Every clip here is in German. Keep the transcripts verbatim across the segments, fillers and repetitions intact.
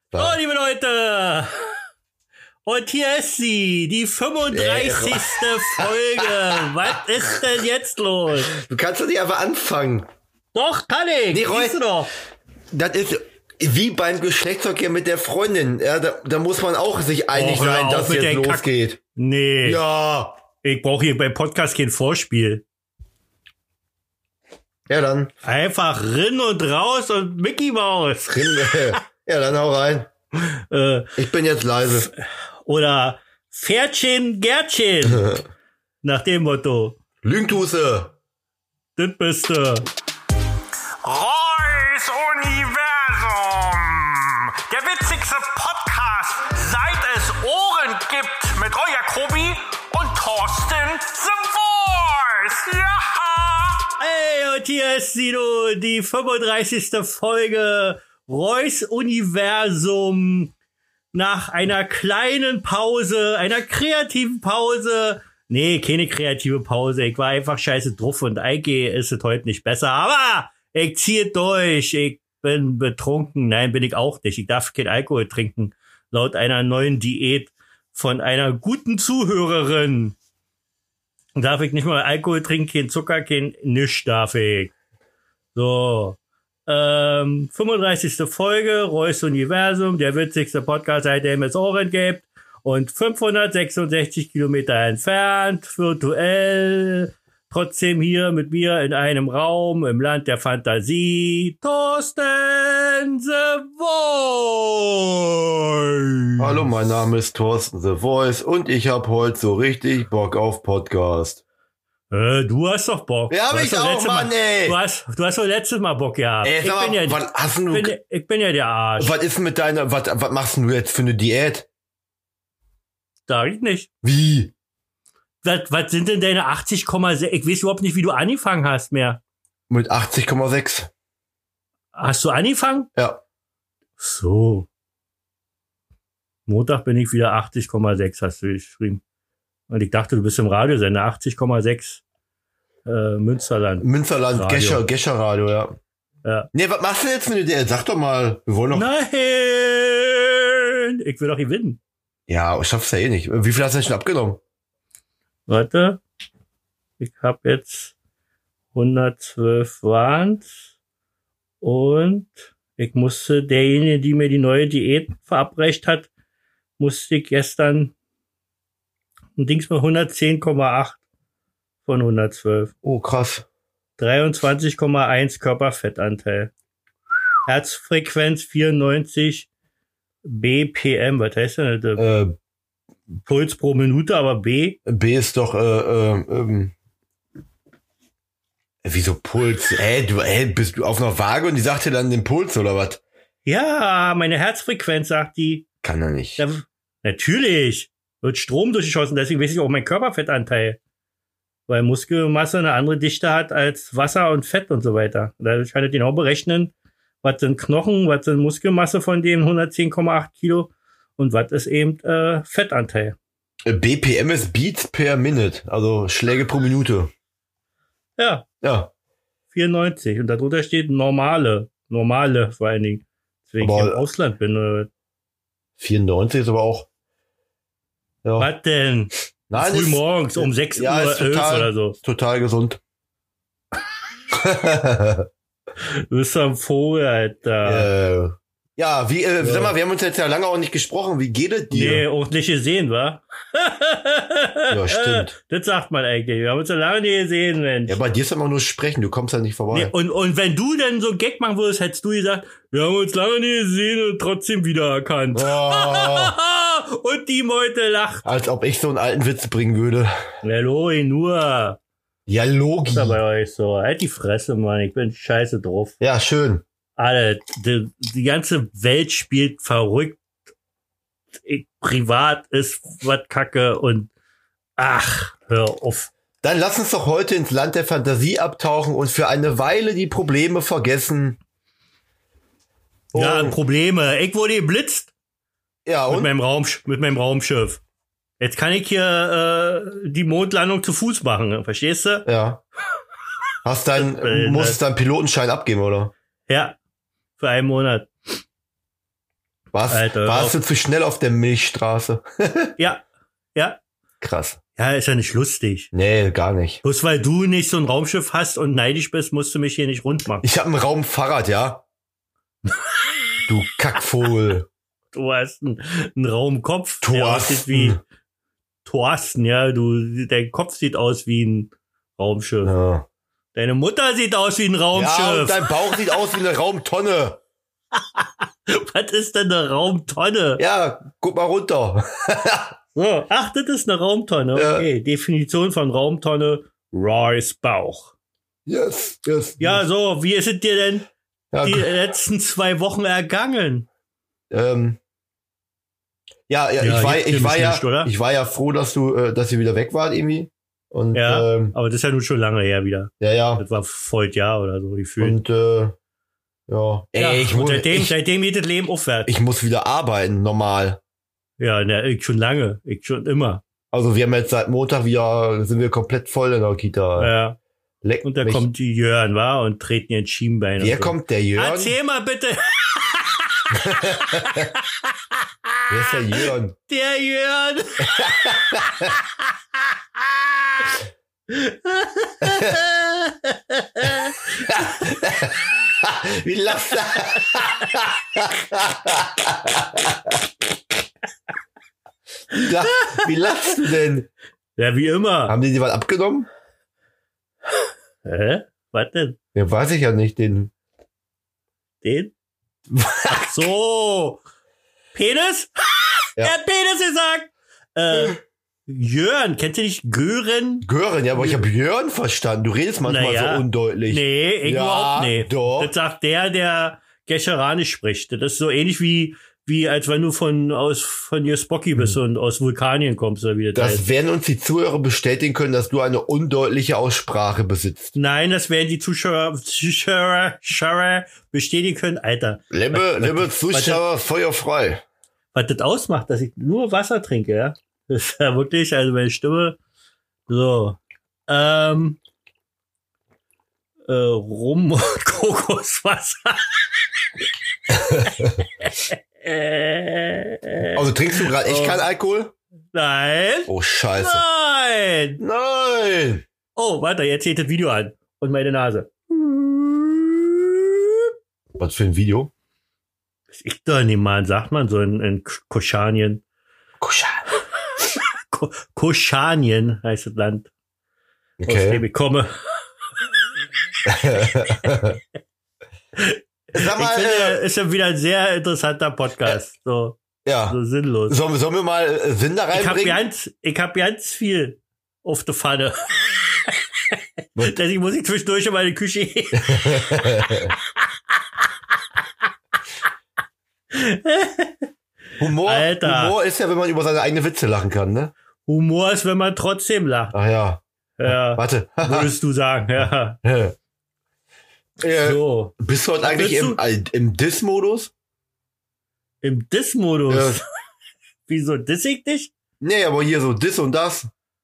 So, liebe Leute, und hier ist sie, die fünfunddreißigste Folge. Was ist denn jetzt los? Du kannst doch nicht einfach anfangen. Doch, kann ich. Nee, Roy, Siehst du doch. Das ist wie beim Geschlechtsverkehr mit der Freundin. Ja, da, da muss man auch sich einig Och, hör sein, auf dass mit jetzt den Kack- losgeht. Nee, Ja. ich brauche hier beim Podcast kein Vorspiel. Ja, dann. Einfach rin und raus und Mickey Maus. Ja, dann hau rein. Äh, Ich bin jetzt leise. oder Pferdchen, Gärtchen. Nach dem Motto. Lügtuse. Das bist du. Roy's Universum. Der witzigste Podcast, seit es Ohren gibt, mit Roy Jacobi und Thorsten The Voice. Ja. Hey, und hier ist sie, du, die fünfunddreißigste Folge Roy's Universum. Nach einer kleinen Pause, einer kreativen Pause. Nee, keine kreative Pause. Ich war einfach scheiße drauf und eigentlich ist es heute nicht besser. Aber ich ziehe durch. Ich bin betrunken. Nein, bin ich auch nicht. Ich darf kein Alkohol trinken. Laut einer neuen Diät von einer guten Zuhörerin. Darf ich nicht mal Alkohol trinken, kein Zucker, kein nichts darf ich. So. Ähm, fünfunddreißigste Folge, Roy's Universum, der witzigste Podcast, seitdem es Ohren gibt. Und fünfhundertsechsundsechzig Kilometer entfernt, virtuell, trotzdem hier mit mir in einem Raum im Land der Fantasie, Thorsten The Voice. Hallo, mein Name ist Thorsten The Voice und ich hab heute so richtig Bock auf Podcast. Äh, du hast doch Bock. Ja, hab Du ich hast doch auch, letztes Mann, Mal, ey. Du hast, du hast doch letztes Mal Bock gehabt. Ey, ich, sag bin mal, ja, was hast denn ich, du, bin, ja- ich bin ja der Arsch. was ist mit deiner, was, was machst denn du jetzt für eine Diät? Sag ich nicht. Wie? Was, was sind denn deine achtzig Komma sechs? Ich weiß überhaupt nicht, wie du angefangen hast mehr. Mit achtzig Komma sechs. Hast du angefangen? Ja. So. Montag bin ich wieder achtzig Komma sechs, hast du geschrieben. Und ich dachte, du bist im Radiosender. achtzig Komma sechs äh, Münsterland. Münsterland, Radio. Gescher, Gescher Radio, ja. Ja. Nee, was machst du jetzt für eine Diät? Sag doch mal, wir wollen noch. Nein! Ich will doch gewinnen. Ja, ich schaff's ja eh nicht. Wie viel hast du denn schon abgenommen? Warte. Ich habe jetzt hundertzwölf waren's. Und ich musste, derjenige, die mir die neue Diät verabreicht hat, musste ich gestern ein Dings mit hundertzehn Komma acht von hundertzwölf. Oh, krass. dreiundzwanzig Komma eins Körperfettanteil. Herzfrequenz vierundneunzig B P M. Was heißt denn das? Äh, Puls pro Minute, aber B. B ist doch, äh, äh, ähm, wieso Puls? Ey, du, ey, bist du auf einer Waage und die sagt dir dann den Puls oder was? Ja, meine Herzfrequenz, sagt die. Kann er nicht. Da, natürlich. Wird Strom durchgeschossen, deswegen weiß ich auch meinen Körperfettanteil. Weil Muskelmasse eine andere Dichte hat als Wasser und Fett und so weiter. Dadurch kann ich genau berechnen, was sind Knochen, was sind Muskelmasse von den hundertzehn Komma acht Kilo und was ist eben äh, Fettanteil. Äh, B P M ist Beats per Minute, also Schläge pro Minute. Ja, Ja. vierundneunzig. Und darunter steht normale. Normale vor allen Dingen. Deswegen Aber- ich im Ausland bin. Oder vierundneunzig ist aber auch. Ja. was denn? Nein, Früh ist, morgens um sechs ja, Uhr ist elf total- oder so. ist total gesund. Du bist doch ein Vogel, Alter. äh, ja, wie, äh, Ja. sag mal, wir haben uns jetzt ja lange auch nicht gesprochen. Wie geht es dir? Nee, auch nicht gesehen, wa? Ja, stimmt. Das sagt man eigentlich. Wir haben uns so lange nicht gesehen, Mensch. Ja, bei dir ist immer nur sprechen, du kommst ja nicht vorbei. Nee, und, und wenn du denn so einen Gag machen würdest, hättest du gesagt, wir haben uns lange nicht gesehen und trotzdem wiedererkannt. Oh, Und die Meute lacht. als ob ich so einen alten Witz bringen würde. Hallo, nur. Ja, Logi. Was ist da bei euch so? Halt die Fresse, Mann. Ich bin scheiße drauf. Ja, schön. Alle, die, die ganze Welt spielt verrückt. Ich, privat ist was Kacke und ach, hör auf. Dann lass uns doch heute ins Land der Fantasie abtauchen und für eine Weile die Probleme vergessen. Ja, Und- Probleme. Ich wurde geblitzt ja, mit und? meinem Raum, mit meinem Raumschiff. Jetzt kann ich hier äh, die Mondlandung zu Fuß machen, verstehst du? Ja. Hast dein, Äh, musst deinen Pilotenschein abgeben, oder? Ja, für einen Monat. Warst, Alter, warst auf- du zu schnell auf der Milchstraße? Ja, ja. Krass. Ja, ist ja nicht lustig. Nee, gar nicht. Bloß weil du nicht so ein Raumschiff hast und neidisch bist, musst du mich hier nicht rund machen. Ich habe einen Raumfahrrad, ja? Du Kackvogel. Du hast einen, einen Raumkopf, der Thorsten. aussieht wie Thorsten, ja. Du, dein Kopf sieht aus wie ein Raumschiff. Ja. Deine Mutter sieht aus wie ein Ja, Raumschiff. und dein Bauch sieht aus wie eine Raumtonne. Was ist denn eine Raumtonne? Ja, guck mal runter. So, ach, das ist eine Raumtonne. Okay, Definition von Raumtonne, Roy's Bauch. Yes, yes. Ja, so, wie ist es dir denn Ja, die gu- letzten zwei Wochen ergangen? ähm, ja, ja, Ja, ich war, jetzt ich nämlich war ja, nicht, oder? ich war ja froh, dass du, äh, dass ihr wieder weg wart irgendwie. Und Ja, ähm, aber das ist ja nun schon lange her wieder. ja, ja. Das war voll ein Jahr oder so gefühlt. Und äh, ja, ey, ja, ich, und muss, seitdem, ich, seitdem geht das Leben aufwärts. ich muss wieder arbeiten, normal. Ja, ne, ich schon lange. Ich schon immer. Also wir haben jetzt seit Montag wieder, sind wir komplett voll in der Kita. Ja. Leck Und da mich. kommt die Jörn, wa? Und treten ihr ein Schienbein. Wer und so. kommt, der Jörn? Erzähl mal bitte. Wer ist der Jörn? Der Jörn. Wie lachst du? Wie lach- Wie lachst du denn? Ja, wie immer. Haben die dir was abgenommen? Hä? Was denn? Ja, weiß ich ja nicht. Den. Den? Ach so. Penis? Ja. Er hat Penis gesagt. Äh, Jörn, kennst du nicht Gören? Gören, ja, aber ich habe Jörn verstanden. Du redest manchmal Naja. so undeutlich. Nee, ich Ja, überhaupt nicht. doch. Das sagt der, der Gescheranisch spricht. Das ist so ähnlich wie, wie als wenn du von, aus, von dir Spocky bist und aus Vulkanien kommst oder wie das, Das heißt. werden uns die Zuhörer bestätigen können, dass du eine undeutliche Aussprache besitzt. Nein, das werden die Zuschauer, Zuschauer, Zuschauer bestätigen können. Alter, Liebe, liebe Zuschauer, feuerfrei. was das ausmacht, dass ich nur Wasser trinke, ja? Das ist ja wirklich, also meine Stimme. So. Ähm. Äh, Rum und Kokoswasser. äh, Also trinkst du gerade echt Oh. keinen Alkohol? Nein. Oh, scheiße. Nein. Nein. Oh, warte, jetzt geht das Video an. Und meine Nase. Was für ein Video? Was ich da nicht mal, sagt man so in, in Koschanien. Kuschel. Ko Koschanien heißt das Land, aus dem Okay. ich komme. Sag Ich mal, finde, äh, ist ja wieder ein sehr interessanter Podcast. So, ja. so sinnlos. Sollen, sollen wir mal äh, Sinn da Ich hab reinbringen? ganz, ich hab ganz viel auf der Pfanne. Was? Deswegen muss ich zwischendurch in meine Küche gehen. Humor, Alter. Humor ist ja, wenn man über seine eigenen Witze lachen kann, ne? Humor ist, wenn man trotzdem lacht. Ach ja. Ja, Warte. würdest du sagen, ja. äh, So, bist du heute Was eigentlich willst im, äh, im Diss-Modus? im Diss-Modus. Ja. Wieso diss ich dich? Nee, aber hier so Diss und das.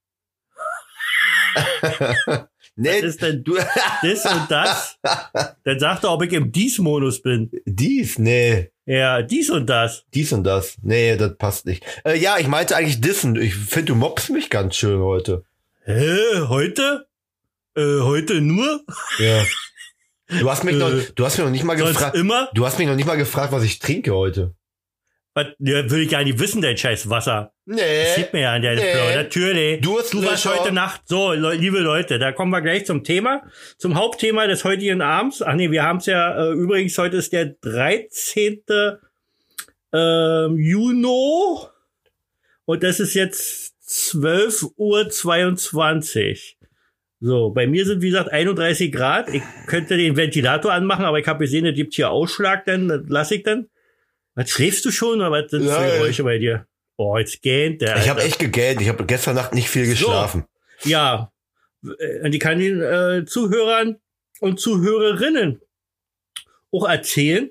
nee, Was ist denn du, Diss und das? Dann sag doch, ob ich im Dies-Modus bin. dies, nee. Ja, dies und das. Dies und das. Nee, das passt nicht. Äh, ja, ich meinte eigentlich Dissen. Ich finde, du mobst mich ganz schön heute. Hä, heute? Äh, heute nur? Ja. Du hast mich Äh, noch, du hast mich noch nicht mal Sonst gefragt. immer? Du hast mich noch nicht mal gefragt, was ich trinke heute. Was, ja, will ich gar nicht wissen, dein scheiß Wasser. Nee. Sieht mir ja an deine nee. Blau. Natürlich. Du hast Du warst Löcher. heute Nacht. So, le liebe Leute, da kommen wir gleich zum Thema. Zum Hauptthema des heutigen Abends. Ach nee, wir haben es ja, äh, übrigens, heute ist der dreizehnte Ähm, Juni. Und das ist jetzt zwölf Uhr zweiundzwanzig. So, bei mir sind, wie gesagt, einunddreißig Grad. Ich könnte den Ventilator anmachen, aber ich habe gesehen, es gibt hier Ausschlag, dann das lass ich dann. Was, schläfst du schon, oder was sind Ja, für ja. Geräusche bei dir? Oh, jetzt gähnt der. Ich habe Alter. echt gegähnt. Ich habe gestern Nacht nicht viel geschlafen. Ja, äh, und ich kann den äh, Zuhörern und Zuhörerinnen auch erzählen,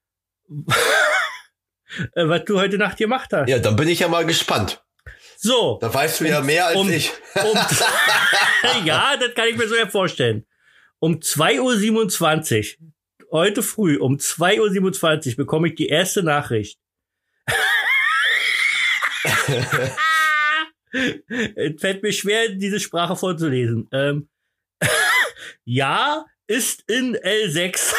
äh, was du heute Nacht gemacht hast. Ja, dann bin ich ja mal gespannt. So, Da weißt du ja mehr als um- ich. um, ja, das kann ich mir so ja vorstellen. Um zwei Uhr siebenundzwanzig, heute früh um zwei Uhr siebenundzwanzig bekomme ich die erste Nachricht. Es fällt mir schwer, diese Sprache vorzulesen. Ähm, ja, ist in L sechs.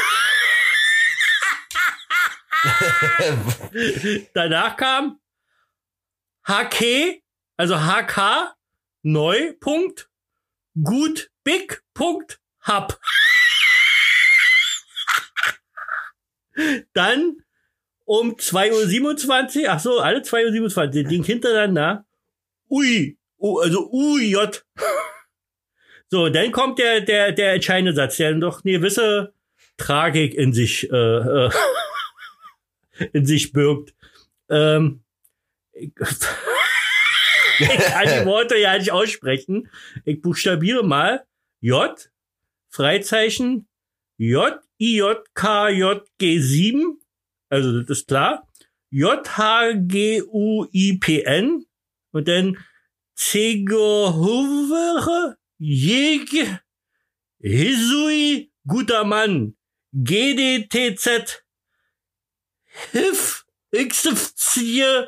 Danach kam H K, also H K, neu, Punkt, gut, big, Punkt, hab. Dann um zwei Uhr siebenundzwanzig, ach so, alle zwei Uhr siebenundzwanzig, Ding hintereinander, ui, u, also U J. So, dann kommt der, der, der entscheidende Satz, der doch eine gewisse Tragik in sich, äh, äh, in sich birgt. Ähm, ich, ich kann die Worte ja nicht aussprechen. Ich buchstabiere mal J, Freizeichen, J, I, J, K, J, G sieben, also das ist klar, J, H, G, U, I, P, N und dann Zegohovere, Jeg, Hisui, guter Mann, G, D, T, Z, Hif, X, vier,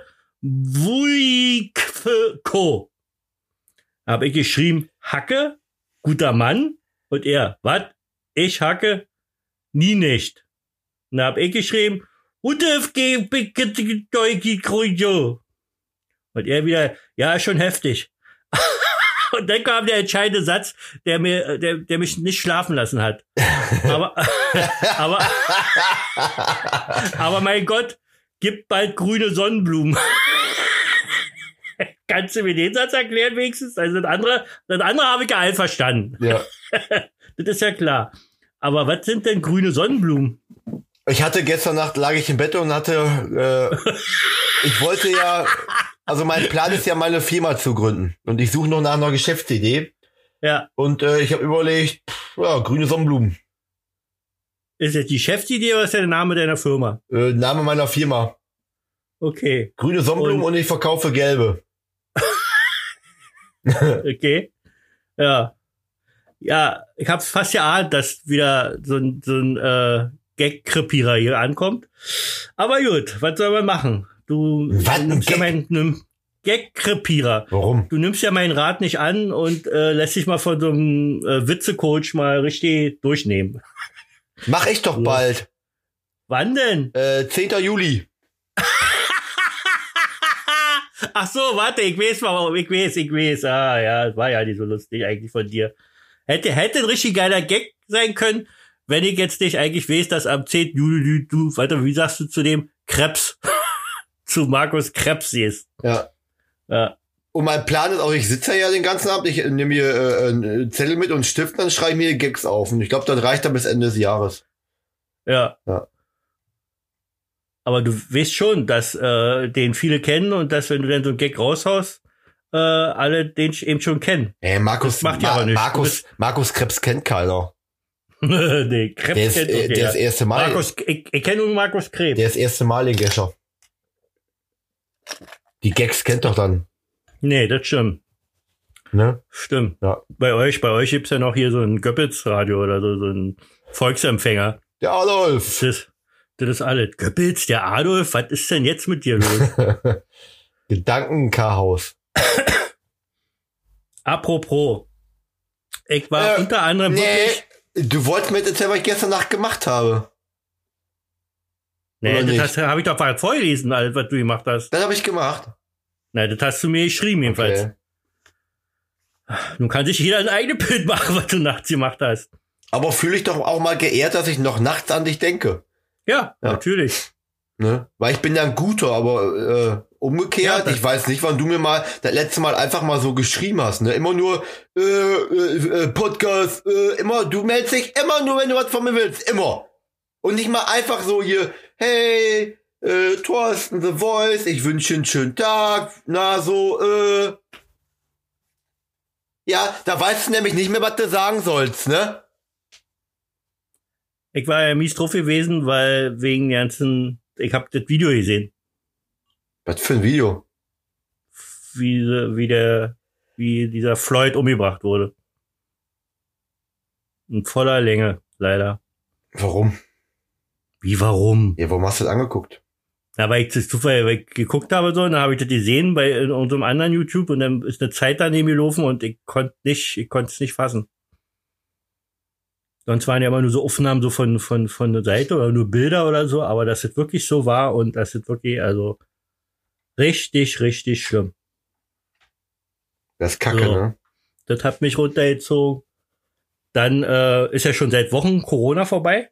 Wuikko. Habe ich geschrieben, Hacke, guter Mann, und er, was? Ich hacke? Nie nicht. Und da hab ich geschrieben, und er wieder, ja, schon heftig. Und dann kam der entscheidende Satz, der mir, der, der mich nicht schlafen lassen hat. Aber, aber, aber mein Gott, gibt bald grüne Sonnenblumen. Kannst du mir den Satz erklären wenigstens? Also das andere, das andere habe ich ja einverstanden. Ja. Das ist ja klar. Aber was sind denn grüne Sonnenblumen? Ich hatte gestern Nacht, lag ich im Bett und hatte, äh, ich wollte ja, also mein Plan ist ja, meine Firma zu gründen. Und ich suche noch nach einer Geschäftsidee. Ja. Und äh, ich habe überlegt, pff, ja, grüne Sonnenblumen. Ist das die Geschäftsidee oder ist das der Name deiner Firma? Äh, Name meiner Firma. Okay. Grüne Sonnenblumen und, und ich verkaufe gelbe. Okay. Ja. Ja, ich hab's fast geahnt, dass wieder so ein, so ein äh, Gag-Krepierer hier ankommt. Aber gut, was soll man machen? Du, was, du nimmst ja meinen Gag-Krepierer. Warum? Du nimmst ja meinen Rat nicht an und äh, lässt dich mal von so einem äh, Witzecoach mal richtig durchnehmen. Mach ich doch bald. Wann denn? Äh, zehnten Juli. Ach so, warte, ich weiß warum, ich weiß, ich weiß. Ah, ja, das war ja nicht so lustig eigentlich von dir. Hätte, hätte ein richtig geiler Gag sein können, wenn ich jetzt nicht eigentlich weiß, dass am zehnten Juli du, warte, wie sagst du zu dem? Krebs. zu Markus Krebs siehst. Ja. Ja. Und mein Plan ist auch, ich sitze ja den ganzen Abend, ich nehme mir äh, einen Zettel mit und einen Stift, dann schreibe ich mir Gags auf. Und ich glaube, das reicht dann bis Ende des Jahres. Ja. Ja. Aber du weißt schon, dass äh, den viele kennen und dass, wenn du dann so einen Gag raushaust, äh, alle den eben schon kennen. Ey, Markus, das macht ja Ma- aber nichts. Markus, Markus Krebs kennt keiner. nee, Krebs Der ist, kennt äh, okay, der ist erste Mal. Markus, ich, ich kenne nur Markus Krebs. Der ist erste Mal den Gescher. Die Gags kennt doch dann. Nee, das stimmt. Ne? Stimmt. Ja. Bei euch, bei euch gibt's ja noch hier so ein Göppels-Radio oder so, so ein Volksempfänger. Der Adolf. Das, das ist alles. Göppels, der Adolf, was ist denn jetzt mit dir los? Gedankenchaos. Apropos, ich war Äh, unter anderem Nee, wirklich... du wolltest mir erzählen, was ich gestern Nacht gemacht habe. Nee, oder das nicht? hast- habe ich doch mal vorgelesen, alles, was du gemacht hast. Das habe ich gemacht. Nein, das hast du mir geschrieben jedenfalls. Okay. Nun kann sich jeder ein eigenes Bild machen, was du nachts gemacht hast. Aber fühle ich doch auch mal geehrt, dass ich noch nachts an dich denke. Ja, Ja. natürlich. Ne? Weil ich bin ja ein Guter, aber äh, umgekehrt, Ja, das- ich weiß nicht, wann du mir mal das letzte Mal einfach mal so geschrieben hast. Ne? Immer nur äh, äh, äh, Podcast, äh, immer, du meldest dich immer nur, wenn du was von mir willst. Immer. Und nicht mal einfach so hier, hey, äh, Thorsten, The Voice, ich wünsche einen schönen Tag. Na, so, äh. Ja, da weißt du nämlich nicht mehr, was du sagen sollst, ne? Ich war ja mies drauf gewesen, weil wegen der ganzen... Ich habe das Video gesehen, Was für ein Video? wie, wie der, wie dieser Floyd umgebracht wurde. In voller Länge, leider. Warum? Wie, warum? Ja, warum hast du das angeguckt? Ja, weil ich das zufällig geguckt habe so, und dann habe ich das gesehen bei in unserem anderen YouTube und dann ist eine Zeit daneben gelaufen und ich konnte nicht, ich konnte es nicht fassen. Sonst waren ja immer nur so Aufnahmen so von, von, von der Seite oder nur Bilder oder so, aber dass es wirklich so war und dass es wirklich, also, richtig, richtig schlimm. Das ist kacke, so. Ne? Das hat mich runtergezogen. Dann äh, ist ja schon seit Wochen Corona vorbei.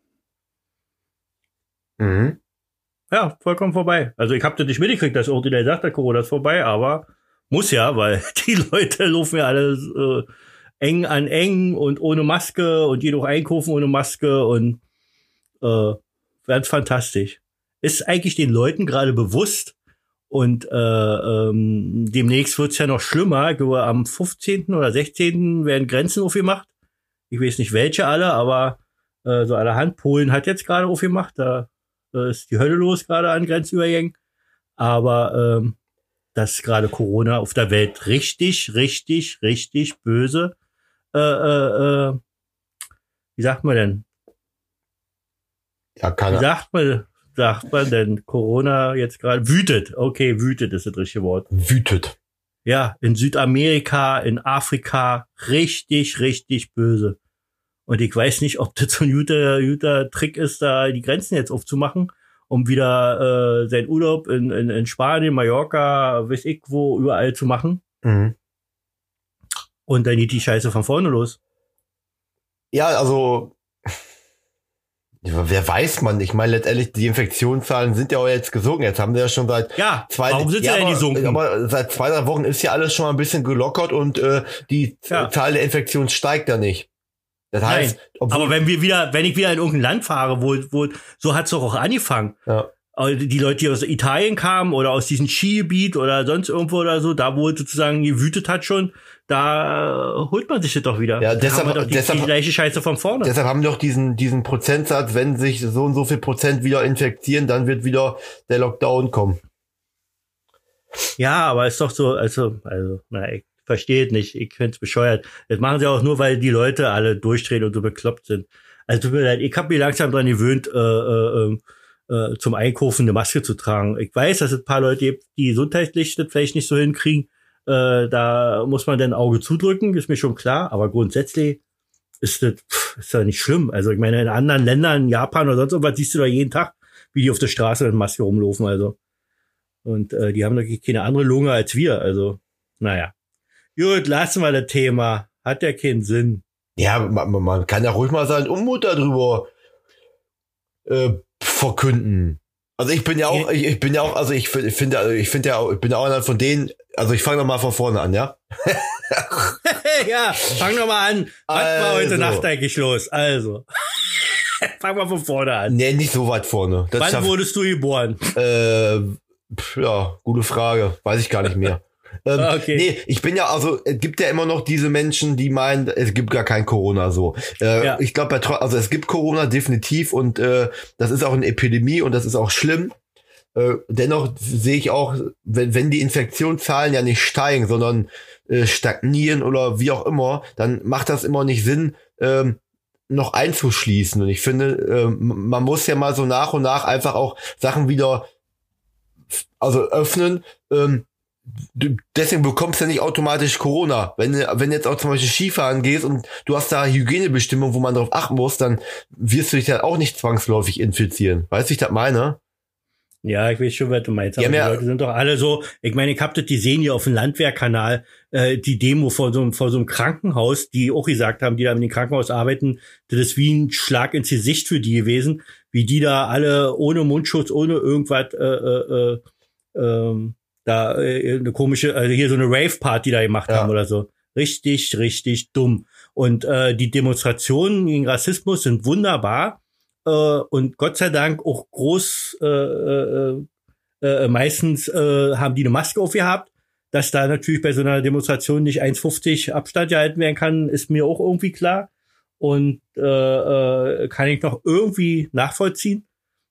Mhm. Ja, vollkommen vorbei. Also ich habe das nicht mitgekriegt, dass irgendjemand sagt, der Corona ist vorbei, aber muss ja, weil die Leute laufen ja alle äh, eng an eng und ohne Maske und jedoch einkaufen ohne Maske und äh, ganz fantastisch. Ist eigentlich den Leuten gerade bewusst und äh, ähm, demnächst wird's ja noch schlimmer. Ich glaube, am fünfzehnten oder sechzehnten werden Grenzen aufgemacht. Ich weiß nicht welche alle, aber äh, so allerhand. Polen hat jetzt gerade aufgemacht, da äh, ist die Hölle los gerade an Grenzübergängen. Aber ähm, dass gerade Corona auf der Welt richtig, richtig, richtig böse Äh, äh, äh, wie sagt man denn? Ja, keine Wie sagt man, sagt man denn Corona jetzt gerade? Wütet. Okay, wütet ist das richtige Wort. Wütet. Ja, in Südamerika, in Afrika, richtig, richtig böse. Und ich weiß nicht, ob das so ein guter, guter Trick ist, da die Grenzen jetzt aufzumachen, um wieder äh, seinen Urlaub in, in, in Spanien, Mallorca, weiß ich wo, überall zu machen. Mhm. Und dann geht die Scheiße von vorne los. Ja, also, ja, wer weiß man? Ich meine, letztendlich, die Infektionszahlen sind ja auch jetzt gesunken. Jetzt haben sie ja schon seit Ja, zwei, warum sind sie ja, denn aber, gesunken? aber seit zwei, drei Wochen ist ja alles schon mal ein bisschen gelockert und äh, die Ja. Zahl der Infektionen steigt ja nicht. Das heißt, Nein, obwohl, aber wenn wir wieder, wenn ich wieder in irgendein Land fahre, wo, wo, so hat's doch auch angefangen. ja. Die Leute, die aus Italien kamen oder aus diesem Skigebiet oder sonst irgendwo oder so, da wo es sozusagen gewütet hat schon, da äh, holt man sich das doch wieder. Ja, Da deshalb- haben wir doch die, deshalb- die gleiche Scheiße von vorne. Deshalb haben wir doch diesen, diesen Prozentsatz, wenn sich so und so viel Prozent wieder infizieren, dann wird wieder der Lockdown kommen. Ja, aber ist doch so, also, also, na, ich verstehe es nicht. Ich find's bescheuert. Das machen sie auch nur, weil die Leute alle durchdrehen und so bekloppt sind. Also, tut mir leid, ich habe mich langsam dran gewöhnt, äh, äh, äh, zum Einkaufen eine Maske zu tragen. Ich weiß, dass es ein paar Leute gibt, die gesundheitlich das vielleicht nicht so hinkriegen. Äh, da muss man dann ein Auge zudrücken, ist mir schon klar. Aber grundsätzlich ist das, pff, ist ja nicht schlimm. Also, ich meine, in anderen Ländern, Japan oder sonst irgendwas, siehst du da jeden Tag, wie die auf der Straße mit Maske rumlaufen, also. Und äh, die haben doch keine andere Lunge als wir, also, naja. Gut, lassen wir das Thema. Hat ja keinen Sinn. Ja, man, man kann ja ruhig mal seinen Unmut darüber äh, verkünden. Also ich bin ja auch, ich, ich bin ja auch, also ich finde, ich finde, also ich finde ja, auch, ich bin ja auch einer von denen. Also ich fange noch mal von vorne an, ja. Ja, fang doch mal an. Was war Also. heute Nacht eigentlich los? Also, fang mal von vorne an. Nee, nicht so weit vorne. Das Wann schaff- wurdest du geboren? Äh, pf, ja, gute Frage. Weiß ich gar nicht mehr. ähm, Okay. Nee, ich bin ja, also es gibt ja immer noch diese Menschen, die meinen, es gibt gar kein Corona so. Äh, Ja. Ich glaube, also es gibt Corona definitiv und äh, das ist auch eine Epidemie und das ist auch schlimm. Äh, dennoch sehe ich auch, wenn, wenn die Infektionszahlen ja nicht steigen, sondern äh, stagnieren oder wie auch immer, dann macht das immer nicht Sinn, ähm, noch einzuschließen. Und ich finde, ähm, man muss ja mal so nach und nach einfach auch Sachen wieder also öffnen. Ähm, du, deswegen bekommst du ja nicht automatisch Corona. Wenn du, wenn du jetzt auch zum Beispiel Skifahren gehst und du hast da Hygienebestimmungen, wo man drauf achten muss, dann wirst du dich ja auch nicht zwangsläufig infizieren. Weißt du, wie ich das meine? Ja, ich weiß schon, was du meinst. Die Aber haben die ja- Leute sind doch alle so, ich meine, ich hab das gesehen hier auf dem Landwehrkanal, äh, die Demo vor so, einem- vor so einem Krankenhaus, die auch gesagt haben, die da in dem Krankenhaus arbeiten, das ist wie ein Schlag ins Gesicht für die gewesen, wie die da alle ohne Mundschutz, ohne irgendwas, äh, äh, äh, ähm, da äh, eine komische, also hier so eine Rave-Party da gemacht Ja. haben oder so. Richtig, richtig dumm. Und äh, die Demonstrationen gegen Rassismus sind wunderbar. Äh, und Gott sei Dank auch groß, äh, äh, äh, meistens äh, haben die eine Maske aufgehabt. Dass da natürlich bei so einer Demonstration nicht eins fünfzig Abstand gehalten werden kann, ist mir auch irgendwie klar. Und äh, äh, kann ich noch irgendwie nachvollziehen.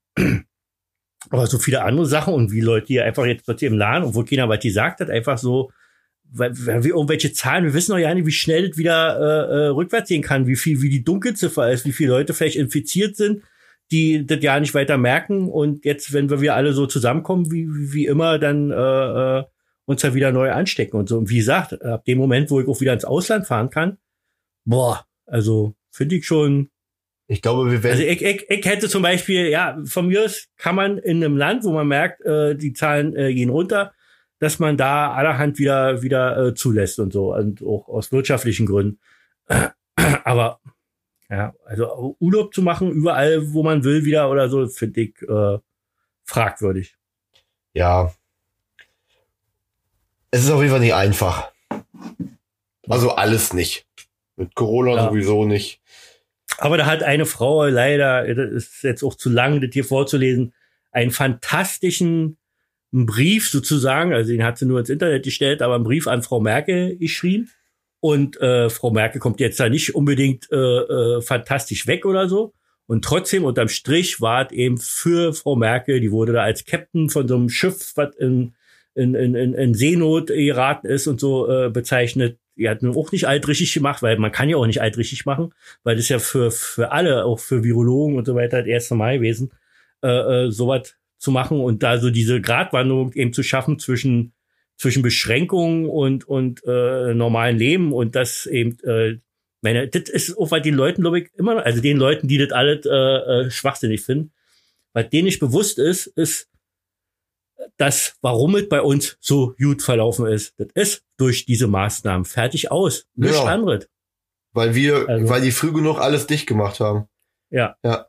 Aber so viele andere Sachen und wie Leute hier einfach jetzt plötzlich im Laden, obwohl keiner was gesagt hat, einfach so, weil, weil wir irgendwelche Zahlen, wir wissen doch ja nicht, wie schnell das wieder äh, äh, rückwärts gehen kann, wie viel, wie die Dunkelziffer ist, wie viele Leute vielleicht infiziert sind, die das ja nicht weiter merken und jetzt, wenn wir wir alle so zusammenkommen, wie, wie immer, dann äh, äh, uns ja wieder neu anstecken und so. Und wie gesagt, ab dem Moment, wo ich auch wieder ins Ausland fahren kann, boah, also finde ich schon. Ich glaube, wir werden. Also ich, ich, ich hätte zum Beispiel, ja, von mir aus kann man in einem Land, wo man merkt, äh, die Zahlen äh, gehen runter, dass man da allerhand wieder wieder äh, zulässt und so, und auch aus wirtschaftlichen Gründen. Aber ja, also Urlaub zu machen, überall, wo man will, wieder oder so, finde ich äh, fragwürdig. Ja. Es ist auf jeden Fall nicht einfach. Also alles nicht. Mit Corona ja. sowieso nicht. Aber da hat eine Frau leider, das ist jetzt auch zu lang, das hier vorzulesen, einen fantastischen Brief sozusagen, also den hat sie nur ins Internet gestellt, aber einen Brief an Frau Merkel geschrieben. Und äh, Frau Merkel kommt jetzt da nicht unbedingt äh, äh, fantastisch weg oder so. Und trotzdem unterm Strich war es eben für Frau Merkel, die wurde da als Captain von so einem Schiff, was in, in, in, in Seenot geraten ist und so äh, bezeichnet. Die hat nun auch nicht altrichtig gemacht, weil man kann ja auch nicht altrichtig machen, weil das ja für für alle, auch für Virologen und so weiter, das erste Mal gewesen, äh, äh, sowas zu machen und da so diese Gratwanderung eben zu schaffen zwischen zwischen Beschränkungen und und äh, normalen Leben und das eben, äh, meine, das ist auch, was den Leuten, glaube ich, immer, also den Leuten, die das alles äh, äh, schwachsinnig finden, was denen nicht bewusst ist, ist, dass, warum es bei uns so gut verlaufen ist. Das ist durch diese Maßnahmen. Fertig aus. Nichts Ja. anderes. Weil wir, Also- weil die früh genug alles dicht gemacht haben. Ja. Ja.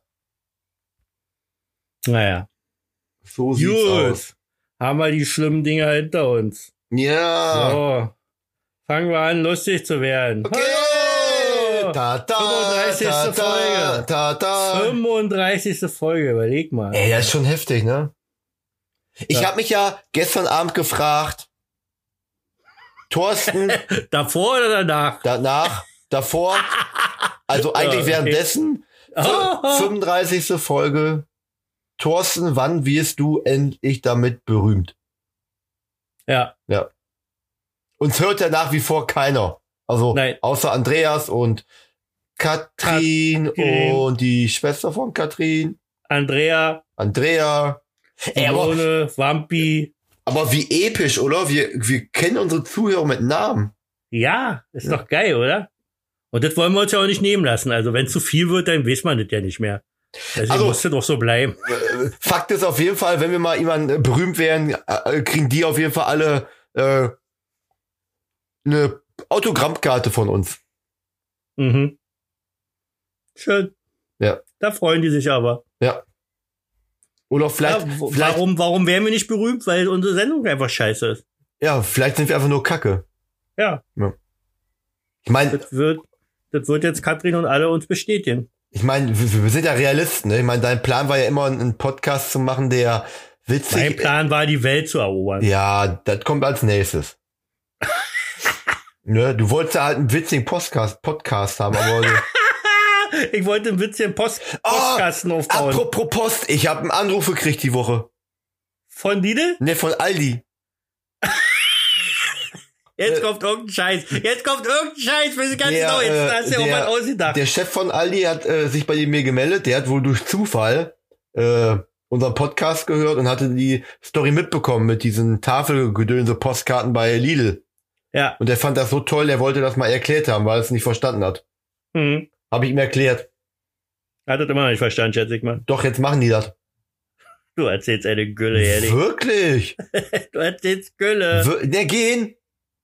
Naja. So sieht's Gut. aus. Haben wir die schlimmen Dinger hinter uns. Ja. So. Fangen wir an, lustig zu werden. Okay. Hallo! Ta, ta, fünfunddreißigste ta, ta, Folge. ta, ta. fünfunddreißigste Folge, überleg mal. Ey, das ist schon heftig, ne? Ich Ja. habe mich ja gestern Abend gefragt, Thorsten, Davor oder danach? danach, davor, also eigentlich Ja, okay. währenddessen, Oh. fünfunddreißigste Folge. Thorsten, wann wirst du endlich damit berühmt? Ja. Ja. Uns hört ja nach wie vor keiner. Also, Nein. außer Andreas und Katrin, Katrin. und die Schwester von Katrin, Andrea, Andrea. Ey, aber, Simone, Wampi. aber wie episch, oder? Wir, wir kennen unsere Zuhörer mit Namen. Ja, ist Ja. doch geil, oder? Und das wollen wir uns ja auch nicht nehmen lassen. Also wenn zu viel wird, dann weiß man das ja nicht mehr. Also, Also- musste doch so bleiben. Äh, Fakt ist auf jeden Fall, wenn wir mal jemand äh, berühmt werden, äh, kriegen die auf jeden Fall alle äh, eine Autogrammkarte von uns. Mhm. Schön. Ja. Da freuen die sich aber. Ja. Oder vielleicht, Ja, wo- vielleicht, warum, warum wären wir nicht berühmt? Weil unsere Sendung einfach scheiße ist. ja, vielleicht sind wir einfach nur Kacke. Ja, Ich meine, das wird, das wird jetzt Katrin und alle uns bestätigen. ich meine, wir, wir sind ja Realisten, ne? Ich meine, dein Plan war ja immer, einen Podcast zu machen, der witzig. Mein Plan war, die Welt zu erobern. Ja, das kommt als nächstes. Ne, du wolltest ja halt einen witzigen Podcast, Podcast haben, aber Ich wollte ein bisschen Post, Oh, Postkasten aufbauen. apropos Post, ich habe einen Anruf gekriegt die Woche. Von Lidl? Ne, von Aldi. Jetzt Äh, kommt irgendein Scheiß. Jetzt kommt irgendein Scheiß. Weiß ich ganz Der, genau. Jetzt äh, hast du ja auch der- was ausgedacht. Der Chef von Aldi hat äh, sich bei mir gemeldet, der hat wohl durch Zufall äh, unseren Podcast gehört und hatte die Story mitbekommen mit diesen Tafelgedönse Postkarten bei Lidl. Ja. Und der fand das so toll, der wollte das mal erklärt haben, weil er es nicht verstanden hat. Hm. Habe ich ihm erklärt. Hat das immer noch nicht verstanden, schätze ich mal. Doch, jetzt machen die das. Du erzählst eine Gülle, ehrlich. Wirklich? Du erzählst Gülle. Wir, ne, gehen.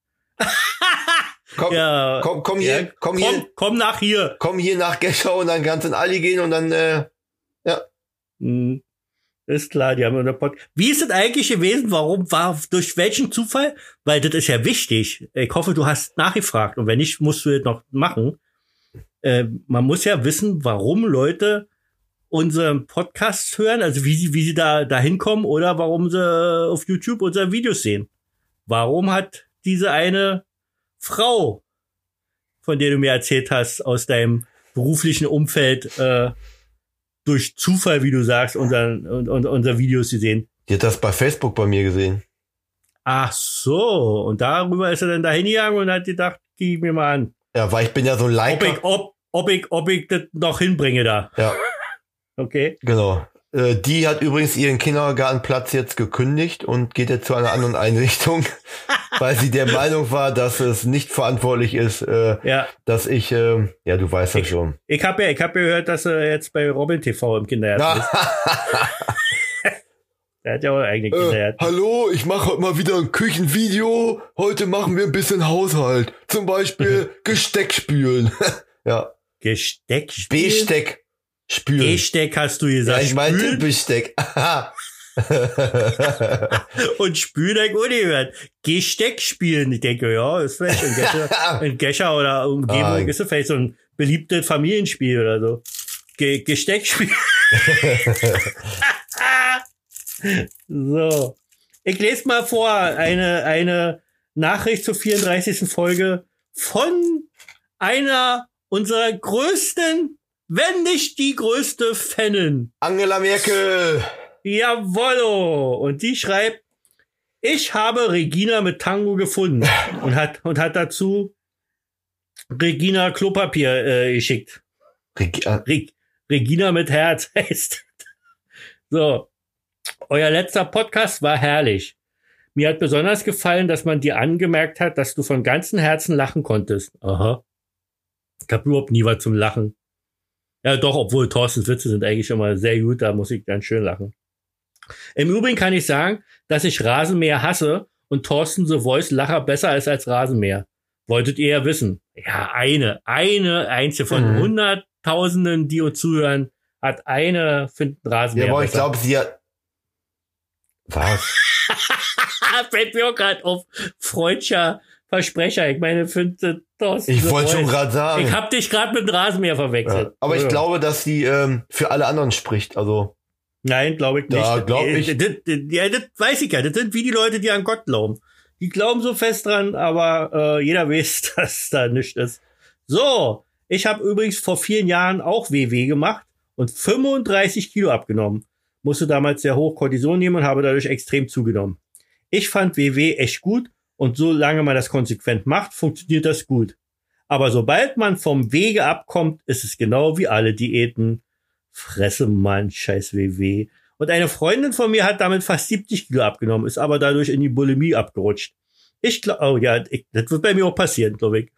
Komm, Ja. komm, komm hier, Ja, komm komm, hier, komm nach hier. komm hier nach Geschau und dann ganz in Aldi gehen und dann, äh, Hm. Ist klar, die haben unter Pod. Wie ist es eigentlich gewesen? Warum war, durch welchen Zufall? Weil das ist ja wichtig. Ich hoffe, du hast nachgefragt. Und wenn nicht, musst du es noch machen. Äh, man muss ja wissen, warum Leute unseren Podcast hören, also wie sie, wie sie da, da hinkommen oder warum sie auf YouTube unsere Videos sehen. Warum hat diese eine Frau, von der du mir erzählt hast, aus deinem beruflichen Umfeld, äh, durch Zufall, wie du sagst, unseren, und, und, unsere Videos gesehen? die hat das bei Facebook bei mir gesehen. Ach so, und darüber ist er dann da hingegangen und hat gedacht, geh mir mal an. Ja, weil ich bin ja so ein Ob Liker. ich, ob, ob ich, ob ich das noch hinbringe da. Ja. Okay. Genau. Äh, die hat übrigens ihren Kindergartenplatz jetzt gekündigt und geht jetzt zu einer anderen Einrichtung, weil sie der Meinung war, dass es nicht verantwortlich ist, äh, Ja. dass ich, äh, ja, du weißt das schon. Ich habe ja, ich hab ja gehört, dass er jetzt bei Robin T V im Kindergarten ist. Der hat ja auch eigene Äh, Kindergarten. hallo, ich mache heute mal wieder ein Küchenvideo. Heute machen wir ein bisschen Haushalt. Zum Beispiel Gesteck spülen. Ja. Gesteck spülen? Besteck spülen. Gesteck hast du gesagt. Ja, ich meinte Spülen? Besteck. Und Spüldeck ungehört. Gesteck spielen. Ich denke, ja, ist vielleicht in Gescher, in Gescher oder Umgebung Ah. ist das vielleicht so ein beliebtes Familienspiel oder so. Ge Gesteck spielen. So. Ich lese mal vor eine, eine Nachricht zur vierunddreißigsten Folge von einer unserer größten, wenn nicht die größte Fanin. Angela Merkel. Jawollo. Und die schreibt, ich habe Regina mit Tango gefunden und hat, und hat dazu Regina Klopapier äh, geschickt. Reg äh, Reg Regina mit Herz heißt. So. Euer letzter Podcast war herrlich. Mir hat besonders gefallen, dass man dir angemerkt hat, dass du von ganzem Herzen lachen konntest. Aha. Ich hab überhaupt nie was zum Lachen. Ja doch, obwohl Thorstens Witze sind eigentlich schon mal sehr gut, da muss ich ganz schön lachen. Im Übrigen kann ich sagen, dass ich Rasenmäher hasse und Thorsten The Voice Lacher besser ist als Rasenmäher. Wolltet ihr ja wissen. Ja, eine, eine, einzige von Mhm. Hunderttausenden, die uns zuhören, hat eine, finden Rasenmäher ja, aber ich besser. glaube, sie hat... Was? Fällt mir auch gerade auf. Freudscher Versprecher. Ich meine, finde Thorsten. Ich The wollte schon Voice. gerade sagen. Ich hab dich gerade mit dem Rasenmäher verwechselt. Ja, aber ich Ja. glaube, dass sie ähm, für alle anderen spricht. Also Nein, glaube ich nicht. Ja, glaub ich. Das, das, ja, das weiß ich ja. Das sind wie die Leute, die an Gott glauben. Die glauben so fest dran, aber äh, jeder weiß, dass da nichts ist. So, ich habe übrigens vor vielen Jahren auch W W gemacht und fünfunddreißig Kilo abgenommen. Musste damals sehr hoch Cortison nehmen und habe dadurch extrem zugenommen. Ich fand W W echt gut und solange man das konsequent macht, funktioniert das gut. Aber sobald man vom Wege abkommt, ist es genau wie alle Diäten. Fresse, Mann, scheiß W W. Und eine Freundin von mir hat damit fast siebzig Kilo abgenommen, ist aber dadurch in die Bulimie abgerutscht. Ich glaube, oh ja, ich, das wird bei mir auch passieren, glaube ich.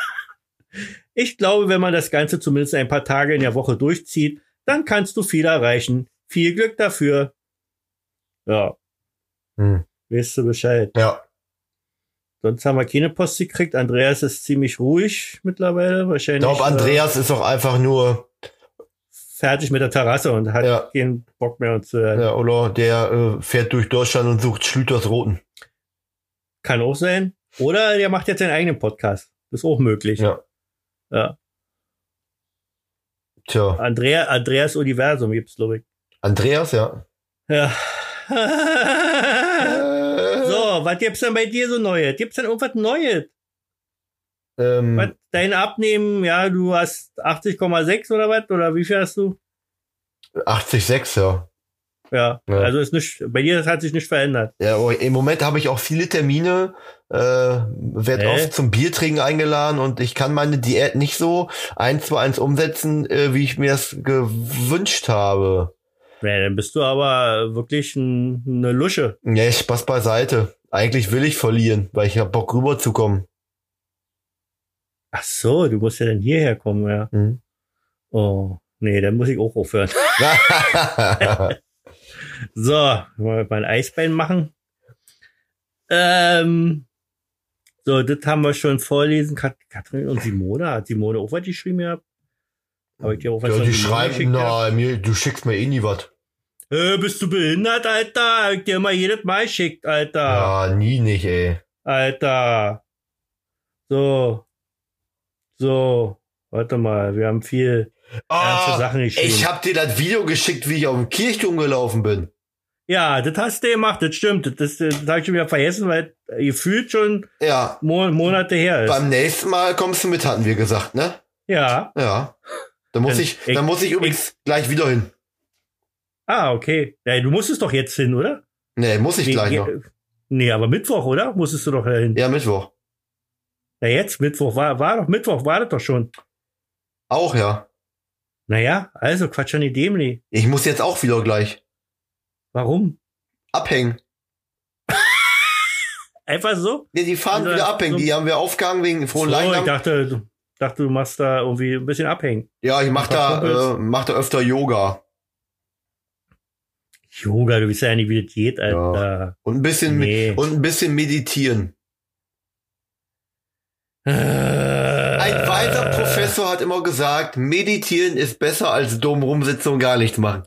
Ich glaube, wenn man das Ganze zumindest ein paar Tage in der Woche durchzieht, dann kannst du viel erreichen. Viel Glück dafür. Ja, hm. weißt du Bescheid. ja. Sonst haben wir keine Post gekriegt. Andreas ist ziemlich ruhig mittlerweile. Ich Wahrscheinlich glaube, Andreas ist auch einfach nur, äh, fertig mit der Terrasse und hat Ja. keinen Bock mehr uns zu hören. ja, oder der äh, fährt durch Deutschland und sucht Schlüters Roten. Kann auch sein. Oder der macht jetzt seinen eigenen Podcast. Das ist auch möglich. Ja. Ja. Tja, Andrea, Andreas Universum gibt's, glaube ich. Andreas, ja. Ja. Äh, So, was gibt's denn bei dir so Neues? Gibt's denn irgendwas Neues? ähm, Was, dein Abnehmen, ja, du hast achtzig Komma sechs oder was? Oder wie viel hast du? achtzig Komma sechs, ja. Ja, Ja. also ist nicht, bei dir hat sich nicht verändert. Ja, aber im Moment habe ich auch viele Termine, äh, werde Hä? oft zum Biertrinken eingeladen und ich kann meine Diät nicht so eins zu eins umsetzen, äh, wie ich mir das gewünscht habe. Ja, dann bist du aber wirklich ein, eine Lusche. Ja, Spaß beiseite. Eigentlich will ich verlieren, weil ich hab Bock rüberzukommen. Ach so, du musst ja dann hierher kommen, ja. Mhm. Oh, nee, dann muss ich auch aufhören. So, wollen wir mal ein Eisbein machen. Ähm, so, das haben wir schon vorlesen. Kat Katrin und Simone. Hat Simone auch was geschrieben gehabt? Hab ich dir auch was Ja, von die Simone schreiben, geschickt gehabt? na, mir, du schickst mir eh nie was. Äh, bist du behindert, Alter? Hab ich dir mal jedes Mal geschickt, Alter. Ja, nie nicht, ey. Alter. So. So. Warte mal, wir haben viel ernste Ah, Sachen geschrieben. ich hab dir das Video geschickt, wie ich auf dem Kirchturm gelaufen bin. Ja, das hast du gemacht, das stimmt. Das, das, das habe ich schon wieder vergessen, weil gefühlt schon Ja, Mo Monate her ist. beim nächsten Mal kommst du mit, hatten wir gesagt, ne? Ja. Ja. Da muss Dann- ich, ich- da muss ich übrigens gleich wieder hin. Ah, okay. Ja, du musstest doch jetzt hin, oder? Nee, muss ich Nee, gleich je- noch. Nee, aber Mittwoch, oder? Musstest du doch hin. Ja, Mittwoch. Ja, jetzt Mittwoch. War, war doch Mittwoch, war das doch schon. Auch, ja. Naja, also Quatsch an die Dämli. Ich muss jetzt auch wieder gleich Warum? abhängen. Einfach so? Nee, die fahren Also, wieder abhängen. so- Die haben wir aufgehangen wegen frohen So, ich Leichnam. dachte, du, dachte, du machst da irgendwie ein bisschen abhängen. Ja, ich mach Ein paar da, äh, Kumpels. mach da öfter Yoga. Yoga, du weißt ja nicht, wie das geht, Alter. Und ein bisschen, Nee. und ein bisschen meditieren. Ein Ein weiser Professor hat immer gesagt, meditieren ist besser als dumm rumsitzen und gar nichts machen.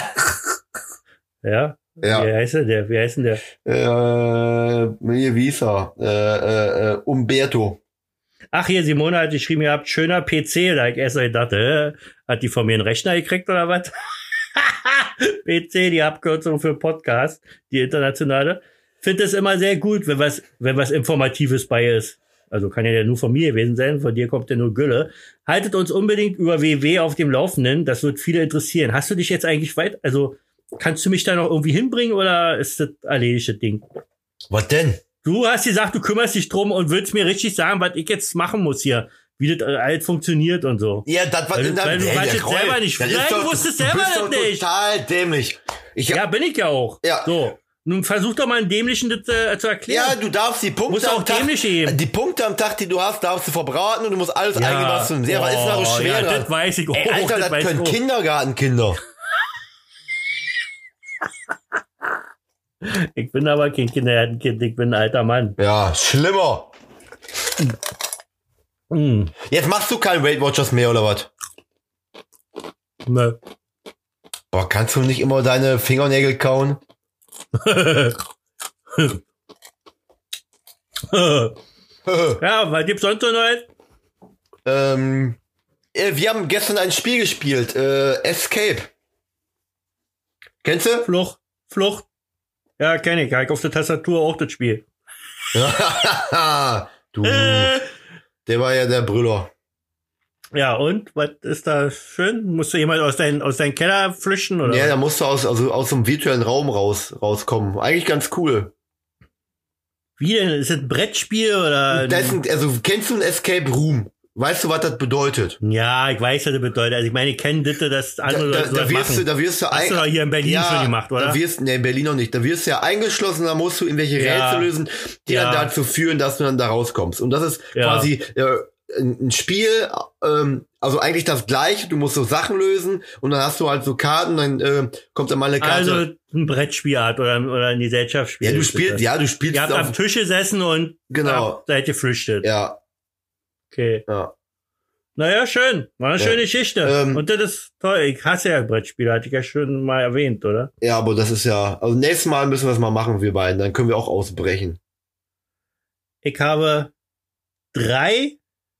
Ja? Ja. Wie heißt der? der? Wie heißt denn der? Äh, hier, wie hieß er? Äh, äh, äh, Umberto. Ach, hier, Simone hat geschrieben, ihr habt schöner P C. Da hab ich erst so gedacht, äh, hat die von mir einen Rechner gekriegt oder was? P C, die Abkürzung für Podcast, die internationale. Finde es immer sehr gut, wenn was, wenn was Informatives bei ist. Also kann ja nur von mir gewesen sein, von dir kommt ja nur Gülle. Haltet uns unbedingt über W W auf dem Laufenden, das wird viele interessieren. Hast du dich jetzt eigentlich weit, also kannst du mich da noch irgendwie hinbringen oder ist das erledigt, das Ding? Was denn? Du hast gesagt, du kümmerst dich drum und willst mir richtig sagen, was ich jetzt machen muss hier, wie das alles funktioniert und so. Ja, das war Weil in du- weil du Hey, weißt der es Roll, selber nicht. das ist Nein, du doch- wusstest du selber bist das doch nicht. total dämlich. Ich, Ja, bin ich ja auch. Ja. So, nun versuch doch mal einen dämlichen das äh, zu erklären. Ja, du darfst die Punkte Musst du auch am Tag, dämlich geben. die Punkte am Tag, die du hast, darfst du verbraten und du musst alles eingeben, was du ja, was ist da so Oh, schwer ja, dran? das weiß ich auch. Ey, Alter, das das weiß können ich auch. Kindergartenkinder. Ich bin aber kein Kindergartenkind, ich bin ein alter Mann. Ja, schlimmer. Hm, Jetzt machst du kein Weight Watchers mehr, oder was? ne. Aber kannst du nicht immer deine Fingernägel kauen? Ja, was gibt's sonst so Neues? ähm, äh, wir haben gestern ein Spiel gespielt, äh, Escape. Kennst du? Flucht, Flucht. Ja, kenn ich. Hab ich auf der Tastatur auch das Spiel. du, Äh. der war ja der Brüller. Ja, und? Was ist da schön? Musst du jemand aus deinem aus deinem Keller flüchten, oder? Ja, da musst du aus, also aus so einem virtuellen Raum raus, rauskommen. Eigentlich ganz cool. Wie denn? Ist das ein Brettspiel, oder? Das ist ein, also kennst du ein Escape Room? Weißt du, was das bedeutet? Ja, ich weiß, was das bedeutet. Also ich meine, ich kenne das, dass Da, andere da, Leute da sowas wirst du, machen. da wirst du Hast du doch hier in Berlin schon gemacht, oder? Da wirst, nee, in Berlin noch nicht. Da wirst du ja eingeschlossen, da musst du irgendwelche Ja. Rätsel lösen, die Ja. dann dazu führen, dass du dann da rauskommst. Und das ist Ja. quasi äh, ein ein Spiel, ähm, also eigentlich das gleiche, du musst so Sachen lösen und dann hast du halt so Karten, dann äh, kommt dann mal eine Karte. Also ein Brettspielart oder, oder ein Gesellschaftsspiel. ja, du ist spielst, das. ja, du spielst Ihr habt am auf, Tisch gesessen und Genau. habt- seid geflüchtet. ja, Okay. ja. Naja, schön. War eine Ja. schöne Geschichte. Ähm. Und das ist toll. Ich hasse ja Brettspiele, hatte ich ja schon mal erwähnt, oder? Ja, aber das ist ja, also nächstes Mal müssen wir es mal machen, wir beiden, dann können wir auch ausbrechen. Ich habe drei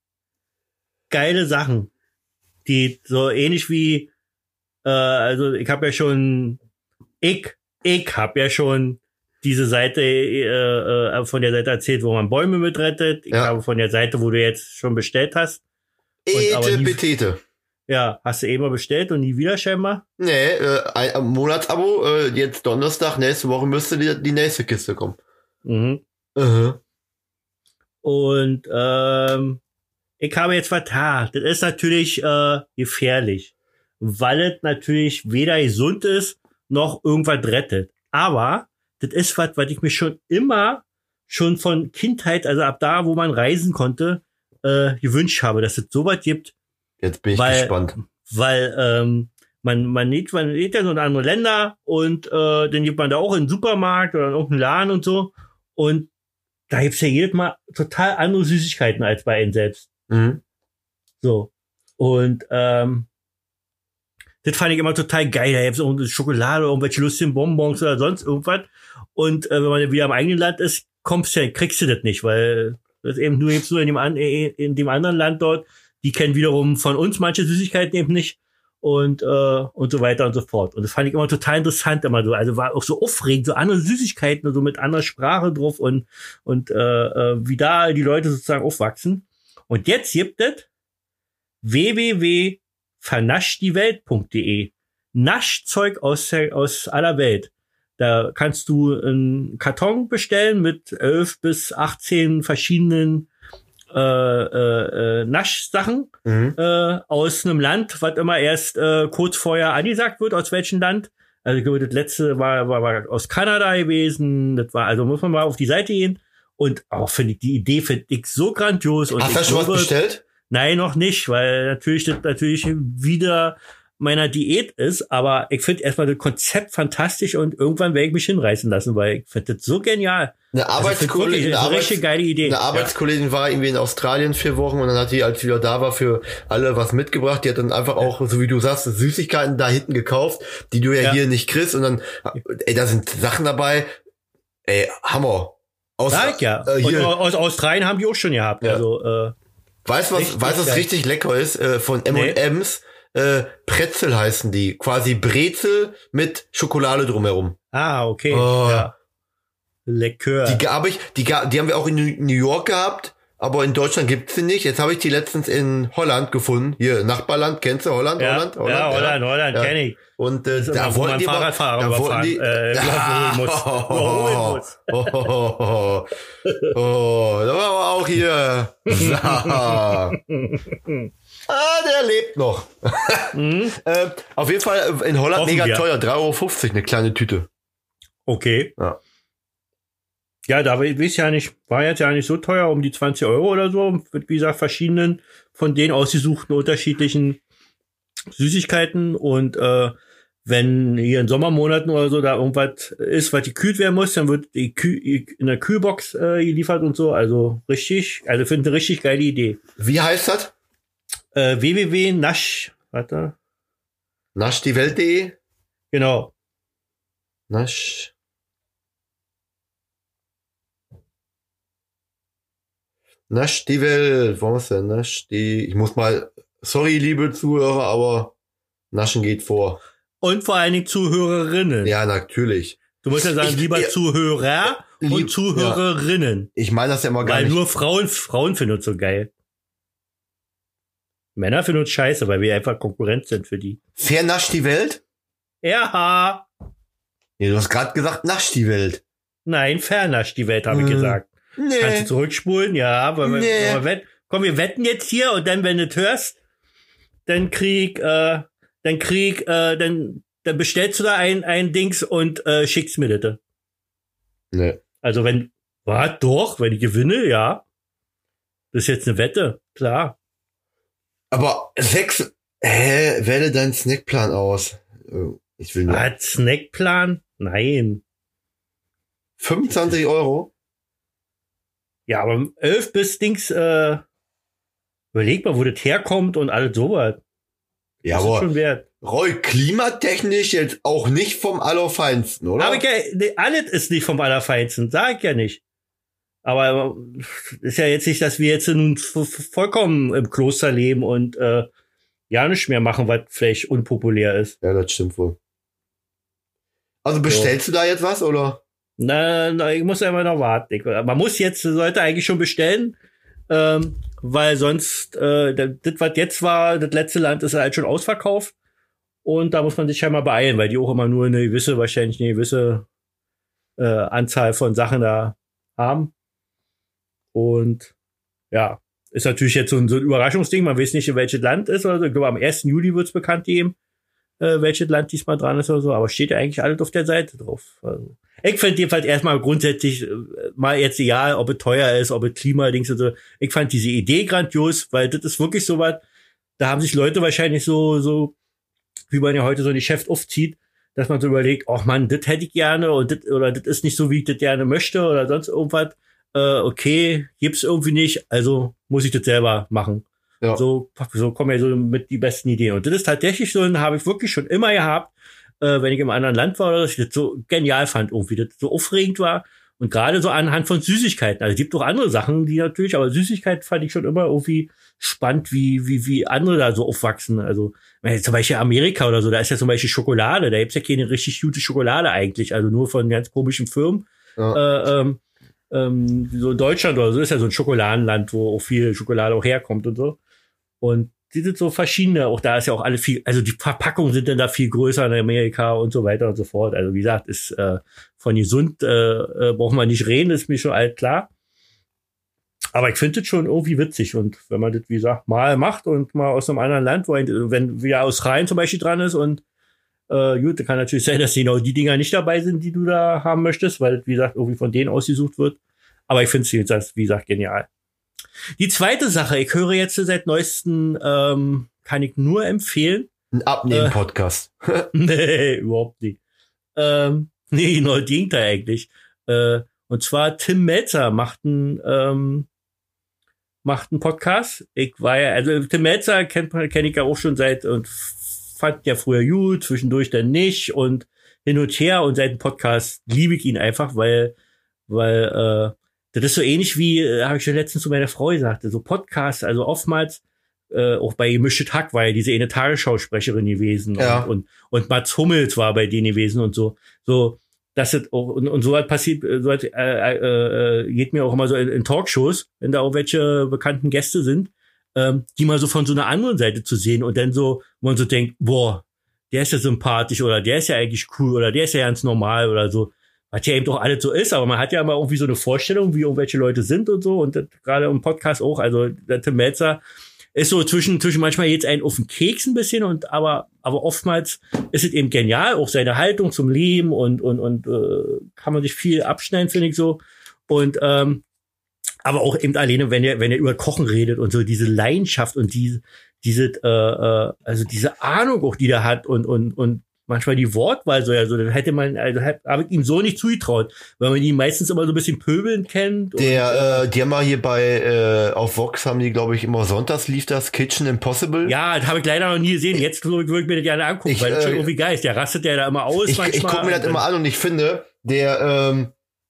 geile Sachen, die so ähnlich wie, äh, also ich habe ja schon, ich, ich habe ja schon diese Seite äh, äh, von der Seite erzählt, wo man Bäume mitrettet. Ich Ja. habe von der Seite, wo du jetzt schon bestellt hast. Und aber Ete nie- Petete. Ja, hast du eben mal bestellt und nie wieder scheinbar? Nee, äh, ein, ein Monatsabo, äh, jetzt Donnerstag, nächste Woche müsste die, die nächste Kiste kommen. Mhm. Uh-huh. Und ähm, ich habe jetzt vertan. Das ist natürlich äh, gefährlich, weil es natürlich weder gesund ist, noch irgendwas rettet. Aber das ist was, was ich mir schon immer, schon von Kindheit, also ab da, wo man reisen konnte, äh, gewünscht habe, dass es sowas gibt, Jetzt bin ich Weil- gespannt. weil ähm, man man geht, man geht ja so in andere Länder und äh, dann geht man da auch in den Supermarkt oder in irgendeinen Laden und so und da gibt's ja jedes Mal total andere Süßigkeiten als bei ihnen selbst. Mhm. So. Und ähm, das fand ich immer total geil. Da gibt's irgendeine Schokolade, irgendwelche lustigen Bonbons oder sonst irgendwas. Und äh, wenn man wieder im eigenen Land ist, kommst du, kriegst du das nicht, weil das eben nur gibt's nur in dem, an, in dem anderen Land dort. Die kennen wiederum von uns manche Süßigkeiten eben nicht. Und, äh, und so weiter und so fort. Und das fand ich immer total interessant immer so. Also war auch so aufregend, so andere Süßigkeiten und so mit anderer Sprache drauf und, und äh, äh, wie da die Leute sozusagen aufwachsen. Und jetzt gibt es w w w punkt vernaschdiewelt punkt de. Naschzeug aus, der, aus aller Welt. Da kannst du einen Karton bestellen mit elf bis achtzehn verschiedenen äh, äh, Naschsachen Mhm. äh, aus einem Land, was immer erst äh, kurz vorher angesagt wird, aus welchem Land. Also ich glaube, das letzte war, war, war aus Kanada gewesen. Das war, also muss man mal auf die Seite gehen. Und auch finde ich, die Idee finde ich so grandios. Und Hast du ich schon was glaube, bestellt? Nein, noch nicht, weil natürlich das natürlich wieder meiner Diät ist. Aber ich finde erstmal das Konzept fantastisch und irgendwann werde ich mich hinreißen lassen, weil ich finde das so genial. Eine Also ich find wirklich, Arbeitskollegin, das ist eine, eine richtig Arbeits geile Idee. eine Arbeitskollegin war irgendwie in Australien vier Wochen und dann hat die, als sie wieder da war, für alle was mitgebracht. Die hat dann einfach auch, so wie du sagst, Süßigkeiten da hinten gekauft, die du ja, Ja. hier nicht kriegst. Und dann, ey, da sind Sachen dabei, ey, Hammer. Aus, Sag ja. äh, Und hier, aus Australien haben die auch schon gehabt. Ja. Also, äh, weißt du, was, richtig weißt, was geil. richtig lecker ist? Äh, von M und M's, äh, Pretzel heißen die. Quasi Brezel mit Schokolade drumherum. ah, okay. Oh. Ja. Lecker. Die habe ich, die, ga- die haben wir auch in New New York gehabt, aber in Deutschland gibt's sie nicht. Jetzt habe ich die letztens in Holland gefunden. Hier, Nachbarland, kennst du Holland? ja, Holland, ja, Holland, Holland, Ja. kenn ich. Und äh, Da da wo wollten man die mal- Fahrradfahrer da wollten überfahren, die, äh, überholen muss. Überholen muss. Oh, oh, oh, oh, oh, da war aber auch hier. ah, der lebt noch. äh, auf jeden Fall in Holland Hoffen mega wir. teuer, drei Euro fünfzig eine kleine Tüte. Okay. Ja. Ja, da weiß ja nicht, war jetzt ja nicht so teuer, um die zwanzig Euro oder so, mit, wie gesagt, verschiedenen von den ausgesuchten unterschiedlichen Süßigkeiten. Und äh, wenn hier in Sommermonaten oder so da irgendwas ist, was gekühlt werden muss, dann wird die Kühl in der Kühlbox äh, geliefert und so. Also richtig, also finde eine richtig geile Idee. Wie heißt das? Äh, www.nasch, warte, Naschdiewelt.de? genau. Nasch. Nasch die Welt. Warum ist denn Nasch die? Ich muss mal, sorry, liebe Zuhörer, aber Naschen geht vor. Und vor allen Dingen Zuhörerinnen. Ja, natürlich. Du musst ja sagen, Ich- lieber ja, Zuhörer lieb- und Zuhörerinnen. Ich meine das ja immer gar Weil nicht. nur Frauen, Frauen finden uns so geil. Männer finden uns scheiße, weil wir einfach Konkurrenz sind für die. Fair Nasch die Welt? Ja, Ja, du hast gerade gesagt, Nasch die Welt. nein, Fernasch, die Welt, habe ich Hm. gesagt. Kannst du Nee. zurückspulen? Ja, weil wir, Nee. aber wett, komm, wir wetten jetzt hier und dann, wenn du das hörst, dann krieg, äh, dann krieg, äh, dann, dann bestellst du da ein, ein Dings und äh, schickst mir das. Nee. Also wenn, was, doch, wenn ich gewinne, ja. Das ist jetzt eine Wette, klar. Aber sechs, hä, wähle deinen Snackplan aus. Äh, Ich will nur Was, Snackplan? Nein. fünfundzwanzig Euro. Ja, aber elf bis Dings, äh, überleg mal, wo das herkommt und alles sowas. Ja, Das ist aber schon wert. Roy, klimatechnisch jetzt auch nicht vom Allerfeinsten, oder? Aber ich ja, nee, alles ist nicht vom Allerfeinsten, sag ich ja nicht. Aber äh, ist ja jetzt nicht, dass wir jetzt nun v- vollkommen im Kloster leben und äh, ja nichts mehr machen, was vielleicht unpopulär ist. Ja, das stimmt wohl. Also bestellst du da jetzt was, oder? Na, na, ich muss einfach noch warten. Ich, man muss jetzt, sollte eigentlich schon bestellen, ähm, weil sonst, äh, das, das, was jetzt war, das letzte Land ist halt schon ausverkauft. Und da muss man sich scheinbar beeilen, weil die auch immer nur eine gewisse, wahrscheinlich eine gewisse äh, Anzahl von Sachen da haben. Und ja, ist natürlich jetzt so ein, so ein Überraschungsding. Man weiß nicht, in welches Land ist oder so. Ich glaube, am ersten Juli wird es bekannt geben, äh, welches Land diesmal dran ist oder so. Aber steht ja eigentlich alles auf der Seite drauf. Also, ich finde jedenfalls erstmal grundsätzlich äh, mal jetzt egal, ob es teuer ist, ob es Klimadings und so. Ich fand diese Idee grandios, weil das ist wirklich so was, da haben sich Leute wahrscheinlich so, so, wie man ja heute so ein Geschäft aufzieht, dass man so überlegt, ach man, das hätte ich gerne und das, oder das ist nicht so, wie ich das gerne möchte oder sonst irgendwas. Äh, okay, gibt's irgendwie nicht, also muss ich das selber machen. Ja. So, so kommen ja so mit die besten Ideen. Und das ist tatsächlich so, habe ich wirklich schon immer gehabt, äh, wenn ich im anderen Land war, dass ich das so genial fand, irgendwie, das so aufregend war. Und gerade so anhand von Süßigkeiten. Also es gibt auch andere Sachen, die natürlich, aber Süßigkeiten fand ich schon immer irgendwie spannend, wie, wie, wie andere da so aufwachsen. Also, wenn jetzt zum Beispiel Amerika oder so, da ist ja zum Beispiel Schokolade, da gibt's ja keine richtig gute Schokolade eigentlich, also nur von ganz komischen Firmen. Ja. Äh, ähm, ähm, so in Deutschland oder so ist ja so ein Schokoladenland, wo auch viel Schokolade auch herkommt und so. Und die sind so verschiedene, auch da ist ja auch alle viel, also die Verpackungen sind dann da viel größer in Amerika und so weiter und so fort. Also wie gesagt, ist äh, von gesund äh, äh, braucht man nicht reden, ist mir schon alt klar. Aber ich finde das schon irgendwie witzig. Und wenn man das, wie gesagt, mal macht und mal aus einem anderen Land, wo ein, wenn wieder Australien zum Beispiel dran ist und äh, gut, kann natürlich sein, dass genau die Dinger nicht dabei sind, die du da haben möchtest, weil, wie gesagt, irgendwie von denen ausgesucht wird. Aber ich finde es jetzt, wie gesagt, genial. Die zweite Sache, ich höre jetzt seit neuestem, ähm, kann ich nur empfehlen. Ein Abnehmen-Podcast. Äh, nee, überhaupt nicht. Ähm, nee, genau, das Gegenteil eigentlich. Äh, und zwar Tim Melzer macht einen, ähm, macht einen Podcast. Ich war ja, also Tim Melzer kennt kenn ich ja auch schon seit und fand ja früher gut, zwischendurch dann nicht und hin und her und seit dem Podcast liebe ich ihn einfach, weil, weil, äh, das ist so ähnlich wie, äh, habe ich schon letztens zu meiner Frau gesagt, so Podcasts, also oftmals, äh, auch bei Gemischtes Hack war ja diese eine Tagesschausprecherin gewesen ja. und, und, und Mats Hummels war bei denen gewesen und so, so, dass das auch, und, und so was passiert, so was, äh, äh, äh, geht mir auch immer so in, in Talkshows, wenn da auch welche bekannten Gäste sind, ähm, die mal so von so einer anderen Seite zu sehen und dann so, wo man so denkt, boah, der ist ja sympathisch oder der ist ja eigentlich cool oder der ist ja ganz normal oder so. Was ja eben doch alles so ist, aber man hat ja immer irgendwie so eine Vorstellung, wie irgendwelche Leute sind und so und das, gerade im Podcast auch, also der Tim Melzer ist so zwischen, zwischen manchmal jetzt einen auf den Keks ein bisschen und aber, aber oftmals ist es eben genial, auch seine Haltung zum Leben und, und, und, äh, kann man sich viel abschneiden, finde ich so. Und, ähm, aber auch eben alleine, wenn er, wenn er über Kochen redet und so, diese Leidenschaft und diese, diese, äh, äh, also diese Ahnung auch, die der hat und, und, und manchmal die Wortwahl so, also, das hätte man, also, habe ich ihm so nicht zugetraut, weil man ihn meistens immer so ein bisschen pöbeln kennt. Der, und, äh, die haben mal hier bei, äh, auf Vox haben die, glaube ich, immer sonntags lief das Kitchen Impossible. Ja, das habe ich leider noch nie gesehen. Jetzt würde ich mir das gerne angucken, ich, weil das äh, schon irgendwie geil ist. Der rastet ja da immer aus. Ich, ich gucke mir das immer an und ich finde, der, ähm,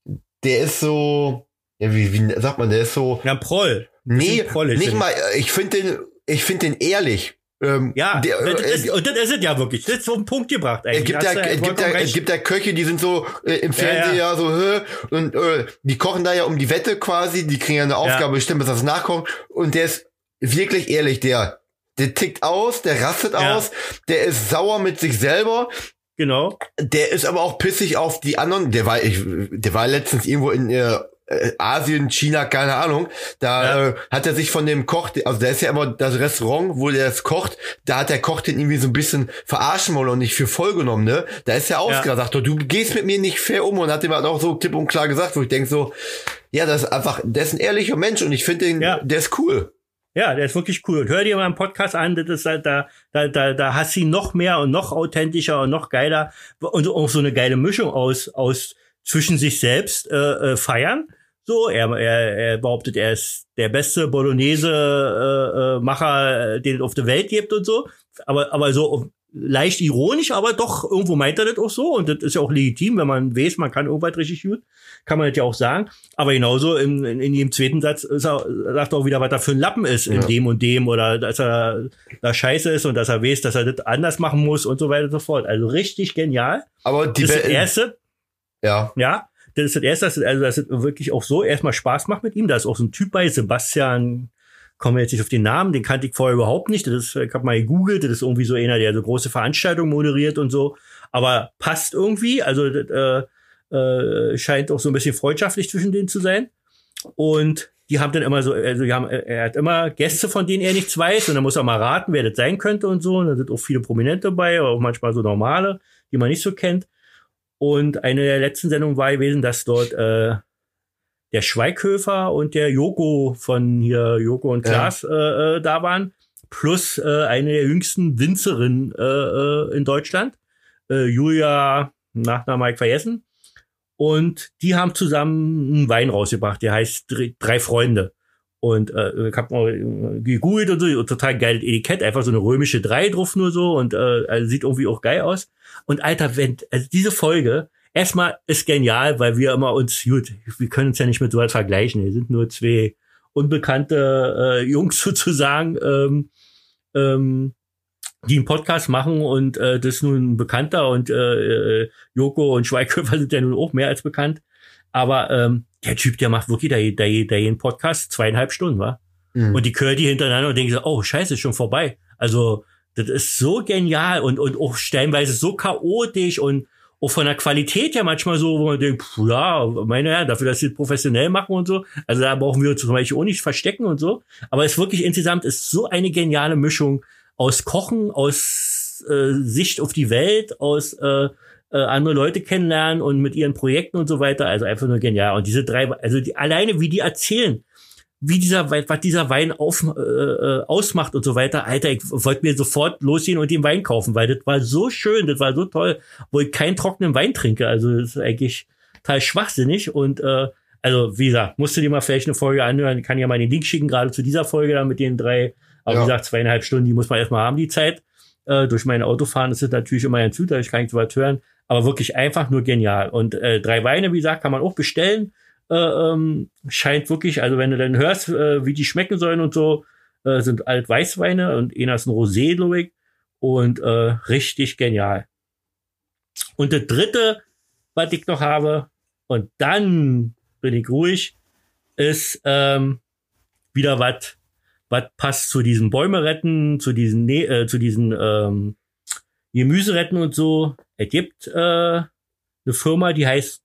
der ist so, ja, wie, wie sagt man, der ist so. Ja, Proll. Nee, nicht mal, ich finde den, ich finde den ehrlich. Ähm, ja, der, das ist, äh, und das ist es ja wirklich. Das ist so ein Punkt gebracht eigentlich. Es gibt ja, es gibt ja, es gibt ja Köche, die sind so äh, im Fernsehen ja, ja. ja so hö, und äh, die kochen da ja um die Wette quasi, die kriegen ja eine Aufgabe, ja. bestimmt, bis das nachkommt und der ist wirklich ehrlich, der der tickt aus, der rastet ja. aus, der ist sauer mit sich selber. Genau. Der ist aber auch pissig auf die anderen. Der war ich, der war letztens irgendwo in äh, Asien, China, keine Ahnung, da ja. äh, hat er sich von dem Koch, also der ist ja immer das Restaurant, wo der es kocht, da hat der Koch den irgendwie so ein bisschen verarschen wollen und nicht für voll genommen, ne? Da ist er ausgerastet, ja. du gehst mit mir nicht fair um und hat ihm halt auch so klipp und klar gesagt, wo ich denke so, ja, das ist einfach, der ist ein ehrlicher Mensch und ich finde den, ja. der ist cool. Ja, der ist wirklich cool. Und hör dir mal einen Podcast an, das ist halt, da, da, da, da hast du ihn noch mehr und noch authentischer und noch geiler und auch so eine geile Mischung aus, aus zwischen sich selbst äh, äh, feiern. So, er, er, er behauptet, er ist der beste Bolognese-Macher, äh, den es auf der Welt gibt und so. Aber, aber so leicht ironisch, aber doch irgendwo meint er das auch so. Und das ist ja auch legitim, wenn man weiß, man kann irgendwas richtig gut, kann man das ja auch sagen. Aber genauso in, in, in jedem zweiten Satz ist er, sagt er auch wieder, was er für ein Lappen ist in ja. dem und dem oder dass er da scheiße ist und dass er weiß, dass er das anders machen muss und so weiter und so fort. Also richtig genial. Aber die das ist das Erste. Ja. Ja. Das ist das Erste, dass es, also, dass es wirklich auch so erstmal Spaß macht mit ihm. Da ist auch so ein Typ bei, Sebastian, kommen wir jetzt nicht auf den Namen, den kannte ich vorher überhaupt nicht. Das ist, ich habe mal gegoogelt, das ist irgendwie so einer, der so große Veranstaltungen moderiert und so. Aber passt irgendwie, also das, äh, äh, scheint auch so ein bisschen freundschaftlich zwischen denen zu sein. Und die haben dann immer so, also die haben, er hat immer Gäste, von denen er nichts weiß und dann muss er mal raten, wer das sein könnte und so. Und da sind auch viele Prominente dabei, aber auch manchmal so normale, die man nicht so kennt. Und eine der letzten Sendungen war gewesen, dass dort äh, der Schweighöfer und der Joko von hier, Joko und Klaas, ja. äh, da waren. Plus äh, eine der jüngsten Winzerinnen äh, in Deutschland, äh, Julia, Nachnamen habe ich vergessen. Und die haben zusammen einen Wein rausgebracht, der heißt Drei Freunde. Und äh, ich habe mal gegoogelt und so, total geiles Etikett, einfach so eine römische drei drauf nur so und äh, also sieht irgendwie auch geil aus. Und Alter, wenn, also diese Folge, erstmal ist genial, weil wir immer uns, gut, wir können uns ja nicht mit so was vergleichen, wir sind nur zwei unbekannte äh, Jungs sozusagen, ähm, ähm, die einen Podcast machen und äh, das ist nun ein Bekannter und äh, Joko und Schweighöfer sind ja nun auch mehr als bekannt. Aber ähm, der Typ, der macht wirklich der, der, der jeden Podcast zweieinhalb Stunden, wa? Mhm. Und die hören die hintereinander und denken so, oh, scheiße, ist schon vorbei. Also, das ist so genial und, und auch stellenweise so chaotisch und, auch von der Qualität ja manchmal so, wo man denkt, pff, ja, meine Herren, dafür, dass sie es professionell machen und so. Also da brauchen wir uns zum Beispiel auch nicht verstecken und so. Aber es ist wirklich insgesamt ist so eine geniale Mischung aus Kochen, aus äh, Sicht auf die Welt, aus äh, äh, andere Leute kennenlernen und mit ihren Projekten und so weiter. Also einfach nur genial. Und diese drei, also die, alleine wie die erzählen, wie dieser Wein, was dieser Wein auf, äh, ausmacht und so weiter. Alter, ich wollte mir sofort losgehen und den Wein kaufen, weil das war so schön, das war so toll, wo ich keinen trockenen Wein trinke. Also das ist eigentlich total schwachsinnig. Und äh, also wie gesagt, musst du dir mal vielleicht eine Folge anhören. Ich kann ja mal den Link schicken, gerade zu dieser Folge da mit den drei, aber ja. Wie gesagt, zweieinhalb Stunden, die muss man erstmal haben, die Zeit. Äh, durch mein Autofahren ist das natürlich immer ein Zut, ich kann nicht so weit hören, aber wirklich einfach nur genial. Und äh, drei Weine, wie gesagt, kann man auch bestellen. Äh, ähm, scheint wirklich, also wenn du dann hörst, äh, wie die schmecken sollen und so, äh, sind alt Weißweine und einer ist ein Rosé, glaube ich, und äh, richtig genial. Und das dritte, was ich noch habe, und dann bin ich ruhig, ist ähm, wieder was, was passt zu diesen Bäume retten, zu diesen, ne- äh, zu diesen ähm, Gemüse retten und so. Es gibt äh, eine Firma, die heißt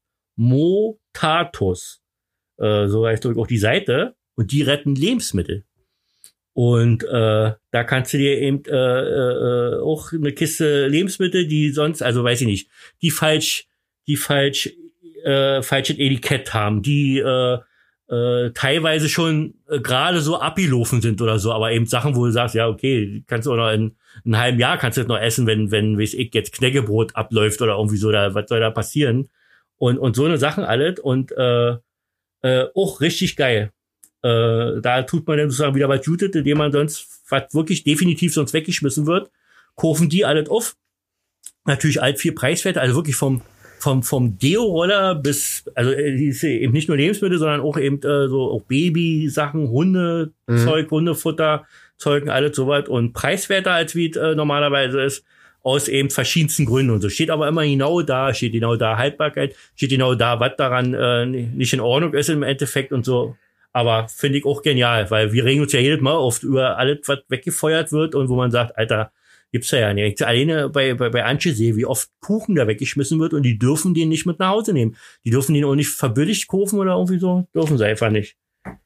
Motatus. Äh, so heißt auch die Seite. Und die retten Lebensmittel. Und äh, da kannst du dir eben äh, äh, auch eine Kiste Lebensmittel, die sonst, also weiß ich nicht, die falsch, die falsch, äh, falsches Etikett haben, die äh, äh, teilweise schon äh, gerade so abgelaufen sind oder so, aber eben Sachen, wo du sagst, ja, okay, kannst du auch noch in, in einem halben Jahr kannst du das noch essen, wenn, wenn, weiß ich, jetzt Knäckebrot abläuft oder irgendwie so, da, was soll da passieren? Und, und so eine Sachen alles und äh, äh, auch richtig geil. Äh, da tut man dann sozusagen wieder was Gutes, indem man sonst, was wirklich definitiv sonst weggeschmissen wird, kaufen die alles auf. Natürlich alt viel preiswerter, also wirklich vom vom vom Deo-Roller bis, also die ist eben nicht nur Lebensmittel, sondern auch eben äh, so auch Baby-Sachen, Hunde, mhm. Zeug, Hundefutter, Zeugen, alles sowas und preiswerter als wie es äh, normalerweise ist, aus eben verschiedensten Gründen und so. Steht aber immer genau da, steht genau da Haltbarkeit, steht genau da, was daran äh, nicht in Ordnung ist im Endeffekt und so. Aber finde ich auch genial, weil wir regen uns ja jedes Mal oft über alles, was weggefeuert wird und wo man sagt, Alter, gibt's ja ja nicht. Alleine bei, bei, bei Antje sehe, wie oft Kuchen da weggeschmissen wird und die dürfen den nicht mit nach Hause nehmen. Die dürfen den auch nicht verbilligt kaufen oder irgendwie so. Dürfen sie einfach nicht.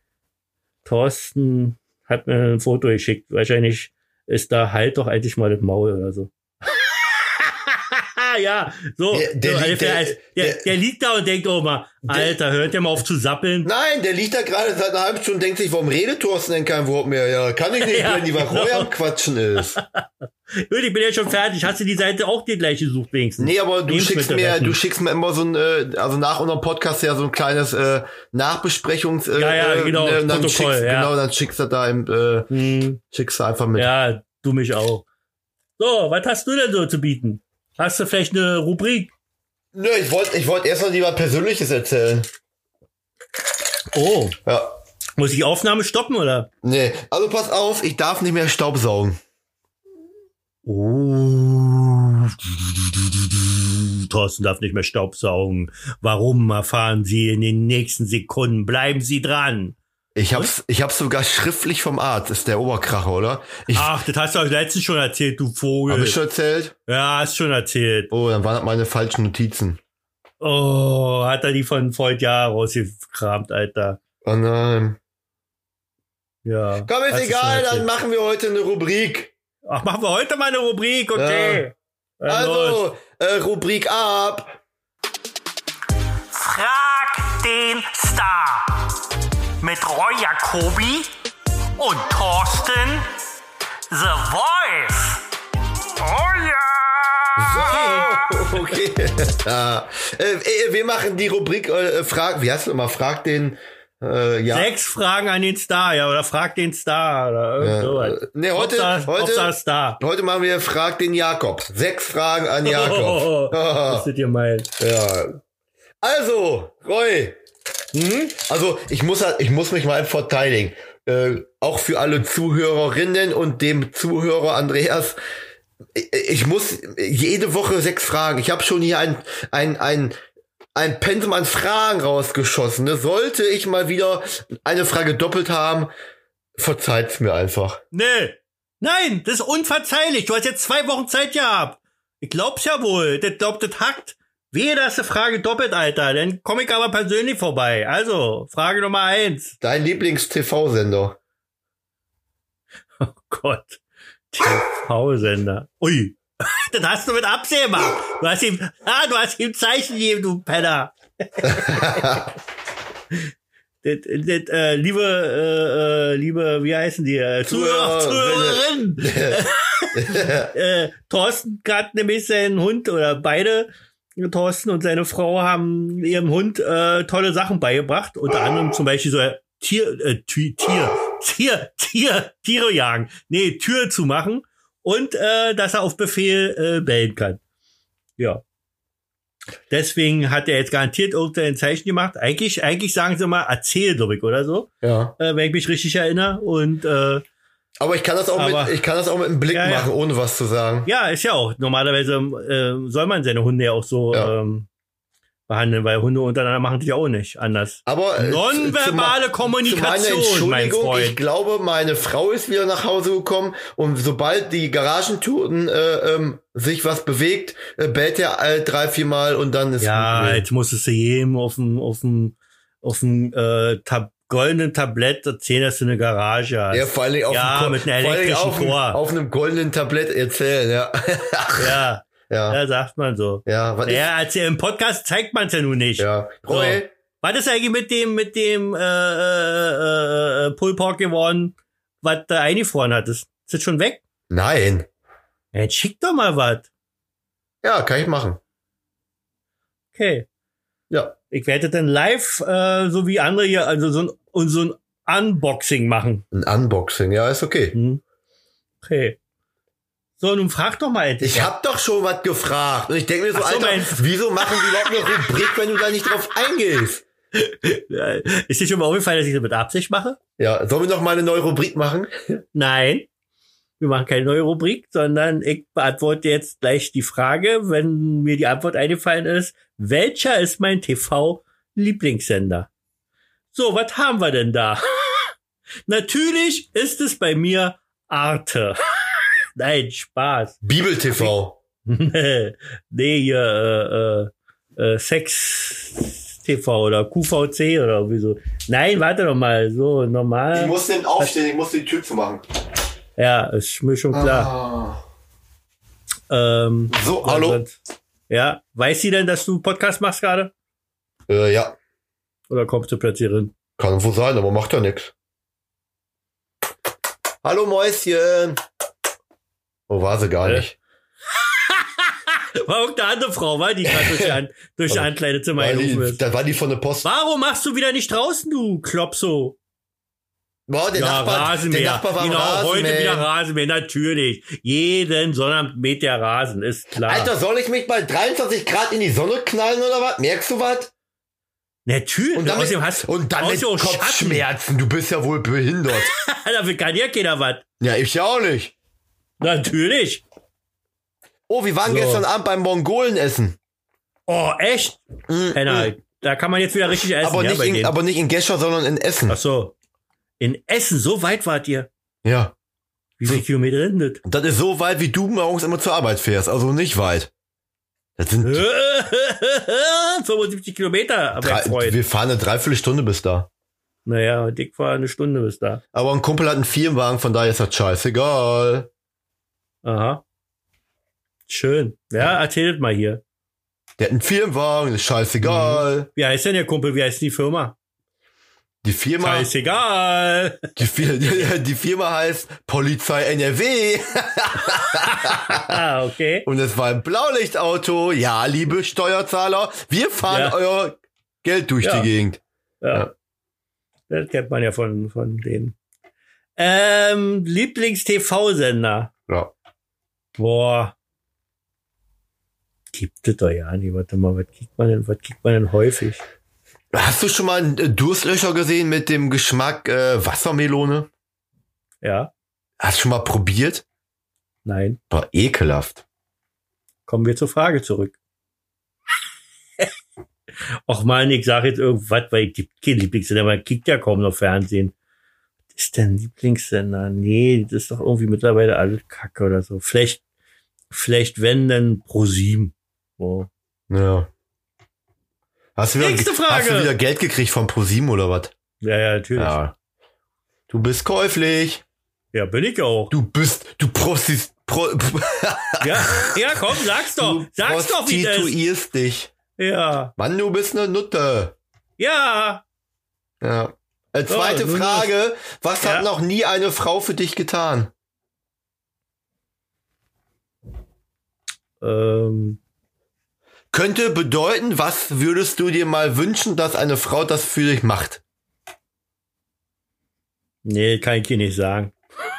Thorsten hat mir ein Foto geschickt. Wahrscheinlich ist da halt doch eigentlich mal das Maul oder so. Ja, so. Der, der, so liegt, der, der, der liegt da und denkt, oh mal, Alter, hört der mal auf zu sappeln. Nein, der liegt da gerade seit einer halben Stunde und denkt sich, warum redet Thorsten denn kein Wort mehr? Ja, kann ich nicht, ja, wenn die Roy am Quatschen ist. Gut, ich bin ja schon fertig. Hast du die Seite auch dir gleich gesucht, wenigstens? Nee, aber du schickst mir, du schickst mir immer so ein, äh, also nach unserem Podcast ja so ein kleines äh, Nachbesprechungs, äh, ja, ja, genau, äh, dann Protokoll, schickst, ja. Genau, dann schickst du da im, äh, hm. schickst du einfach mit. Ja, du mich auch. So, was hast du denn so zu bieten? Hast du vielleicht eine Rubrik? Nö, ich wollte ich wollte erst noch lieber Persönliches erzählen. Oh. Ja. Muss ich die Aufnahme stoppen, oder? Nee, also pass auf, ich darf nicht mehr Staubsaugen. Oh. Thorsten darf nicht mehr Staubsaugen. Warum, erfahren Sie in den nächsten Sekunden. Bleiben Sie dran. Ich hab's, ich hab's sogar schriftlich vom Arzt. Ist der Oberkracher, oder? Ich, Ach, das hast du euch letztens schon erzählt, du Vogel. Hab ich schon erzählt? Ja, hast schon erzählt. Oh, dann waren das meine falschen Notizen. Oh, hat er die von vor Jahr rausgekramt, Alter. Oh nein. Ja. Komm, ist egal, dann machen wir heute eine Rubrik. Ach, machen wir heute mal eine Rubrik, okay. Ja. Also, äh, Rubrik ab. Frag den Star. Mit Roy Jacobi und Thorsten The Voice. Oh ja! So, okay. Ja. Äh, wir machen die Rubrik äh, Frag, wie heißt das immer? Frag den äh, ja. Sechs Fragen an den Star, ja, oder frag den Star oder irgend sowas. Ja. Nee, heute, Hauptsache, heute, Hauptsache Star. Heute machen wir Frag den Jakob. Sechs Fragen an Jakob. Oh, was ist ihr meint? Ja. Also, Roy. Mhm. Also ich muss halt, ich muss mich mal verteidigen. Äh, auch für alle Zuhörerinnen und dem Zuhörer Andreas. Ich, ich muss jede Woche sechs Fragen. Ich habe schon hier ein ein ein ein Pensum an Fragen rausgeschossen. Ne? Sollte ich mal wieder eine Frage doppelt haben, verzeiht's mir einfach. Nee. Nein, das ist unverzeihlich. Du hast jetzt zwei Wochen Zeit gehabt. Ich glaub's ja wohl. Das glaubt, das hackt. Wehe, das ist eine Frage doppelt, Alter. Dann komme ich aber persönlich vorbei. Also, Frage Nummer eins. Dein Lieblings-T V-Sender. Oh Gott. T V-Sender. Ui. Das hast du mit Absehen gemacht. Du hast ihm, ah, du hast ihm Zeichen gegeben, du Penner. das, das, äh, liebe, äh, liebe, wie heißen die? Äh, Zuhörer, Zuhörerinnen. äh, Thorsten hat nämlich seinen Hund oder beide, Thorsten und seine Frau, haben ihrem Hund äh, tolle Sachen beigebracht. Unter anderem zum Beispiel so Tier, äh, Tier, Tier, Tier, Tier, Tiere jagen. Nee, Tür zu machen. Und äh, dass er auf Befehl äh, bellen kann. Ja. Deswegen hat er jetzt garantiert irgendein Zeichen gemacht. Eigentlich, eigentlich sagen sie mal, erzähl, glaube ich, oder so. Ja. Äh, wenn ich mich richtig erinnere. Und äh, aber ich kann das auch aber, mit, ich kann das auch mit einem Blick ja, ja. machen, ohne was zu sagen. Ja, ist ja auch. Normalerweise äh, soll man seine Hunde ja auch so Ja. ähm, behandeln, weil Hunde untereinander machen die ja auch nicht anders. Aber äh, nonverbale zu, Kommunikation, zu meiner mein Entschuldigung, Freund. ich glaube, meine Frau ist wieder nach Hause gekommen und sobald die Garagentüren äh, ähm, sich was bewegt, äh, bellt er äh, drei, vier Mal und dann ist Ja, gut. jetzt musstest du jedem auf dem auf dem auf dem äh, Tab goldenen Tablett erzählen, dass du eine Garage hast. Ja, vor allem auf, Ja, einem, mit einem vor allem elektrischen auf, einem, Tor. auf einem goldenen Tablett erzählen, ja. Ja, ja. ja, sagt man so. Ja, was Ja, als im Podcast zeigt man es ja nun nicht. ist, ja. So. Roy, Was ist eigentlich mit dem, mit dem, äh, äh, äh, Pulled Pork geworden, was du eingefroren hattest? Ist das schon weg? nein. Ja, jetzt schick doch mal was. Ja, kann ich machen. Okay. Ja. Ich werde dann live, äh, so wie andere hier, also so ein, und so ein Unboxing machen. Ein Unboxing, ja, ist okay. Hm. Okay. So, nun frag doch mal endlich. Ich hab doch schon was gefragt. Und ich denke mir so, Ach so, Alter, mein- wieso machen die überhaupt eine Rubrik, wenn du da nicht drauf eingehst? Ist dir schon mal aufgefallen, dass ich das mit Absicht mache? Ja, sollen wir noch mal eine neue Rubrik machen? Nein. Wir machen keine neue Rubrik, sondern ich beantworte jetzt gleich die Frage, wenn mir die Antwort eingefallen ist, welcher ist mein T V-Lieblingssender? So, was haben wir denn da? Natürlich ist es bei mir Arte. Nein, Spaß. Bibel-T V. Nee, hier, äh, äh, Sex-T V oder Q V C oder irgendwie so. Nein, warte doch mal, so normal. musste eben aufstehen, ich musste die Tür zu machen. Ja, ist mir schon klar. Ah. Ähm, So, ja, hallo? sonst- Ja, weiß sie denn, dass du Podcast machst gerade? Äh, ja, Oder kommst du plötzlich rein? kann wohl sein, aber macht ja nix. Hallo Mäuschen. Oh, war sie gar Äh, nicht. War irgendeine andere Frau, war die gerade durch die, An durch die Ankleidezimmer War eingerufen die, ist. da war die von der Post. Warum machst du wieder nicht draußen, du Klopso? Boah, der Ja, Nachbar, der Rasenmäher. Nachbar war am Genau, heute Rasenmähen. wieder Rasenmäher, natürlich. Jeden Sonnabend mäht der Rasen, ist klar. Alter, soll ich mich bei dreiundzwanzig Grad in die Sonne knallen oder was? Merkst du was? Natürlich. Und dann außerdem mit, hast, und dann mit außerdem auch Schatten. Kopfschmerzen. Du bist ja wohl behindert. Dafür kann ja keiner was. Ja, ich ja auch nicht. Natürlich. Oh, wir waren So. gestern Abend beim Mongolen essen. Oh, echt? Mm, Penner, mm. da kann man jetzt wieder richtig essen, Aber, ja, nicht bei in, denen. aber nicht in Gescher, sondern in Essen. Ach so. In Essen, so weit wart ihr? Ja. Wie viele Kilometer sind das? Das ist so weit, wie du morgens immer zur Arbeit fährst. Also nicht weit. Das sind fünfundsiebzig Kilometer, aber drei, Freund. wir fahren eine Dreiviertelstunde bis da. Naja, und ich war eine Stunde bis da. Aber ein Kumpel hat einen Firmenwagen, von daher ist das scheißegal. Aha. Schön. Ja, erzählt mal hier. Der hat einen Firmenwagen, ist scheißegal. Wie heißt denn der Kumpel? Wie heißt die Firma? Die Firma, Scheißegal. die, Fir- die, die Firma heißt Polizei N R W. Ah, okay. Und es war ein Blaulichtauto. Ja, liebe Steuerzahler, wir fahren Ja. euer Geld durch Ja. die Gegend. Ja. Das kennt man ja von, von denen. Ähm, Lieblings-T V-Sender. Ja. Boah. Gibt es doch ja nicht. Warte mal, was kriegt man denn, was kriegt man denn häufig? Hast du schon mal einen äh, Durstlöscher gesehen mit dem Geschmack äh, Wassermelone? Ja? Hast du schon mal probiert? Nein. War ekelhaft. Kommen wir zur Frage zurück. Och man, ich sage jetzt irgendwas, weil ich gibt kein Lieblingssender, man kriegt ja kaum noch Fernsehen. Was ist denn Lieblingssender? Nee, das ist doch irgendwie mittlerweile alles Kacke oder so. Vielleicht, vielleicht wenn, dann ProSieben. Oh. Ja. Hast du wieder, Nächste Frage. Hast du wieder Geld gekriegt von ProSieben oder was? Ja, ja, natürlich. Ja. Ja. Du bist käuflich. ja, bin ich auch. Du bist, du Prostis, Pro, Ja, ja, komm, sag's doch. du Sag's doch, wie das ist. prostituierst dich. Ja. Mann, du bist eine Nutte. Ja. Ja. Äh, zweite Ja, Frage. Was Ja. hat noch nie eine Frau für dich getan? Ähm, Könnte bedeuten, was würdest du dir mal wünschen, dass eine Frau das für dich macht? nee, kann ich dir nicht sagen.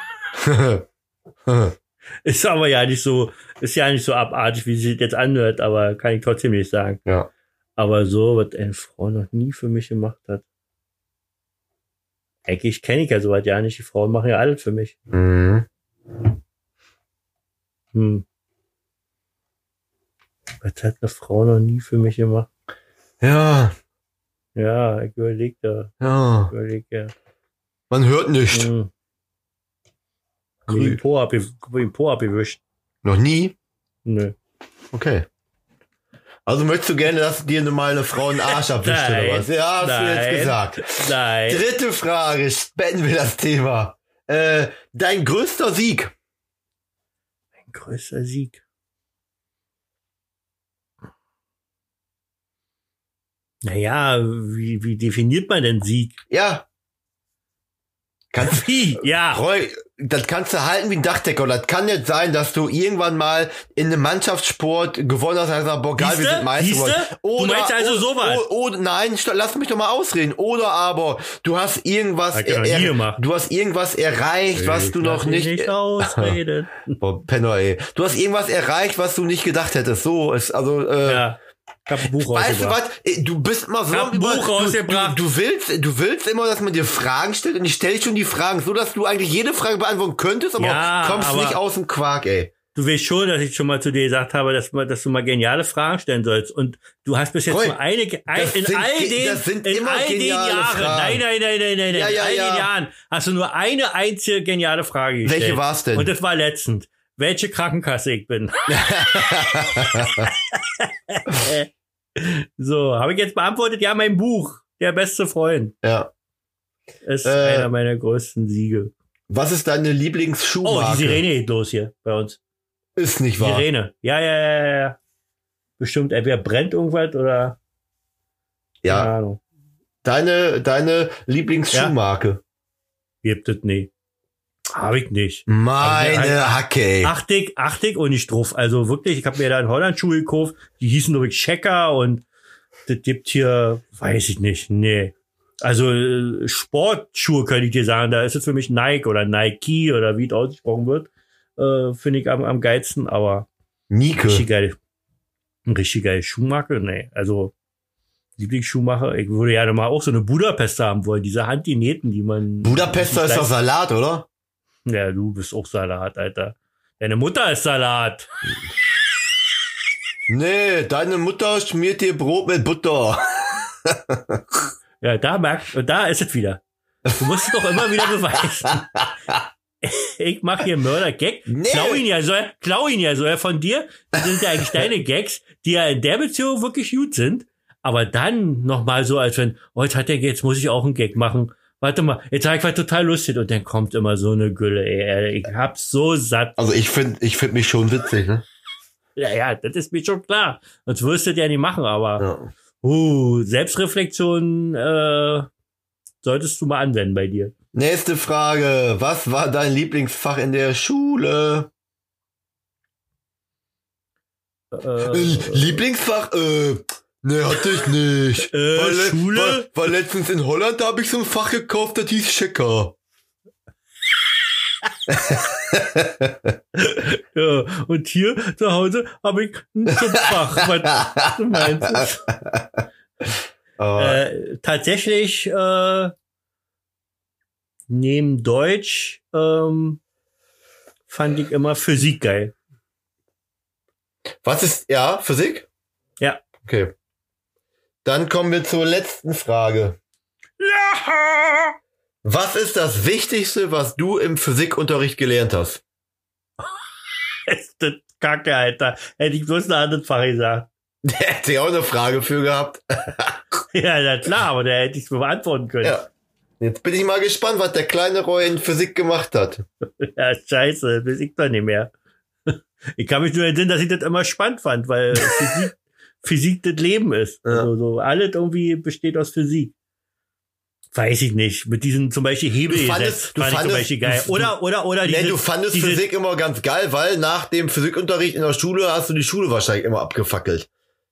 Ist aber ja nicht so, ist ja nicht so abartig, wie sie sich jetzt anhört, aber kann ich trotzdem nicht sagen. Ja. Aber so, was eine Frau noch nie für mich gemacht hat. Eigentlich kenne ich ja soweit ja nicht. Die Frauen machen ja alles für mich. Mhm. Hm. Was hat eine Frau noch nie für mich gemacht? Ja. Ja, ich überleg da. Ja. Ich überleg ja. Man hört nicht. Hm. Mir den Po abge- den Po abgewischt. Noch nie? Nö. Okay. Also möchtest du gerne, dass dir mal eine Frau einen Arsch abwischt oder Nein. was? Ja, hast du Nein. jetzt gesagt. Nein. Dritte Frage, beenden wir das Thema. Äh, dein größter Sieg? Ein größter Sieg. Naja, wie, wie definiert man denn Sieg? Ja. Kannst, Wie? Ja. Roy, das kannst du halten wie ein Dachdecker. Das kann jetzt sein, dass du irgendwann mal in einem Mannschaftssport gewonnen hast und hast gesagt, boah, geil, wir Siehste? sind Meister Siehste? geworden. Du meinst also sowas? Oder, oder, nein, stopp, lass mich doch mal ausreden. Oder aber du hast irgendwas, Hat er noch nie gemacht. du hast irgendwas erreicht, was Ich du noch lass mich nicht, nicht ausreden. boah, Penner, ey. Du hast irgendwas erreicht, was du nicht gedacht hättest. So ist, also, äh, Ja. Ich hab ein Buch weißt du rausgebracht. was? Ey, Du bist immer so Hab am ein Buch Über- du, rausgebracht. du, du willst, du willst immer, dass man dir Fragen stellt und ich stelle schon die Fragen, so dass du eigentlich jede Frage beantworten könntest, aber Ja, kommst aber- nicht aus dem Quark, ey. Du weißt schon, dass ich schon mal zu dir gesagt habe, dass, man, dass du mal geniale Fragen stellen sollst. Und du hast bis jetzt Roy, nur eine, ein, das in sind all ge- den, das sind in immer all den geniale Jahren, Fragen. nein, nein, nein, nein, nein, Ja, nein, ja, in all ja. den Jahren hast du nur eine einzige geniale Frage gestellt. Welche war's denn? Und das war letztend. Welche Krankenkasse ich bin. So, habe ich jetzt beantwortet? Ja, mein Buch, Der beste Freund, Ja. ist Äh, einer meiner größten Siege. Was ist deine Oh, Lieblingsschuhmarke? die Sirene geht los hier bei uns. Ist nicht wahr. Sirene. Ja, ja, ja, ja, ja. Bestimmt, entweder brennt irgendwas oder. Keine Ja. Ahnung. Deine, deine Lieblingsschuhmarke. Gibt es nicht. Hab ich nicht. Meine Aber- Hacke, ey. Achtig, achtig und nicht drauf. Also wirklich, ich habe mir da in Holland Schuhe gekauft. Die hießen nur Checker und das gibt hier, weiß ich nicht, nee. Also äh, Sportschuhe könnte ich dir sagen. Da ist es für mich Nike oder Nike oder wie es ausgesprochen wird. Äh, Finde ich am, am geilsten, aber Nike. richtig geil. Eine richtig geile Schuhmarke? Nee. Also Lieblingsschuhmacher. Ich würde ja mal auch so eine Budapester haben wollen. Diese Handinähten, die man. Budapester ist doch Salat, oder? Ja, du bist auch Salat, Alter. Deine Mutter ist Salat. Nee, deine Mutter schmiert dir Brot mit Butter. Ja, da merkt, und da ist es wieder. Du musst es doch immer wieder beweisen. Ich mache hier Mörder-Gag. Nee. Klau ihn ja so, klau ihn ja so von dir. Das sind ja eigentlich deine Gags, die ja in der Beziehung wirklich gut sind. Aber dann nochmal so, als wenn, oh, jetzt hat der Gag, jetzt muss ich auch einen Gag machen. Warte mal, jetzt habe ich was total lustig. Und dann kommt immer so eine Gülle, ey. Ich hab's so satt. Also ich finde ich find mich schon witzig, ne? Ja, ja, das ist mir schon klar. Sonst würdest du das ja nicht machen, aber Ja. uh, Selbstreflexion äh, solltest du mal anwenden bei dir. Nächste Frage. Was war dein Lieblingsfach in der Schule? Äh, Lieblingsfach? Äh, ne, hatte ich nicht. Äh, weil, le- Schule? Weil, weil letztens in Holland, da habe ich so ein Fach gekauft, das hieß Checker. Ja, und hier zu Hause habe ich ein Fach. Was du meinst. Aber Äh, tatsächlich äh, neben Deutsch ähm, fand ich immer Physik geil. was ist, ja, Physik? Ja. Okay. Dann kommen wir zur letzten Frage. Ja! Was ist das Wichtigste, was du im Physikunterricht gelernt hast? Ist das Kacke, Alter. Hätte ich bloß ein anderes Fach gesagt. Der hätte ja auch eine Frage für gehabt. Ja, na klar, aber der hätte ich es beantworten können. Ja. Jetzt bin ich mal gespannt, was der kleine Roy in Physik gemacht hat. Ja, scheiße, das weiß ich doch nicht mehr. Ich kann mich nur erinnern, dass ich das immer spannend fand, weil Physik, Physik das Leben ist. Ja. Also, so, alles irgendwie besteht aus Physik. Weiß ich nicht. Mit diesen zum Beispiel Hebelgesetz du fand ich zum fandest- Beispiel geil. du- Oder, oder, oder Nee, diese, du fandest diese, Physik immer ganz geil, weil nach dem Physikunterricht in der Schule hast du die Schule wahrscheinlich immer abgefackelt.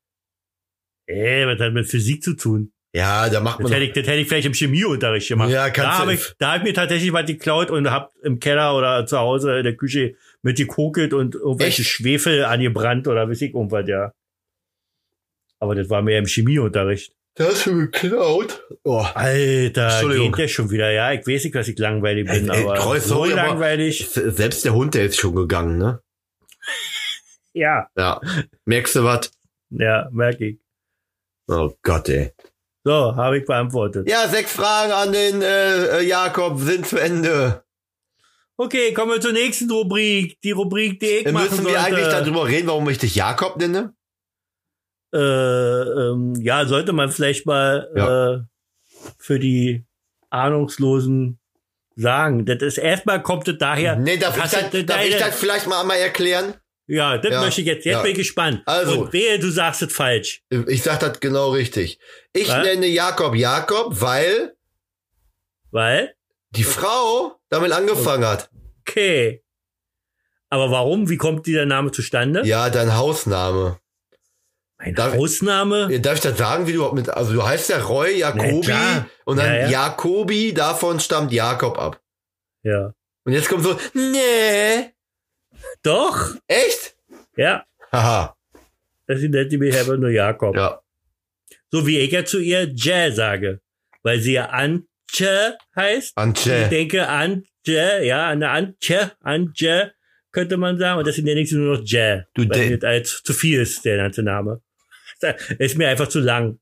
Ey, was hat mit Physik zu tun? Ja, da macht Das man hätte, ich, das hätte ich vielleicht im Chemieunterricht gemacht. Ja, kannst da du- habe ich, da hab ich mir tatsächlich was geklaut und hab im Keller oder zu Hause in der Küche mit gekokelt und irgendwelche Echt? Schwefel angebrannt oder weiß ich irgendwas, ja. Aber das war mehr im Chemieunterricht. Da hast du geklaut. Oh. Alter, Entschuldigung. geht der schon wieder? Ja, ich weiß nicht, dass ich langweilig bin, Ey, ey, aber Treu, so sorry, aber- langweilig. Selbst der Hund, der ist schon gegangen, ne? Ja, Ja. Merkst du was? ja, merke ich. Oh Gott, ey. So, habe ich beantwortet. Ja, sechs Fragen an den äh, Jakob sind zu Ende. Okay, kommen wir zur nächsten Rubrik. Die Rubrik, die ich machen Müssen wir sollte. eigentlich darüber reden, warum ich dich Jakob nenne? äh, ähm, ja, sollte man vielleicht mal Ja. äh, für die Ahnungslosen sagen. Das ist erstmal kommt es daher. Nee, darf, ich hast das, du darf ich deine- das vielleicht mal einmal erklären? Ja, das Ja, möchte ich jetzt. Jetzt ja. bin ich gespannt. Also. Und wehe, du sagst es falsch. Ich sag das genau richtig. Ich Was? nenne Jakob Jakob, weil Weil? die Frau damit angefangen hat. Okay. Aber warum? Wie kommt dieser Name zustande? Ja, dein Hausname. Mein Darf- Hausname? Darf ich das sagen, wie du überhaupt mit, also du heißt ja Roy Jacobi klar. und dann Ja, ja. Jacobi, davon stammt Jakob ab. Ja. Und jetzt kommt so, nee, Doch. echt? Ja. Haha, Das nennt die mich einfach nur Jakob. ja. So wie ich ja zu ihr Jä sage. Weil sie ja Antje heißt. Ich Antje. denke Antje, ja, eine Antje, Antje könnte man sagen. Und deswegen nenne ich sie nur noch Jä. Du weil de- mir das als zu viel ist, der ganze Name. Ist mir einfach zu lang.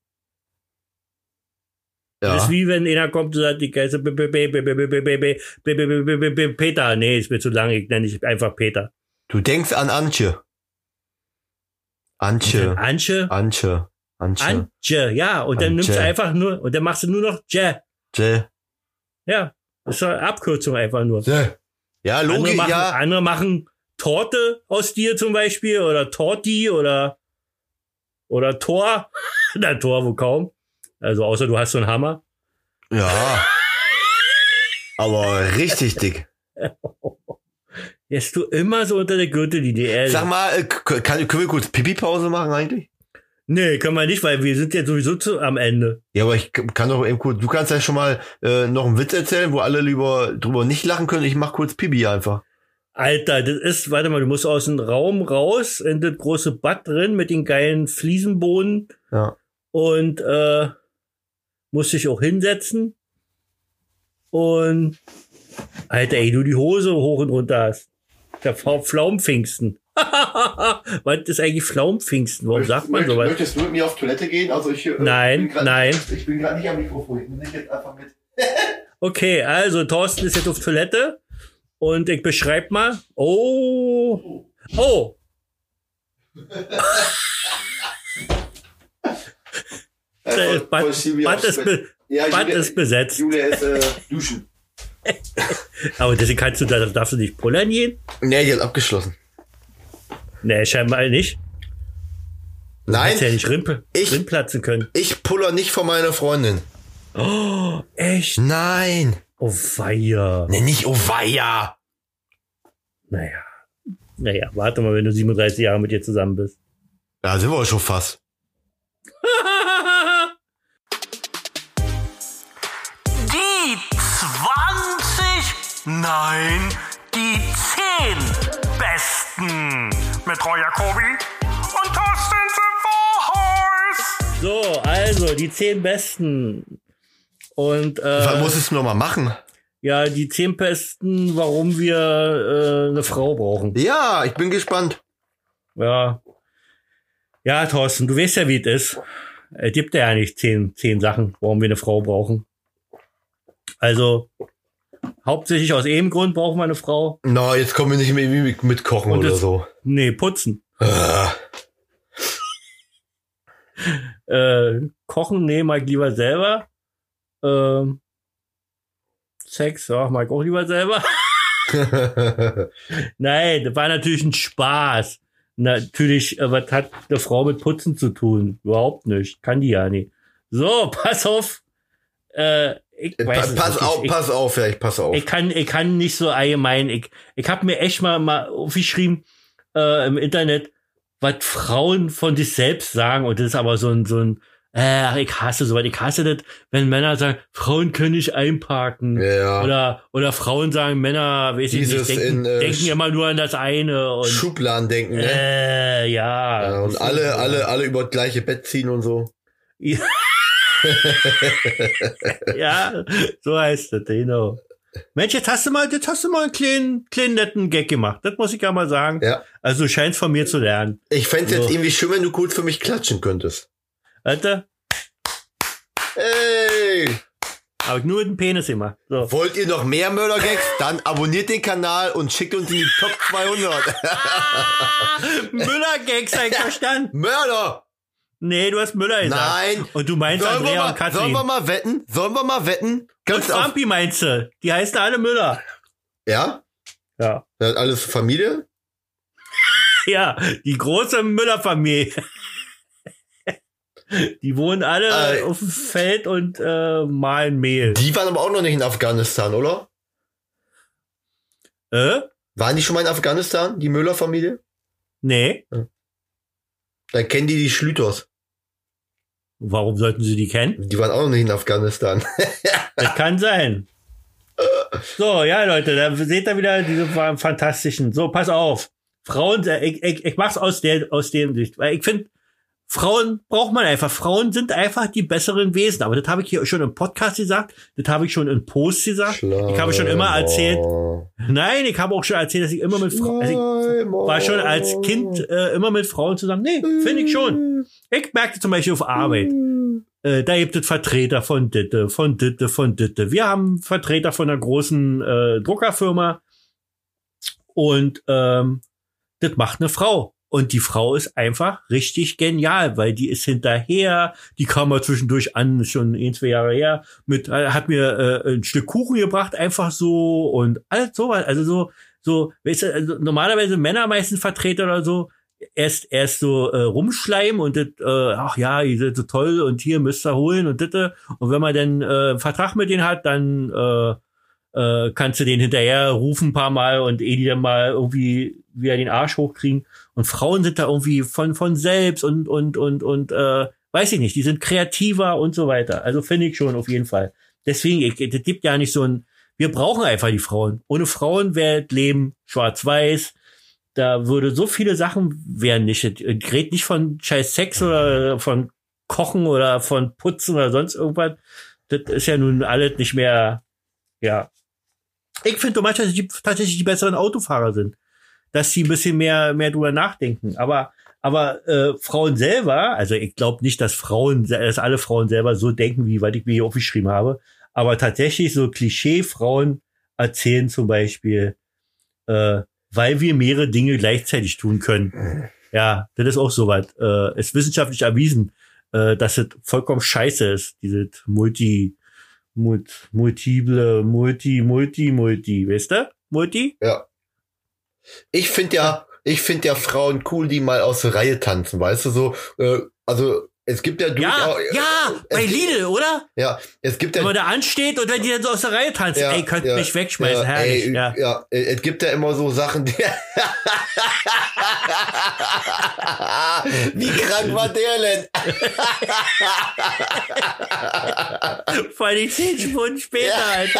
Das Ja. ist wie wenn einer kommt und sagt, ich heiße B- B- B- B- B- B- B- B- B- B- B- B- B- B- Peter. Nee, ist mir zu lang. Ich nenne dich einfach Peter. Du denkst an Antje. Antje. Antje. Antje. Antje. Antje, ja. Und dann Antje. nimmst du einfach nur, und dann machst du nur noch Jä. Antje. Ja. Das ist eine Abkürzung einfach nur. Ja, Andere Logisch, machen, ja. andere machen Torte aus dir zum Beispiel oder Torti oder oder Tor. Na, Tor wohl kaum. Also außer du hast so einen Hammer. Ja. Aber richtig dick. Jetzt du immer so unter der Gürtellinie, ehrlich. Sag mal, äh, k- kann, können wir kurz Pipi-Pause machen eigentlich? Nee, können wir nicht, weil wir sind jetzt sowieso zu, am Ende. Ja, aber ich k- kann doch eben kurz, du kannst ja schon mal äh, noch einen Witz erzählen, wo alle lieber drüber nicht lachen können. Ich mach kurz Pipi einfach. Alter, das ist, warte mal, du musst aus dem Raum raus in das große Bad drin mit den geilen Fliesenboden Ja. und äh, musst dich auch hinsetzen und Alter, ey, du die Hose hoch und runter hast. Der Pfau- Pflaumenpfingsten. Was ist eigentlich Pflaumenpfingsten? Warum sagt man sowas? Möchtest du mit mir auf Toilette gehen? Also ich, äh, Nein, bin grad- nein. Ich bin gerade nicht am Mikrofon. Ich nehme dich jetzt einfach mit. Okay, also Thorsten ist jetzt auf Toilette und ich beschreib mal. Oh. Oh. Äh, Bad, Bad, ist, be, ja, Bad Julia, ist besetzt. Julia ist äh, duschen. Aber deswegen kannst du, da darfst du nicht pullern gehen? Nee, die hat abgeschlossen. Nee, scheinbar nicht. Nein, Hättest ja nicht rin, Ich- rinplatzen können. ich puller nicht von meiner Freundin. Oh, echt? Nein. Oh, weia. Nee, nicht oh weia. Naja. Naja, warte mal, wenn du siebenunddreißig Jahre mit ihr zusammen bist. Da sind wir schon fast. Die zwanzig, nein, die zehn besten mit Roy Jacobi und Thorsten Simvorhorst. So, also, die zehn besten. Und, Was äh, muss ich noch mal machen? ja, die zehn besten, warum wir äh, eine Frau brauchen. Ja, ich bin gespannt. Ja. Ja, Thorsten, du weißt ja, wie es ist. Es gibt ja nicht zehn, zehn Sachen, warum wir eine Frau brauchen. Also, hauptsächlich aus einem Grund brauchen wir eine Frau. Na, jetzt kommen wir nicht mehr mit, mit Kochen Und oder das- so. Nee, putzen. Ah. Äh, kochen, nee, mag ich lieber selber. Ähm, Sex, ja, mag ich auch lieber selber. Nein, das war natürlich ein Spaß. Natürlich, äh, was hat eine Frau mit Putzen zu tun? Überhaupt nicht. Kann die ja nicht. So, pass auf. Äh, ich weiß pass nicht. auf, ich, pass auf, ja, ich pass auf. Ich kann, ich kann nicht so allgemein. Ich, ich habe mir echt mal, mal aufgeschrieben äh, im Internet, was Frauen von sich selbst sagen. Und das ist aber so ein, so ein, äh, ich hasse sowas. Ich hasse das, wenn Männer sagen, Frauen können nicht einparken. Ja. Oder, oder Frauen sagen, Männer, weiß ich Dieses nicht, denken, in, äh, denken immer nur an das eine. Und, Schubladen denken, ne? äh, ja. Ja, und alle, alle, alle über das gleiche Bett ziehen und so. Ja. Ja, so heißt das, genau. Mensch, jetzt hast du mal, jetzt hast du mal einen kleinen, kleinen netten Gag gemacht. Das muss ich ja mal sagen. Ja. Also du scheinst von mir zu lernen. Ich fänd's So. jetzt irgendwie schön, wenn du gut für mich klatschen könntest. Alter, Hey! habe ich nur mit dem Penis gemacht. So. Wollt ihr noch mehr Mörder-Gags? Dann abonniert den Kanal und schickt uns in die Top zweihundert. Müller-Gags, hab ich verstanden. Mörder! Nee, du hast Müller gesagt. Nein! Und du meinst Sollen wir, Andrea mal, und Katrin. sollen wir mal wetten? Sollen wir mal wetten? Und Kannst du auf, Fampi meinst du? Die heißen alle Müller. ja? Ja. Das hat alles Familie? Ja, die große Müller-Familie. Die wohnen alle Äh. auf dem Feld und äh, mahlen Mehl. Die waren aber auch noch nicht in Afghanistan, oder? Äh? Waren die schon mal in Afghanistan, die Müller-Familie? Nee. Dann kennen die die Schlüters. Warum sollten sie die kennen? Die waren auch noch nicht in Afghanistan. Das kann sein. So, ja, Leute, da seht ihr wieder diese fantastischen. So, pass auf. Frauen, ich, ich, ich mach's aus der, aus dem Sicht. Weil ich finde, Frauen braucht man einfach. Frauen sind einfach die besseren Wesen. Aber das habe ich hier schon im Podcast gesagt. Das habe ich schon in Posts gesagt. Ich habe schon immer erzählt. Nein, ich habe auch schon erzählt, dass ich immer mit Frauen, also ich war schon als Kind äh, immer mit Frauen zusammen. Nee, finde ich schon. Ich merkte zum Beispiel auf Arbeit. Äh, da gibt es Vertreter von Ditte, von Ditte, von Ditte. Wir haben Vertreter von einer großen äh, Druckerfirma. Und ähm, das macht eine Frau. Und die Frau ist einfach richtig genial, weil die ist hinterher, die kam mal zwischendurch an, schon ein, zwei Jahre her, mit, äh, hat mir äh, ein Stück Kuchen gebracht, einfach so und alles sowas. Also so, so, weißt du, also normalerweise Männer meistens Vertreter oder so, erst erst so äh, rumschleimen und das, äh, ach ja, ihr seid so toll und hier müsst ihr holen und das. Und wenn man dann äh, einen Vertrag mit denen hat, dann äh, äh, kannst du den hinterher rufen ein paar Mal und eh die dann mal irgendwie wieder den Arsch hochkriegen. Und Frauen sind da irgendwie von von selbst und und und und äh, weiß ich nicht, die sind kreativer und so weiter. Also finde ich schon auf jeden Fall. Deswegen, es gibt ja nicht so ein, wir brauchen einfach die Frauen. Ohne Frauen wäre das Leben schwarz-weiß. Da würde so viele Sachen wären nicht. Ich rede nicht von scheiß Sex oder von Kochen oder von Putzen oder sonst irgendwas. Das ist ja nun alles nicht mehr, ja. Ich finde manchmal, dass die tatsächlich die besseren Autofahrer sind. Dass sie ein bisschen mehr mehr drüber nachdenken. Aber aber äh, Frauen selber, also ich glaube nicht, dass Frauen, dass alle Frauen selber so denken, wie was ich mir hier aufgeschrieben habe. Aber tatsächlich so Klischee-Frauen erzählen zum Beispiel, äh, weil wir mehrere Dinge gleichzeitig tun können. Ja, das ist auch soweit. Äh, ist wissenschaftlich erwiesen, äh, dass es vollkommen scheiße ist, dieses Multi, Mult, multiple, Multi, Multi, Multi, weißt du? Multi? Ja. Ich finde ja, ich finde ja Frauen cool, die mal aus der Reihe tanzen, weißt du, so, äh, also, es gibt ja Ja, durchaus, ja, bei es gibt- Lidl, oder? ja, es gibt ja, Wenn man da ansteht und wenn die dann so aus der Reihe tanzen, ja, ey, könnt ja, mich wegschmeißen, ja, herrlich, ey, ja. ja, äh, es gibt ja immer so Sachen, die, wie krank war der denn? Vor allem zehn Sekunden später, Alter.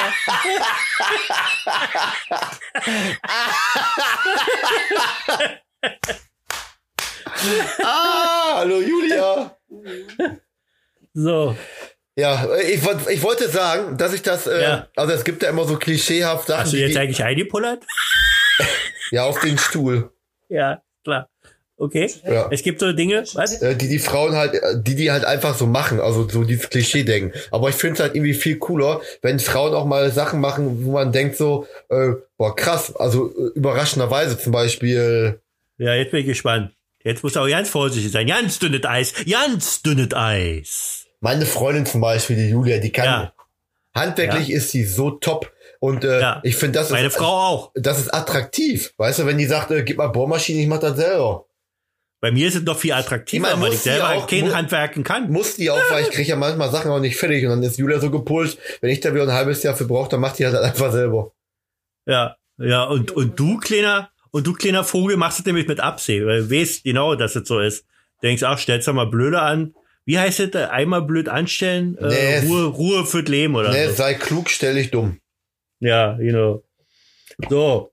Ah, hallo Julia. So, Ja, ich, wollt- ich wollte sagen, dass ich das, äh, Ja. also es gibt ja immer so klischeehaft Sachen, hast du die, jetzt eigentlich eingepullert? ja, auf den Stuhl, Ja, klar. Okay. ja. Es gibt so Dinge, was? Äh, die die Frauen halt, äh, die die halt einfach so machen, also so dieses Klischee denken. Aber ich finde es halt irgendwie viel cooler, wenn Frauen auch mal Sachen machen, wo man denkt so, äh, boah krass, also äh, überraschenderweise zum Beispiel, Ja, jetzt bin ich gespannt. Jetzt muss auch ganz vorsichtig sein. Ganz dünnes Eis. Ganz dünnes Eis. Meine Freundin zum Beispiel, die Julia, die kann, Ja. handwerklich Ja. ist sie so top. Und äh, Ja. ich finde, das Meine ist, Frau auch. das ist attraktiv. Weißt du, wenn die sagt, äh, gib mal Bohrmaschine, ich mach das selber. Bei mir ist es doch viel attraktiver, Ich meine, weil muss ich sie selber auch- kein mu- Handwerken kann. Muss die auch, weil ich kriege ja manchmal Sachen auch nicht fertig. Und dann ist Julia so gepult, wenn ich da wieder ein halbes Jahr für brauche, dann macht die halt einfach selber. Ja, ja, und, und du, kleiner, und du, kleiner Vogel, machst es nämlich mit Absehen, weil du weißt genau, dass es so ist. Denkst, ach, stellst du mal blöde an. Wie heißt es? Einmal blöd anstellen? Nee, äh, es- Ruhe, Ruhe fürs Leben oder Ne, so. sei klug, stell dich dumm. Ja, genau. So.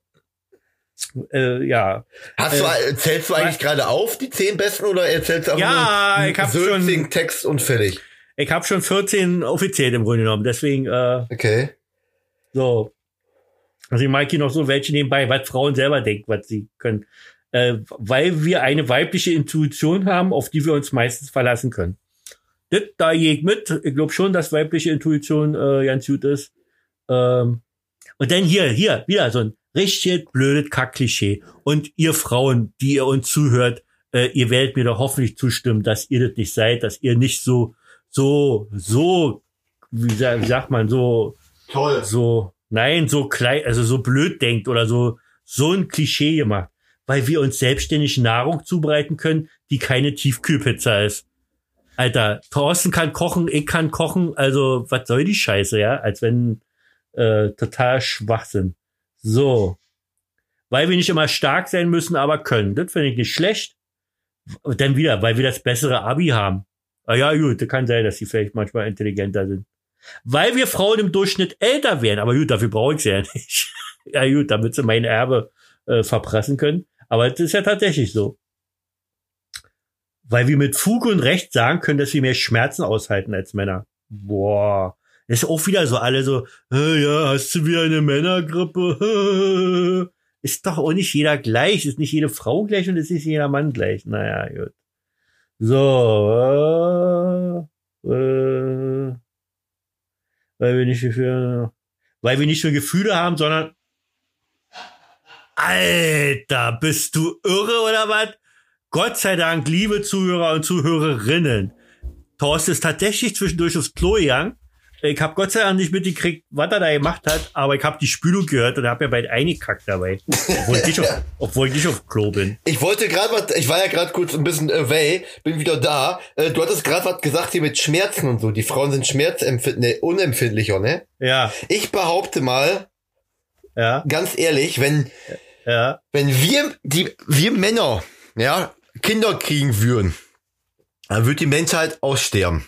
Äh, ja. Hast du, Äh, zählst du eigentlich gerade auf, die zehn besten, oder erzählst du einfach Ja, nur ich hab Sülzing, schon- Text und fertig? Ich habe schon vierzehn offiziell im Grunde genommen, deswegen, äh, Okay. so. Also ich mag hier noch so welche nebenbei, was Frauen selber denken, was sie können. Äh, weil wir eine weibliche Intuition haben, auf die wir uns meistens verlassen können. Das, da gehe ich mit. Ich glaube schon, dass weibliche Intuition äh, ganz gut ist. Ähm, und dann hier, hier, wieder so ein richtig blödes Kack-Klischee. Und ihr Frauen, die ihr uns zuhört, äh, ihr werdet mir doch hoffentlich zustimmen, dass ihr das nicht seid, dass ihr nicht so, so, so, wie, sa- wie sagt man, so, Toll. so, nein, so klein, also so blöd denkt oder so, so ein Klischee gemacht, weil wir uns selbstständig Nahrung zubereiten können, die keine Tiefkühlpizza ist. Alter, Thorsten kann kochen, ich kann kochen, also was soll die Scheiße, ja? Als wenn äh, total Schwachsinn. So. Weil wir nicht immer stark sein müssen, aber können. Das finde ich nicht schlecht. Und dann wieder, weil wir das bessere Abi haben. Ah ja, gut, das kann sein, dass die vielleicht manchmal intelligenter sind. Weil wir Frauen im Durchschnitt älter werden. Aber gut, dafür brauche ich sie ja nicht. Ja gut, damit sie mein Erbe äh, verpressen können. Aber das ist ja tatsächlich so. Weil wir mit Fug und Recht sagen können, dass wir mehr Schmerzen aushalten als Männer. Boah. Das ist auch wieder so alle so, äh, ja, hast du wieder eine Männergrippe? Ist doch auch nicht jeder gleich. Ist nicht jede Frau gleich und ist nicht jeder Mann gleich. Naja, gut. So. Äh, äh, weil wir nicht für, weil wir nicht nur Gefühle haben, sondern Alter, bist du irre oder was? Gott sei Dank, liebe Zuhörer und Zuhörerinnen. Thorsten ist tatsächlich zwischendurch aufs Klo gegangen. Ich habe Gott sei Dank nicht mitgekriegt, was er da gemacht hat, aber ich habe die Spülung gehört und habe ja bald eingekackt dabei. Obwohl ich nicht auf, obwohl ich nicht auf Klo bin. Ich wollte gerade was, ich war ja gerade kurz ein bisschen away, bin wieder da. Äh, du hattest gerade was gesagt hier mit Schmerzen und so. Die Frauen sind schmerzempfindlich, ne, unempfindlicher, ne? Ja, Ich behaupte mal, ja, ganz ehrlich, wenn, ja. wenn wir, die, wir Männer, ja, Kinder kriegen würden, dann wird die Menschheit aussterben.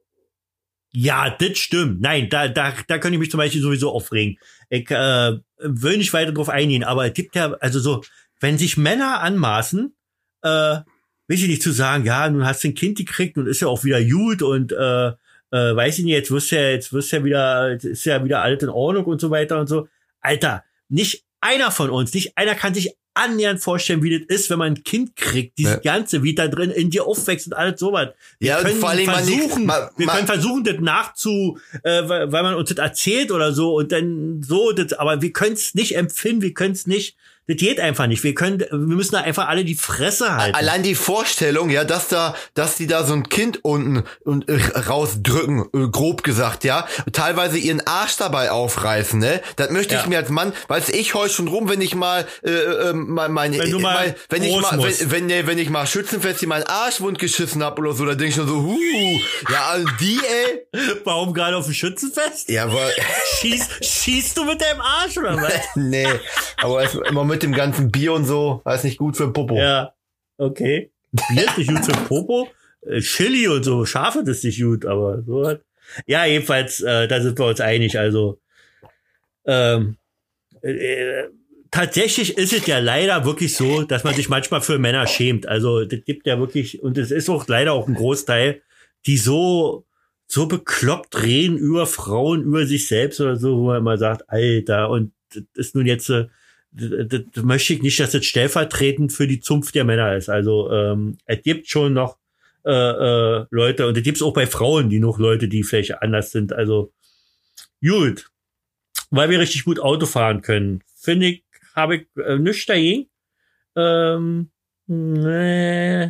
Ja, das stimmt. Nein, da, da, da könnte ich mich zum Beispiel sowieso aufregen. Ich äh, will nicht weiter drauf eingehen, aber es gibt ja, also so, wenn sich Männer anmaßen, äh, weiß ich nicht, zu sagen, ja, nun hast du ein Kind gekriegt und ist ja auch wieder gut und äh, äh, weiß ich nicht, jetzt wirst du ja, jetzt wirst du ja wieder, jetzt ist ja wieder alles in Ordnung und so weiter und so. Alter, nicht einer von uns, nicht einer kann sich annähernd vorstellen, wie das ist, wenn man ein Kind kriegt, dieses Ja. Ganze, wie da drin in dir aufwächst und alles sowas. Wir Ja, und können vor allem mal nix- versuchen, mal- wir mal- können versuchen, das nachzu, äh, weil, weil man uns das erzählt oder so und dann so, das, aber wir können es nicht empfinden, wir können es nicht, das geht einfach nicht. Wir können, wir müssen da einfach alle die Fresse halten. Allein die Vorstellung, ja, dass da, dass die da so ein Kind unten und äh, rausdrücken, äh, grob gesagt, ja, teilweise ihren Arsch dabei aufreißen, ne? Das möchte ich Ja. mir als Mann, weiß ich heul schon rum, wenn ich mal, äh, äh, mein, mein, Wenn du äh, mal mein wenn ich groß mal, musst. wenn, wenn, nee, wenn ich mal Schützenfest hier meinen Arsch wund geschissen hab oder so, da denk ich schon so, huh, ja, also die, ey, Warum gerade auf dem Schützenfest? ja, aber, Schieß, schießt du mit deinem Arsch oder was? nee, aber es, immer mit dem ganzen Bier und so, ist nicht gut für den Popo. Ja, okay. Bier ist nicht gut für den Popo. Äh, Chili und so, Schafe das ist nicht gut, aber so halt. Ja, jedenfalls, äh, da sind wir uns einig. Also, ähm, äh, tatsächlich ist es ja leider wirklich so, dass man sich manchmal für Männer schämt. Also, das gibt ja wirklich, und es ist auch leider auch ein Großteil, die so, so bekloppt reden über Frauen, über sich selbst oder so, wo man immer sagt, Alter, und das ist nun jetzt, äh, das, das möchte ich nicht, dass das stellvertretend für die Zunft der Männer ist. Also, ähm, es gibt schon noch äh, äh, Leute, und es gibt es auch bei Frauen, die noch Leute, die vielleicht anders sind. Also, gut. Weil wir richtig gut Auto fahren können. Finde ich, habe ich äh, nichts dagegen. Ähm, Nee.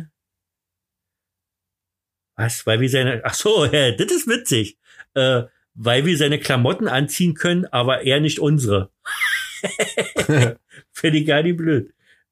Was? Weil wir seine, ach so, ja, das ist witzig. Äh, weil wir seine Klamotten anziehen können, aber er nicht unsere. Finde ich gar nicht blöd.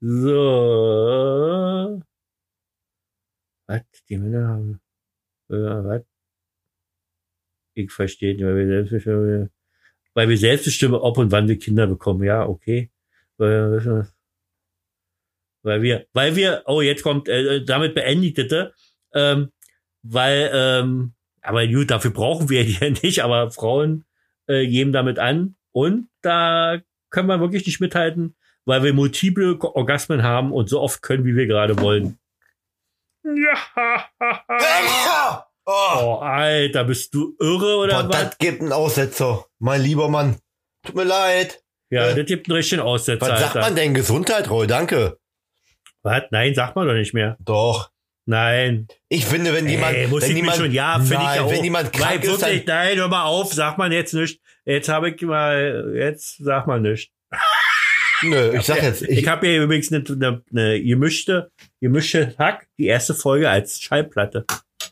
So. Was? Die Männer haben, äh, was? Ich verstehe nicht, weil wir selbst bestimmen, weil wir selbst bestimmen, ob und wann wir Kinder bekommen. Ja, okay. Weil, weil wir, weil wir, oh, jetzt kommt, äh, damit beendigt bitte, ähm, weil, ähm, aber gut, dafür brauchen wir die ja nicht, aber Frauen äh, geben damit an und da können wir wirklich nicht mithalten, weil wir multiple Orgasmen haben und so oft können, wie wir gerade wollen. Ja. Oh, Oh, Alter, bist du irre oder boah, was? das gibt einen Aussetzer. Mein lieber Mann. Tut mir leid. Ja, äh, das gibt einen richtigen Aussetzer, Was sagt Alter. man denn? Gesundheit, Roy, danke. Was? Nein, sagt man doch nicht mehr. Doch. Nein. Ich finde, wenn jemand, Ey, muss wenn ich jemand, mir schon, ja, finde ich nein, ja auch. wenn jemand Nein, krank ist, dann, wirklich, nein, hör mal auf, sag man jetzt nicht. Jetzt habe ich mal, jetzt sag mal nicht. nö, ich sag jetzt, Ich, ich, habe hier übrigens eine, eine, eine gemischte, gemischte Hack, die erste Folge als Schallplatte.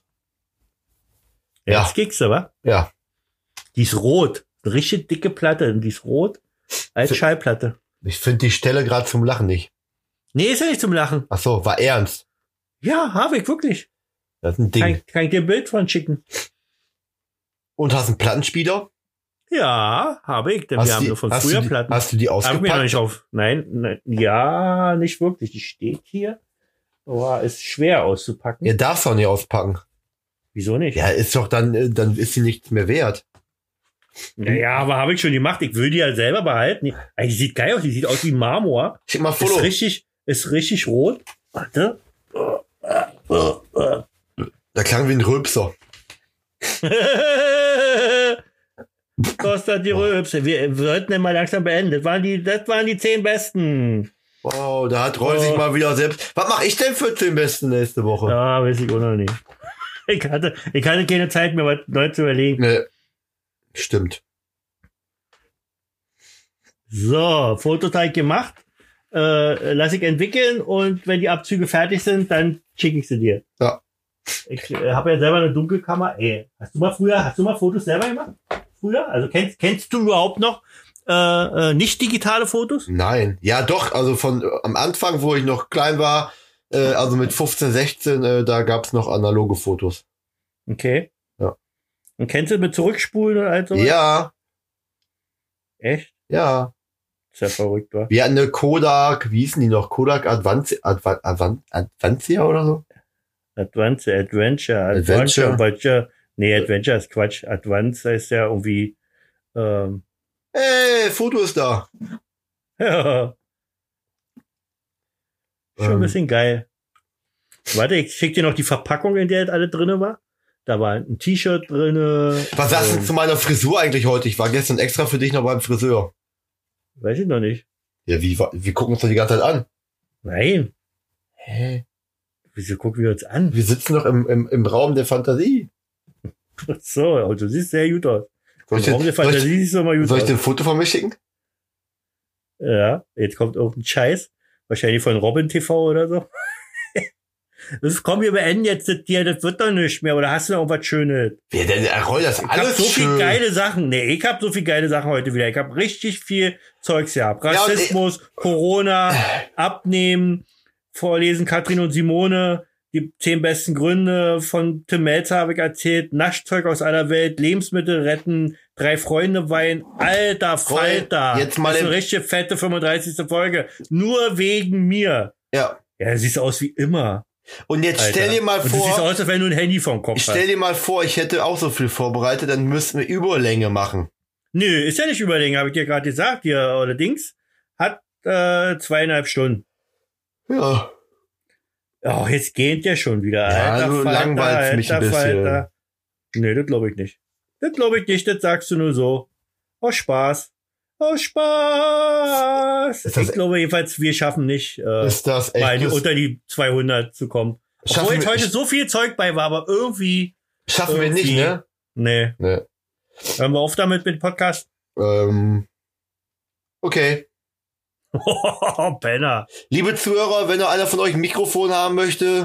Ja. Jetzt kriegst du, wa? ja, Die ist rot. Eine richtig dicke Platte, und die ist rot als F- Schallplatte. ich finde die Stelle gerade zum Lachen nicht. Nee, ist ja nicht zum Lachen. Ach so, war ernst. Ja, habe ich wirklich. Das ist ein Ding. Kann, kann ich dir ein Bild von schicken? Und hast einen Plattenspieler? Ja, habe ich, denn Hast wir haben die- nur von hast früher du die, Platten. Hast du die Hab ich mir noch nicht ausgepackt? auf. Nein, nein, ja, nicht wirklich. Die steht hier. Oh, ist schwer auszupacken. Ihr darfst doch nicht auspacken. Wieso nicht? Ja, ist doch dann, äh, dann ist sie nichts mehr wert. Naja, aber habe ich schon gemacht. Ich will die ja selber behalten. Die sieht geil aus. Die sieht aus wie Marmor. Schick mal Ist Foto. richtig, ist richtig rot. Warte. Da klang wie ein Rülpser. Kostet die Röpse. Wir sollten den mal langsam beenden. Das waren die, das waren die zehn besten. Wow, da hat Roy Oh. sich mal wieder selbst. Was mache ich denn für zehn Besten nächste Woche? Ja, weiß ich auch noch nicht. Ich hatte, ich hatte keine Zeit mehr, was neu zu überlegen. Ne. Stimmt. So, Fototeig gemacht. Äh, lass ich entwickeln und wenn die Abzüge fertig sind, dann schicke ich sie dir. Ja. Ich äh, habe ja selber eine Dunkelkammer. Ey, hast du mal früher, hast du mal Fotos selber gemacht? Früher? Also kennst, kennst du überhaupt noch äh, äh, nicht digitale Fotos? Nein. Ja, doch. Also von äh, am Anfang, wo ich noch klein war, äh, also mit fünfzehn, sechzehn, äh, da gab's noch analoge Fotos. Okay. Ja. Und kennst du mit Zurückspulen oder all so? Ja, Echt? ja. Ist ja verrückt, wa? Wir hatten eine Kodak, wie hießen die noch? Kodak Advancia, Adva, Advan, Advancia oder so? Advance, Adventure, Adventure. Adventure, Adventure. Nee, Adventure ist Quatsch. Advance heißt ja irgendwie, ähm, Ey, Foto ist da. ja. Schon ein Ähm. bisschen geil. Warte, ich schick dir noch die Verpackung, in der das alle drinne war. Da war ein T-Shirt drinne. Was sagst du ähm, zu meiner Frisur eigentlich heute? Ich war gestern extra für dich noch beim Friseur. Weiß ich noch nicht. Ja, wie, wir gucken uns doch die ganze Zeit an. Nein. Hä? Wieso gucken wir uns an? Wir sitzen noch im, im, im Raum der Fantasie. Ach so, und du siehst sehr gut aus. Soll ich, Warum dir, der soll, ich, Fantasie siehst du mal gut soll ich aus. dir ein Foto von mir schicken? Ja, jetzt kommt irgendein Scheiß. Wahrscheinlich von Robin T V oder so. Das, komm, wir beenden jetzt das hier, das wird doch nicht mehr. Oder hast du noch irgendwas Schönes? Ja, der, der Roy, das ist Ich hab alles so schön. viel geile Sachen. Nee, ich hab so viel geile Sachen heute wieder. Ich hab richtig viel Zeugs gehabt. Ja, und Rassismus, Corona, Abnehmen, Vorlesen, Katrin und Simone, die zehn besten Gründe von Tim Melzer habe ich erzählt, Naschzeug aus aller Welt, Lebensmittel retten, drei Freunde Wein, alter Falter. jetzt mal das ist im- eine richtige fette fünfunddreißigste Folge. Nur wegen mir. Ja. Ja, siehst aus wie immer. Und jetzt Alter. stell dir mal Und du siehst vor, aus, als wenn du ein Handy vom Kopf ich hast. stell dir mal vor, ich hätte auch so viel vorbereitet, dann müssten wir Überlänge machen. Nö, ist ja nicht Überlänge, habe ich dir gerade gesagt. Hier, allerdings hat äh, zweieinhalb Stunden. Ja. Oh, jetzt geht der schon wieder. Ja, alter du Falter, langweilst mich ein alter bisschen. Falter. Nee, das glaube ich nicht. Das glaube ich nicht, das sagst du nur so. Aus Spaß. Aus Spaß. Ist das- Ich glaube jedenfalls, wir schaffen nicht, äh, Ist das mal echt? die, Das unter die zweihundert zu kommen. schaffen Obwohl jetzt wir, heute so viel Zeug bei war, aber irgendwie, schaffen wir nicht, irgendwie- ne? nee. Ne. Hören wir auf damit mit dem Podcast. Ähm, okay. Oh, Penner. Liebe Zuhörer, wenn noch einer von euch ein Mikrofon haben möchte.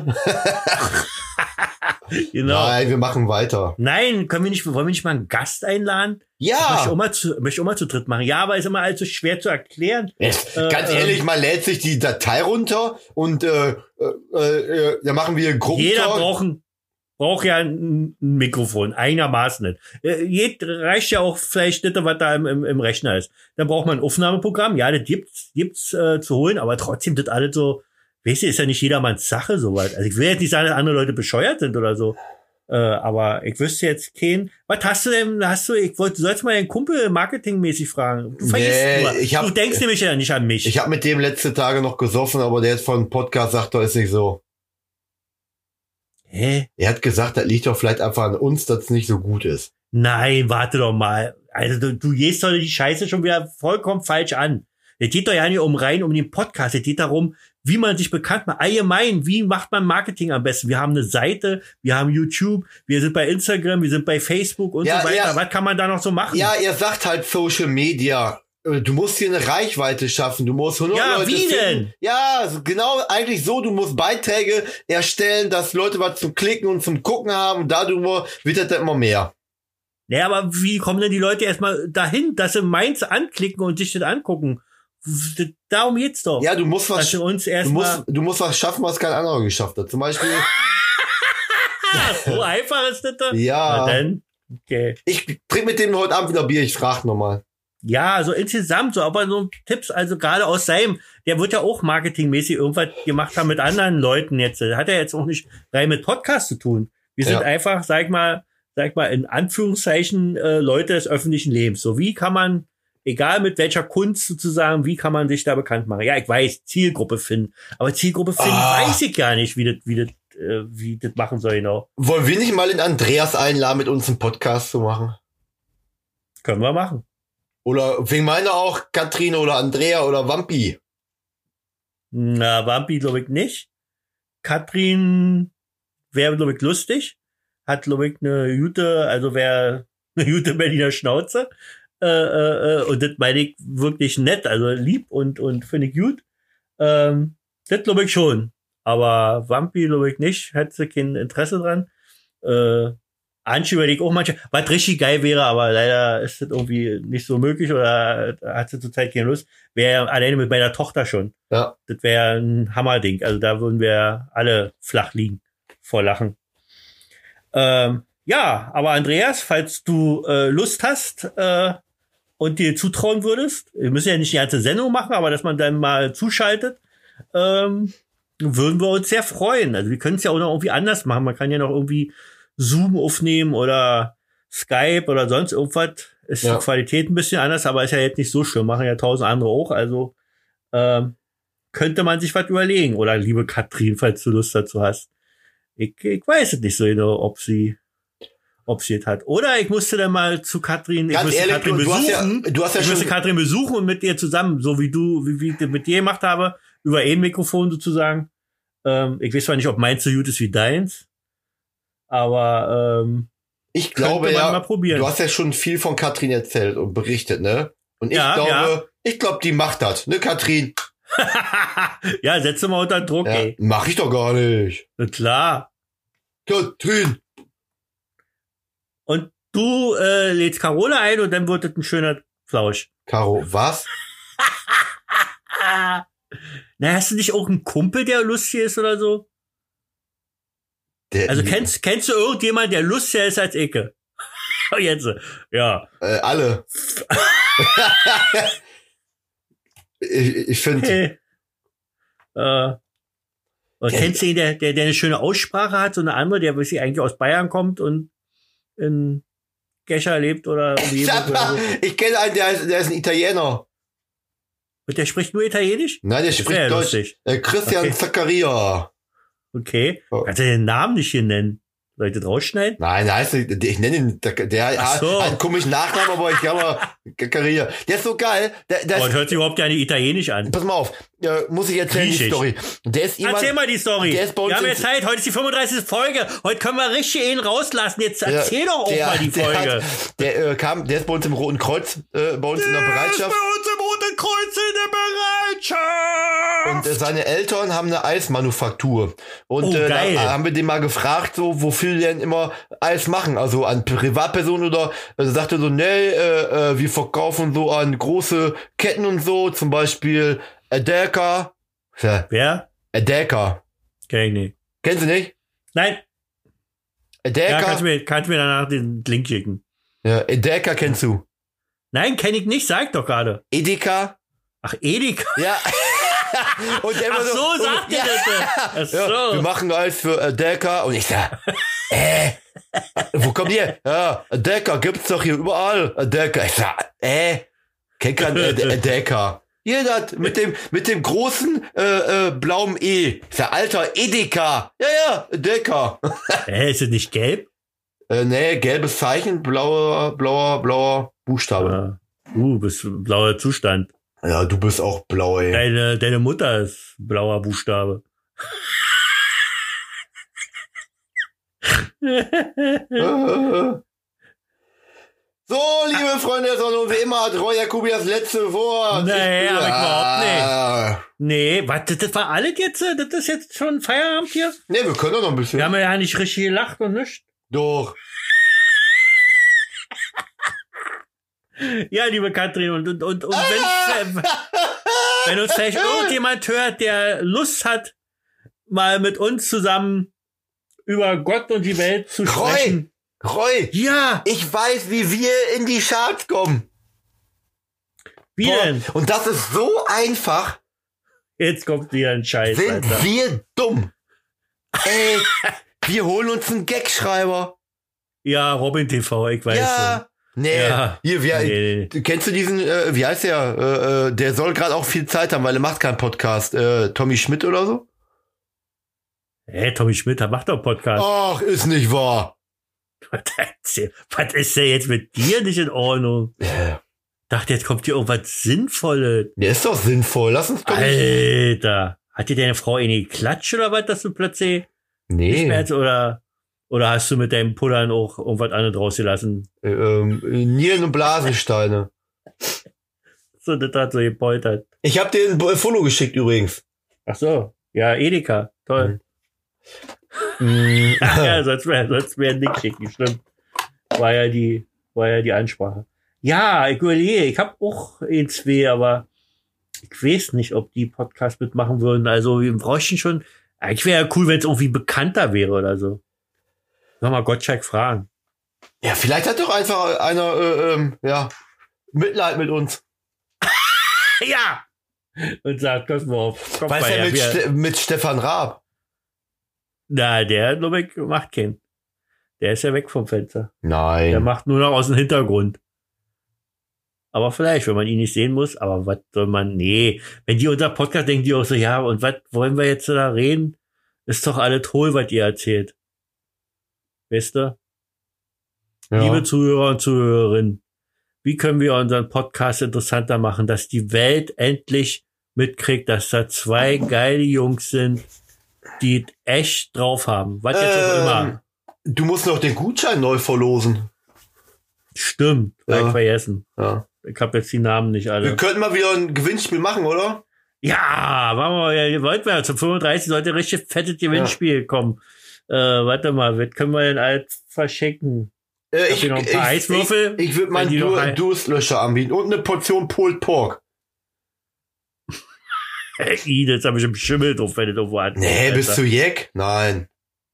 Genau. Nein, wir machen weiter. Nein, können wir nicht, wollen wir nicht mal einen Gast einladen? Ich möchte Ja. auch mal zu, möchte auch mal zu dritt machen. Ja, aber ist immer allzu schwer zu erklären. Jetzt, Äh, ganz ähm, ehrlich, man lädt sich die Datei runter und äh, äh, äh, da machen wir einen Gruppentalk. Jeder braucht ein, braucht ja ein, ein Mikrofon, einigermaßen. Äh, jed, reicht ja auch vielleicht nicht, was da im, im, im Rechner ist. Dann braucht man ein Aufnahmeprogramm. Ja, das gibt's, gibt's äh, zu holen, aber trotzdem das alles so, weißt du, ist ja nicht jedermanns Sache soweit. Also ich will jetzt nicht sagen, dass andere Leute bescheuert sind oder so. Äh, aber ich wüsste jetzt keinen. Was hast du denn, hast du, ich wollte, du sollst mal deinen Kumpel marketingmäßig fragen. Du vergisst Nee, nur. ich hab- du denkst nämlich ja nicht an mich. Ich habe mit dem letzte Tage noch gesoffen, aber der ist von Podcast, sagt er, ist nicht so. Hä? Er hat gesagt, das liegt doch vielleicht einfach an uns, dass es nicht so gut ist. Nein, warte doch mal. Also du, du gehst doch die Scheiße schon wieder vollkommen falsch an. Es geht doch ja nicht um rein um den Podcast. Es geht darum, wie man sich bekannt macht. Allgemein, wie macht man Marketing am besten? Wir haben eine Seite, wir haben YouTube, wir sind bei Instagram, wir sind bei Facebook und Ja, so weiter. ja. Was kann man da noch so machen? Ja, er sagt halt Social Media. Du musst hier eine Reichweite schaffen. Du musst hundert Ja, Leute wie finden. denn? Ja, so genau eigentlich so. Du musst Beiträge erstellen, dass Leute was zum Klicken und zum Gucken haben. Dadurch wird das dann immer mehr. Naja, aber wie kommen denn die Leute erstmal dahin, dass sie meins anklicken und sich das angucken? Darum geht's doch. Ja, du musst was, Dass wir uns du erstmal. musst, du musst was schaffen, was kein anderer geschafft hat. Zum Beispiel, So einfach ist das doch. ja. Na dann. Okay. Ich trinke mit dem heute Abend wieder Bier. Ich frage nochmal. Ja, so insgesamt, so, aber so Tipps, also gerade aus seinem, der wird ja auch marketingmäßig irgendwas gemacht haben mit anderen Leuten jetzt. Das hat er jetzt auch nicht rein mit Podcast zu tun. Wir sind Ja. einfach, sag ich mal, sag ich mal, in Anführungszeichen, äh, Leute des öffentlichen Lebens. So, wie kann man, egal mit welcher Kunst sozusagen, wie kann man sich da bekannt machen? Ja, ich weiß, Zielgruppe finden. Aber Zielgruppe finden Ah. weiß ich gar nicht, wie das, wie das, äh, wie das machen soll genau. Wollen wir nicht mal den Andreas einladen, mit uns einen Podcast zu machen? Können wir machen. Oder wegen meiner auch Katrine oder Andrea oder Wampi. Na, Wampi glaube ich nicht. Katrin wäre, glaube ich, lustig. Hat, glaube ich, eine gute, also wäre eine gute Berliner Schnauze. Äh, äh, und das meine ich wirklich nett, also lieb und, und finde ich gut. Ähm, das glaube ich schon. Aber Wampi glaube ich nicht. Hätte kein Interesse dran. Äh, Anchi überlegt auch manchmal, was richtig geil wäre, aber leider ist das irgendwie nicht so möglich oder hat sie zurzeit keine Lust. Wäre alleine mit meiner Tochter schon. Ja. Das wäre ein Hammerding. Also da würden wir alle flach liegen vor Lachen. Ähm, ja, aber Andreas, falls du äh, Lust hast äh, und dir zutrauen würdest, wir müssen ja nicht die ganze Sendung machen, aber dass man dann mal zuschaltet, ähm, würden wir uns sehr freuen. Also wir können es ja auch noch irgendwie anders machen. Man kann ja noch irgendwie Zoom aufnehmen oder Skype oder sonst irgendwas. Ist Ja. die Qualität ein bisschen anders, aber ist ja jetzt nicht so schlimm. Machen ja tausend andere auch. Also ähm, könnte man sich was überlegen. Oder liebe Katrin, falls du Lust dazu hast. Ich, ich weiß es nicht so genau, ob sie ob sie es hat. Oder ich musste dann mal zu Katrin, ich Ganz musste ehrlich, Katrin du, du hast ja, besuchen. du hast ja ich musste schon, Katrin besuchen und mit ihr zusammen, so wie du, wie, wie ich das mit dir gemacht habe, über ein Mikrofon sozusagen. Ähm, ich weiß zwar nicht, ob meins so gut ist wie deins, aber ähm, ich glaube könnte man ja, mal probieren. du hast ja schon viel von Katrin erzählt und berichtet, ne? Und ich Ja, glaube, ja. ich glaube, die macht das, ne, Katrin? ja, setze mal unter Druck, Ja, ey. mach ich doch gar nicht. Na klar. Katrin! Und du äh, lädst Carola ein und dann wird es ein schöner Flausch. Caro, was? Na, hast du nicht auch einen Kumpel, der lustig ist oder so? Der, Also kennst, kennst du irgendjemanden, der lustiger ist als Ecke? Jetzt, ja. äh, alle. ich ich finde, Hey. Äh, und Ja. kennst du ihn, der, der, der eine schöne Aussprache hat, so eine andere, der wirklich eigentlich aus Bayern kommt und in Gescher lebt oder wie? Oder so. ich kenne einen, der ist, der ist ein Italiener. Und der spricht nur Italienisch? Nein, der Das spricht wär ja Deutsch. lustig. Äh, Christian Okay. Zaccaria. Okay. Oh. Kannst du den Namen nicht hier nennen? Soll ich das rausschneiden? Nein, der heißt nicht, ich nenne ihn, der, der Ach so. hat einen komischen Nachnamen, aber ich glaube, Zaccaria. Der ist so geil. Der, der Oh, das ist, hört sich überhaupt ja nicht italienisch an. pass mal auf, äh, muss ich erzählen, die Griechisch. Story. Der ist jemand, Erzähl mal die Story. der ist bei uns Wir haben im- ja Zeit. Heute ist die fünfunddreißigste Folge. Heute können wir richtig ihn rauslassen. Jetzt der- erzähl doch auch der, mal die der Folge. Hat, der äh, kam, der ist bei uns im Roten Kreuz, äh, bei uns in der Bereitschaft. Bei uns im Roten Rote Kreuz in der Bereitschaft. Und äh, seine Eltern haben eine Eismanufaktur. Und Oh, äh, geil. da haben wir den mal gefragt, so wofür die denn immer Eis machen. Also an Privatpersonen oder also sagt er so, nee, äh, äh, wir verkaufen so an große Ketten und so, zum Beispiel Edeka. Ja, Wer? Edeka. Kenn ich nicht. Kennst du nicht? Nein. Edeka? Ja, kannst du mir, kannst du mir danach den Link schicken. Ja, Edeka kennst du. Nein, kenn ich nicht, sag doch gerade. Edeka? Ach, Edeka. Ja. Und der Ach immer so, sagt ihr ja. das. Ach Ja, wir so. machen Eis für Edeka. Und ich sag, äh, wo kommt ihr? Ja, Edeka gibt's doch hier überall. Edeka. Ich sag, äh, kenn kein Ed- Edeka. Hier das mit dem mit dem großen äh, äh, blauen E. Ich sag, Alter, Edeka. Ja, ja, Edeka. Hä, ist es nicht gelb? äh, nee, gelbes Zeichen, blauer, blauer, blauer Buchstabe. Ja. Uh, bist blauer Zustand. Ja, du bist auch blau, ey. Deine, deine Mutter ist blauer Buchstabe. So, liebe Freunde der Sonne, und wie immer hat Roy Jacobi das letzte Wort. Nee, Ich- hab ich überhaupt nicht. Ah. Nee, was, das, das war alles jetzt? äh, Das ist jetzt schon Feierabend hier? Nee, wir können doch noch ein bisschen. Wir haben ja nicht richtig gelacht und nichts. Doch. Ja, liebe Katrin, und, und, und, und wenn, wenn uns vielleicht irgendjemand hört, der Lust hat, mal mit uns zusammen über Gott und die Welt zu Roy, sprechen. Roy, Ja, ich weiß, wie wir in die Charts kommen. wie Boah, denn? und das ist so einfach. Jetzt kommt wieder ein Scheiß, Sind Alter. wir dumm? Ey, wir holen uns einen Gagschreiber. Ja, Robin T V, ich weiß Ja. Nee, Ja. hier, wie, Nee. kennst du diesen, äh, wie heißt der? Äh, äh, der soll gerade auch viel Zeit haben, weil er macht keinen Podcast. Äh, Tommy Schmidt oder so? schon. Hä, Tommy Schmidt, der macht doch Podcast. Ach, ist nicht wahr. Was ist denn jetzt mit dir nicht in Ordnung? Äh, Dachte, jetzt kommt hier irgendwas Sinnvolles. Der ist doch sinnvoll. Lass uns doch nicht. Alter, hat dir deine Frau in die Klatsch oder was, dass du plötzlich nicht mehr Nee. hast, oder, oder hast du mit deinem Puddern auch irgendwas anderes rausgelassen? Äh, ähm, Nieren- und Blasensteine. So, das hat so gepoltert. Ich hab dir ein Bo- Follow geschickt übrigens. Ach so, ja, Edeka, toll. Mm, Ach ja, sonst wäre sonst wär nix schicken, stimmt. War ja die, war ja die Ansprache. Ja, ich überlege, ich hab auch ein, zwei, aber ich weiß nicht, ob die Podcast mitmachen würden. Also, wir bräuchten schon, eigentlich wäre ja cool, wenn es irgendwie bekannter wäre oder so. Nochmal Gottschalk fragen. Ja, vielleicht hat doch einfach einer, äh, ähm, ja, Mitleid mit uns. Ja! Und sagt, pass mal auf. Komm Was mal ist denn her, mit, wir- Ste mit Stefan Raab? Na, der Lubbeck macht keinen. Der ist ja weg vom Fenster. Der Nein. macht nur noch aus dem Hintergrund. Aber vielleicht, wenn man ihn nicht sehen muss, aber was soll man, nee. Wenn die unser Podcast denken, die auch so, ja, und was wollen wir jetzt da reden? Ist doch alles hohl, was ihr erzählt. Weißt du? Ja. Liebe Zuhörer und Zuhörerinnen, wie können wir unseren Podcast interessanter machen, dass die Welt endlich mitkriegt, dass da zwei geile Jungs sind, die echt drauf haben. Was jetzt auch Ähm, immer. Du musst noch den Gutschein neu verlosen. Stimmt, Ja. gleich vergessen. Ja. Ich habe jetzt die Namen nicht alle. Wir könnten mal wieder ein Gewinnspiel machen, oder? Ja, machen wir, ja, wollten wir, zum fünfunddreißig sollte ein richtig fettes Gewinnspiel kommen. Äh, warte mal, was können wir denn alles verschenken? Äh, Habt ihr noch ein paar Eiswürfel? Ich, ich würde Wenn meinen die noch Dur ein- Durstlöscher anbieten und eine Portion Pulled Pork. Ey, das habe ich im Schimmel drauf, wenn du irgendwo hat. Nee, bist du Jack? Nein.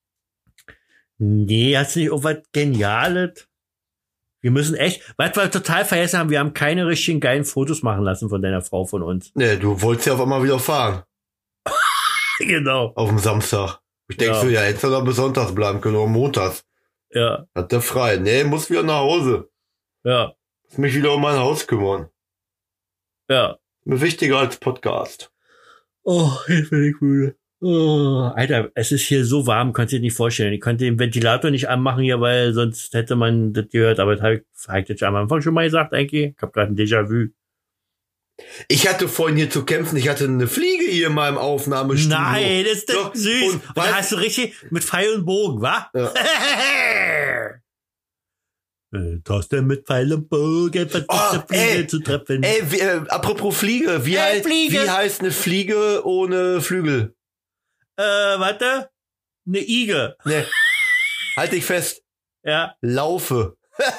Nee, hast du nicht irgendwas Geniales? Wir müssen echt, was wir total vergessen haben, wir haben keine richtigen geilen Fotos machen lassen von deiner Frau von uns. Nee, du wolltest ja auf einmal wieder fahren. Genau. Auf dem Samstag. Ich denke Ja. so, ja, hättest du doch bis Sonntags bleiben können oder montags. Ja, Hat der frei. Nee, muss wieder nach Hause. ja, Muss mich wieder um mein Haus kümmern. ja. Mir wichtiger als Podcast. Oh, jetzt bin ich müde. Oh, Alter, es ist hier so warm, kannst du dir nicht vorstellen. Ich konnte den Ventilator nicht anmachen hier, weil sonst hätte man das gehört. Aber das habe ich, hab ich jetzt am Anfang schon mal gesagt, eigentlich. Ich habe gerade ein Déjà-vu. Ich hatte vorhin hier zu kämpfen. Ich hatte eine Fliege hier in meinem Aufnahmestudio. Nein, das ist Doch, doch süß. und Und da weißt- hast du richtig mit Pfeil und Bogen, wa? Ja. Äh, Thorsten mit Pfeil und Bogen, was Oh, ist der Fliege ey, zu treffen? Ey, wie, äh, apropos Fliege, wie, Ey, heißt, Fliege. wie heißt eine Fliege ohne Flügel? Äh, warte. Eine Igel. Ne, halt dich fest. Ja. Laufe.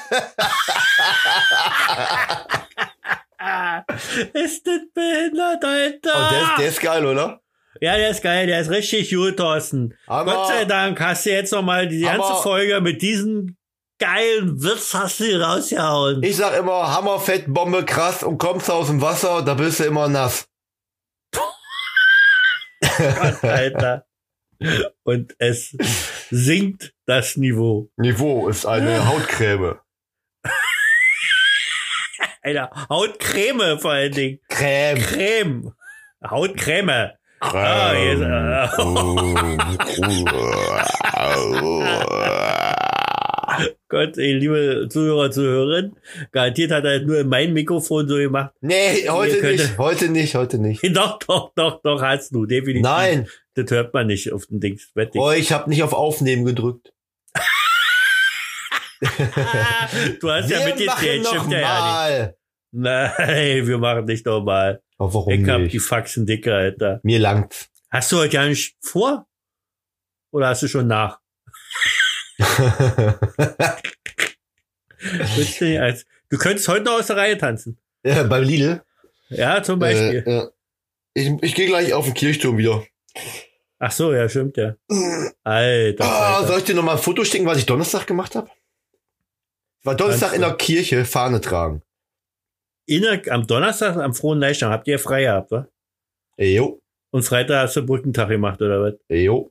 Ist das behindert, Alter? Oh, der, ist, der ist geil, oder? Ja, der ist geil, der ist richtig gut, Thorsten. Aber- Gott sei Dank hast du jetzt noch mal die ganze Aber- Folge mit diesem geilen Witz hast du rausgehauen. Ich sag immer, Hammerfett, Bombe, krass, und kommst du aus dem Wasser, da bist du immer nass. Gott, Alter. Und es sinkt das Niveau. Niveau ist eine Hautcreme. Eine Hautcreme vor allen Dingen. Creme. Creme. Hautcreme. Creme. Ah, jetzt, äh, Gott, ey, liebe Zuhörer, Zuhörerinnen, garantiert hat er halt nur in mein Mikrofon so gemacht. Nee, heute Ihr könnt- nicht, heute nicht, heute nicht. Doch, doch, doch, doch, hast du, definitiv. Nein, Das hört man nicht auf den Dings. Wette ich. oh, ich habe nicht auf Aufnehmen gedrückt. Ah, du hast ja Wir mitgezählt, machen stimmt ja, ja nochmal. nicht. Nein, wir machen nicht nochmal. Oh, warum Ich hab nicht? die Faxen dicke, Alter. Mir langt's. Hast du heute gar nicht vor? Oder hast du schon nach? Willst du, nicht als, du könntest heute noch aus der Reihe tanzen. Ja, beim Lidl. Ja, zum Beispiel. Äh, ja. Ich, ich gehe gleich auf den Kirchturm wieder. Ach so, ja, stimmt ja. Alter. Ah, Alter. soll ich dir noch mal ein Foto schicken, was ich Donnerstag gemacht habe? Ich war Donnerstag Kannst in du. der Kirche Fahne tragen. In der, am Donnerstag, am frohen Leichnam, habt ihr frei gehabt, wa? Jo, Und Freitag hast du Brückentag gemacht, oder was? jo.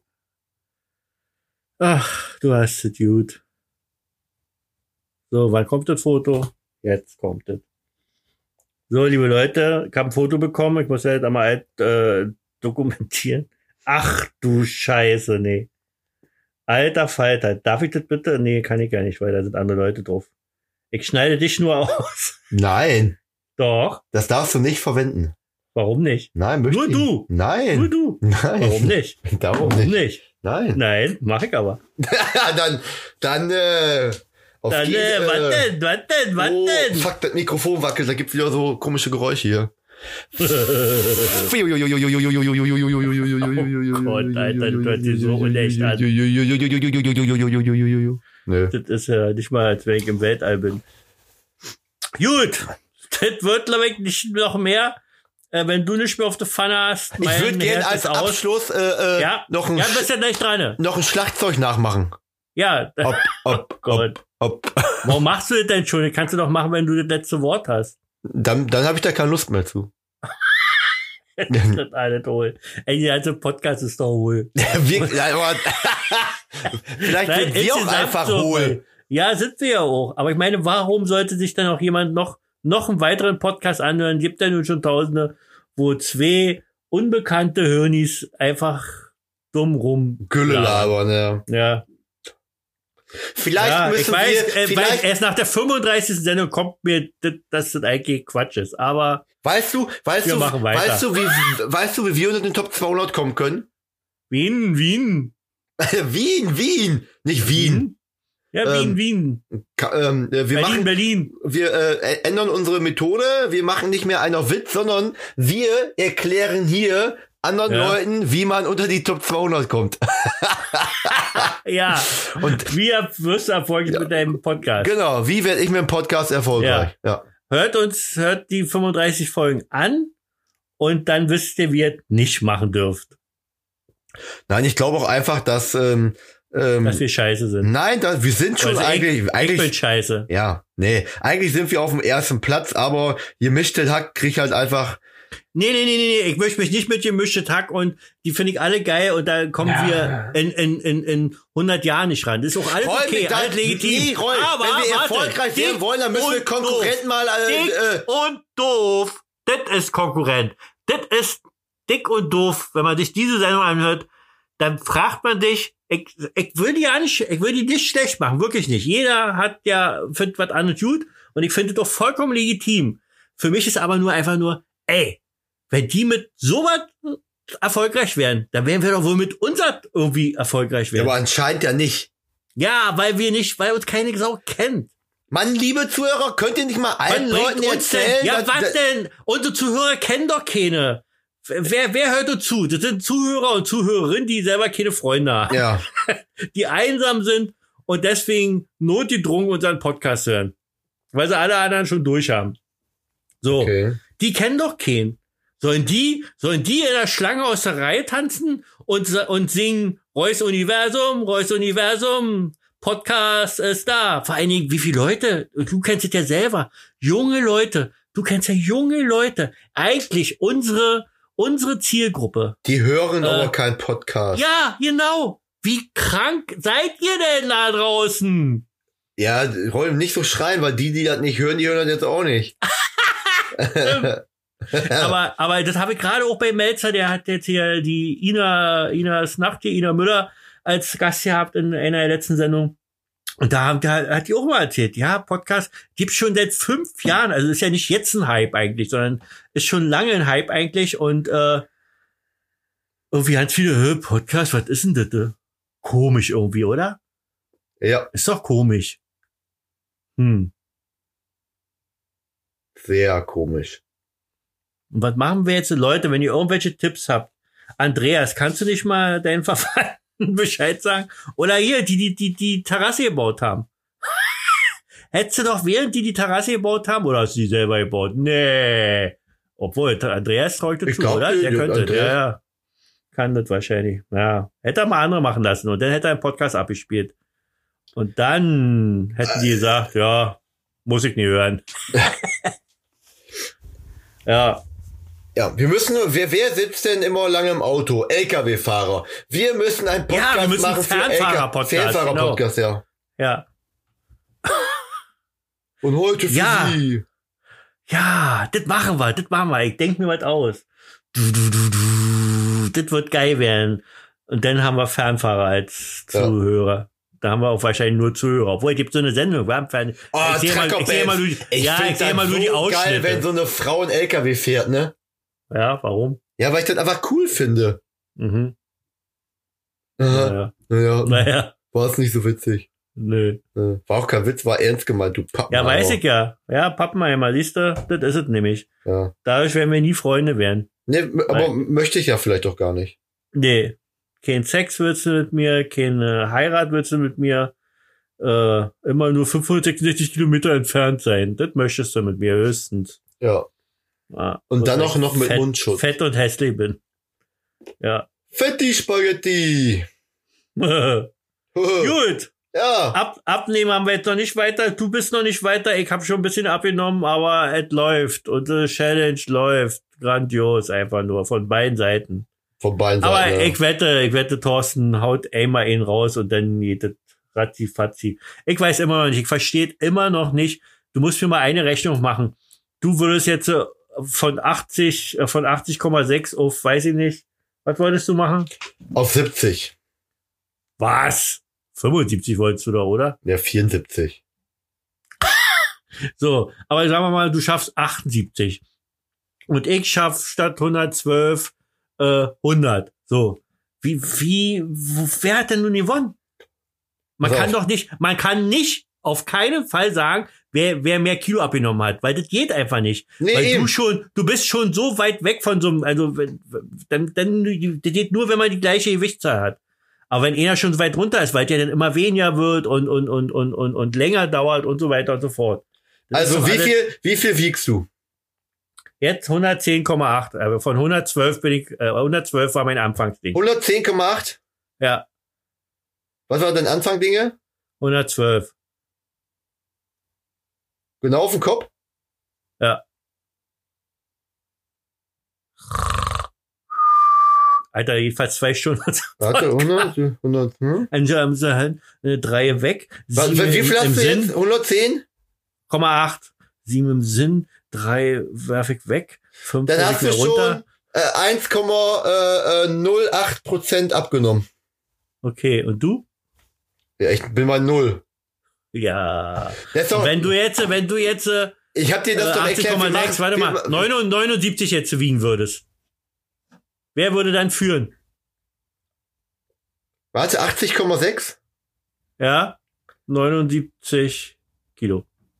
Ach, du hast es gut. So, wann kommt das Foto? Jetzt kommt es. So, liebe Leute, ich habe ein Foto bekommen. Ich muss halt einmal äh, dokumentieren. Ach du Scheiße, nee. Alter Falter, darf ich das bitte? Nee, kann ich gar nicht, weil da sind andere Leute drauf. Ich schneide dich nur aus. Nein, Doch, das darfst du nicht verwenden. warum nicht? Nein, möchte Nur ich. du. Nein. Nur du. Nein. Warum nicht? Darum Warum nicht. nicht? Nein. Nein, mach ich aber. dann, dann, äh, auf Dann, die, äh, was denn, was denn, was oh, denn? fuck, das Mikrofon wackelt, da gibt's wieder so komische Geräusche hier. Oh Gott, Alter, das hört sich so unecht an. Nö. Das ist ja nicht mal, als wenn ich im Weltall bin. Gut, das wird, glaube ich, nicht noch mehr. Äh, wenn du nicht mehr auf der Pfanne hast, Ich mein würde gerne Herz als ist aus. Abschluss äh, äh, Ja, noch, ein, ja, du bist ja gleich dran. noch ein Schlagzeug nachmachen. Ja, Ob, oh ob, Gott. ob, ob. Warum machst du das denn schon? Das kannst du doch machen, wenn du das letzte Wort hast. Dann, dann habe ich da keine Lust mehr zu. Das ist alles hohl. Ey, der ganze Podcast ist doch hohl. Wirklich, aber vielleicht Nein, sind wir auch insgesamt einfach so, hohl. Ja, sind wir ja auch. Aber ich meine, warum sollte sich dann auch jemand noch, noch einen weiteren Podcast anhören? Gibt ja nun schon Tausende, wo zwei unbekannte Hirnis einfach dumm rum. Gülle labern. labern, ja. Ja. Vielleicht Ja, ich müssen weiß, wir, äh, vielleicht, weiß, erst nach der fünfunddreißigsten Sendung kommt mir, dass dass das eigentlich Quatsch ist. Aber weißt du, weißt Wir du, machen weiter. weißt du, wie, weißt du, wie wir unter den Top zweihundert kommen können? Wien, Wien. Wien, Wien, nicht Wien. Ja, Wien, Ähm, Wien. Ka- ähm, äh, wir Berlin, machen, Berlin. wir äh, ändern unsere Methode. Wir machen nicht mehr einer Witz, sondern wir erklären hier anderen Ja. Leuten, wie man unter die Top zweihundert kommt. Ja. Und Wie wirst du erfolgreich mit deinem Podcast? genau, wie werde ich mit dem Podcast erfolgreich? Ja. Hört uns, hört die fünfunddreißig Folgen an und dann wisst ihr, wie ihr es nicht machen dürft. Nein, ich glaube auch einfach, dass ähm, ähm, Dass wir scheiße sind. nein, da, wir sind schon Also ich- eigentlich, Ich bin eigentlich, scheiße. ja, nee, eigentlich sind wir auf dem ersten Platz, aber gemischtes Hack krieg ich halt einfach, Nee, nee, nee, nee, nee, ich möchte mich nicht mit gemischtes Hack und die finde ich alle geil und da kommen wir in, in, in, in hundert Jahren nicht ran. Das ist auch alles Roll, okay, da- alles legitim. nee, Roll, Aber wenn wir warte, erfolgreich dick werden wollen, dann müssen wir und Konkurrenten doof. mal, äh, Dick äh, und doof. Das ist Konkurrent. Das ist dick und doof. Wenn man sich diese Sendung anhört, dann fragt man dich, ich, ich will die ja nicht, ich will die nicht schlecht machen, wirklich nicht. Jeder hat ja, findet was anderes gut und ich finde es doch vollkommen legitim. Für mich ist aber nur einfach nur, ey, wenn die mit sowas erfolgreich wären, dann wären wir doch wohl mit uns irgendwie erfolgreich ja, werden. aber anscheinend ja nicht. Ja, weil wir nicht, weil uns keine Sau kennt. Mann, liebe Zuhörer, könnt ihr nicht mal allen Was Leuten bringt uns denn? erzählen? Ja, dass- was dass- denn? Unsere Zuhörer kennen doch keine. Wer, wer hört uns zu? Das sind Zuhörer und Zuhörerinnen, die selber keine Freunde haben. Ja, Die einsam sind und deswegen notgedrungen unseren Podcast hören. Weil sie alle anderen schon durch haben. So. okay. Die kennen doch keinen. Sollen die, sollen die in der Schlange aus der Reihe tanzen und, und singen Reus Universum, Reus Universum, Podcast ist da. Vor allen Dingen, wie viele Leute, du kennst es ja selber, junge Leute, du kennst ja junge Leute, eigentlich unsere, unsere Zielgruppe. Die hören Äh, aber keinen Podcast. Ja, genau. Wie krank seid ihr denn da draußen? Ja, Rollen nicht so schreien, weil die, die das nicht hören, die hören das jetzt auch nicht. aber, aber das habe ich gerade auch bei Melzer, der hat jetzt hier die Ina, Inas Nacht, die Ina Müller als Gast gehabt in einer der letzten Sendungen. Und da, haben- da hat die auch mal erzählt, ja, Podcast gibt's schon seit fünf Jahren, also ist ja nicht jetzt ein Hype eigentlich, sondern ist schon lange ein Hype eigentlich und äh, irgendwie ganz viele, hä, Podcast, was ist denn das? äh? Komisch irgendwie, oder? Ja, Ist doch komisch. Hm. sehr komisch. Und was machen wir jetzt, Leute, wenn ihr irgendwelche Tipps habt? Andreas, kannst du nicht mal deinen Verwandten Bescheid sagen? Oder hier, die, die, die, die Terrasse gebaut haben. Hättest du doch, während die die Terrasse gebaut haben, oder hast du die selber gebaut? Nee. Obwohl, Andreas traut Ich zu, glaub, oder? die- Der die könnte, Andreas- ja, ja. Kann das wahrscheinlich. Ja. Hätte er mal andere machen lassen und dann hätte er einen Podcast abgespielt. Und dann hätten die gesagt, ja, muss ich nie hören. Ja. Ja, wir müssen, wer, wer sitzt denn immer lange im Auto? L K W-Fahrer. Wir müssen einen Podcast Ja, wir müssen machen einen für L K Fernfahrer-Podcast, Fernfahrer-Podcast, ja. Ja. Und heute für Ja. Sie. Ja, das machen wir, das machen wir. Ich denk mir was aus. Du, du, du, du. Das wird geil werden. Und dann haben wir Fernfahrer als Ja. Zuhörer. Da haben wir auch wahrscheinlich nur Zuhörer. Obwohl, es gibt so eine Sendung. Wir haben Fern Oh, ich sehe mal, ich sehe mal nur die, ich ja, find ich sehe das mal nur die so Ausschnitte. geil, wenn so eine Frau ein L K W fährt, ne? Ja, warum? Ja, weil ich das einfach cool finde. Mhm. Aha. Naja. Naja, Naja. war es nicht so witzig. Nö. Äh, War auch kein Witz, war ernst gemeint, du Pappen. Ja, weiß ich ja. Ja, Pappenheimer, siehst du, das ist es nämlich. Ja. Dadurch werden wir nie Freunde werden. Nee, m- aber möchte ich ja vielleicht doch gar nicht. Nee. Kein Sex willst du mit mir, keine Heirat willst du mit mir. Äh, immer nur fünfhundertsechsundsechzig Kilometer entfernt sein. Das möchtest du mit mir höchstens. Ja. Ja. Und dann weil auch noch ich mit fett, Mundschutz. Fett und hässlich bin. Ja. Fetti Spaghetti. Gut. Ja. Ab, abnehmen haben wir jetzt noch nicht weiter. Du bist noch nicht weiter. Ich habe schon ein bisschen abgenommen, aber es läuft. Unsere Challenge läuft. Grandios einfach nur. Von beiden Seiten. Von beiden Aber Seiten. ja. ich wette, ich wette, Thorsten haut einmal ihn raus und dann geht das ratzi fatzi. Ich weiß immer noch nicht, ich verstehe immer noch nicht. Du musst mir mal eine Rechnung machen. Du würdest jetzt äh, von achtzig, äh, von achtzig Komma sechs auf, weiß ich nicht, was wolltest du machen? Auf siebzig. Was? fünfundsiebzig wolltest du da, oder? Ja, vierundsiebzig. So, aber sagen wir mal, du schaffst achtundsiebzig. Und ich schaff statt hundertzwölf äh, hundert. So. Wie, wie, wo, wer hat denn nun gewonnen? Man Pass kann auf. doch nicht, man kann nicht auf keinen Fall sagen, wer, wer mehr Kilo abgenommen hat, weil das geht einfach nicht. Nee, weil eben. du schon, du bist schon so weit weg von so einem, also, wenn- dann, dann, das geht nur, wenn man die gleiche Gewichtszahl hat. Aber wenn einer schon so weit runter ist, weil der dann immer weniger wird und, und, und, und, und, und länger dauert und so weiter und so fort. Das ist Also doch wie alles- viel, wie viel wiegst du? Jetzt hundertzehn Komma acht. Aber von hundertzwölf bin ich, äh, hundertzwölf war mein Anfangsding. hundertzehn Komma acht? Ja, Was war dein Anfang, Dinge? hundertzwölf. Genau auf den Kopf? Ja. Alter, jedenfalls zwei Stunden. Warte, hundert, hundert, hm? Also haben sie halt eine drei weg. Was, sieben wie viel im, hast im du Sinn, jetzt? hundertzehn? Komma acht. sieben im Sinn, drei werfe ich weg, fünf Dann werfe hast ich du mir runter. schon äh, eins Komma null acht Prozent abgenommen. Okay, und du? Ja, ich bin bei null. Ja. Das ist doch, Und wenn du jetzt, wenn du jetzt äh, ich hab dir das doch achtzig erklärt. Komma wir sechs, machen- warte mal, wir- neunundsiebzig jetzt wiegen würdest. Wer würde dann führen? Warte, achtzig Komma sechs? Ja? neunundsiebzig Kilo.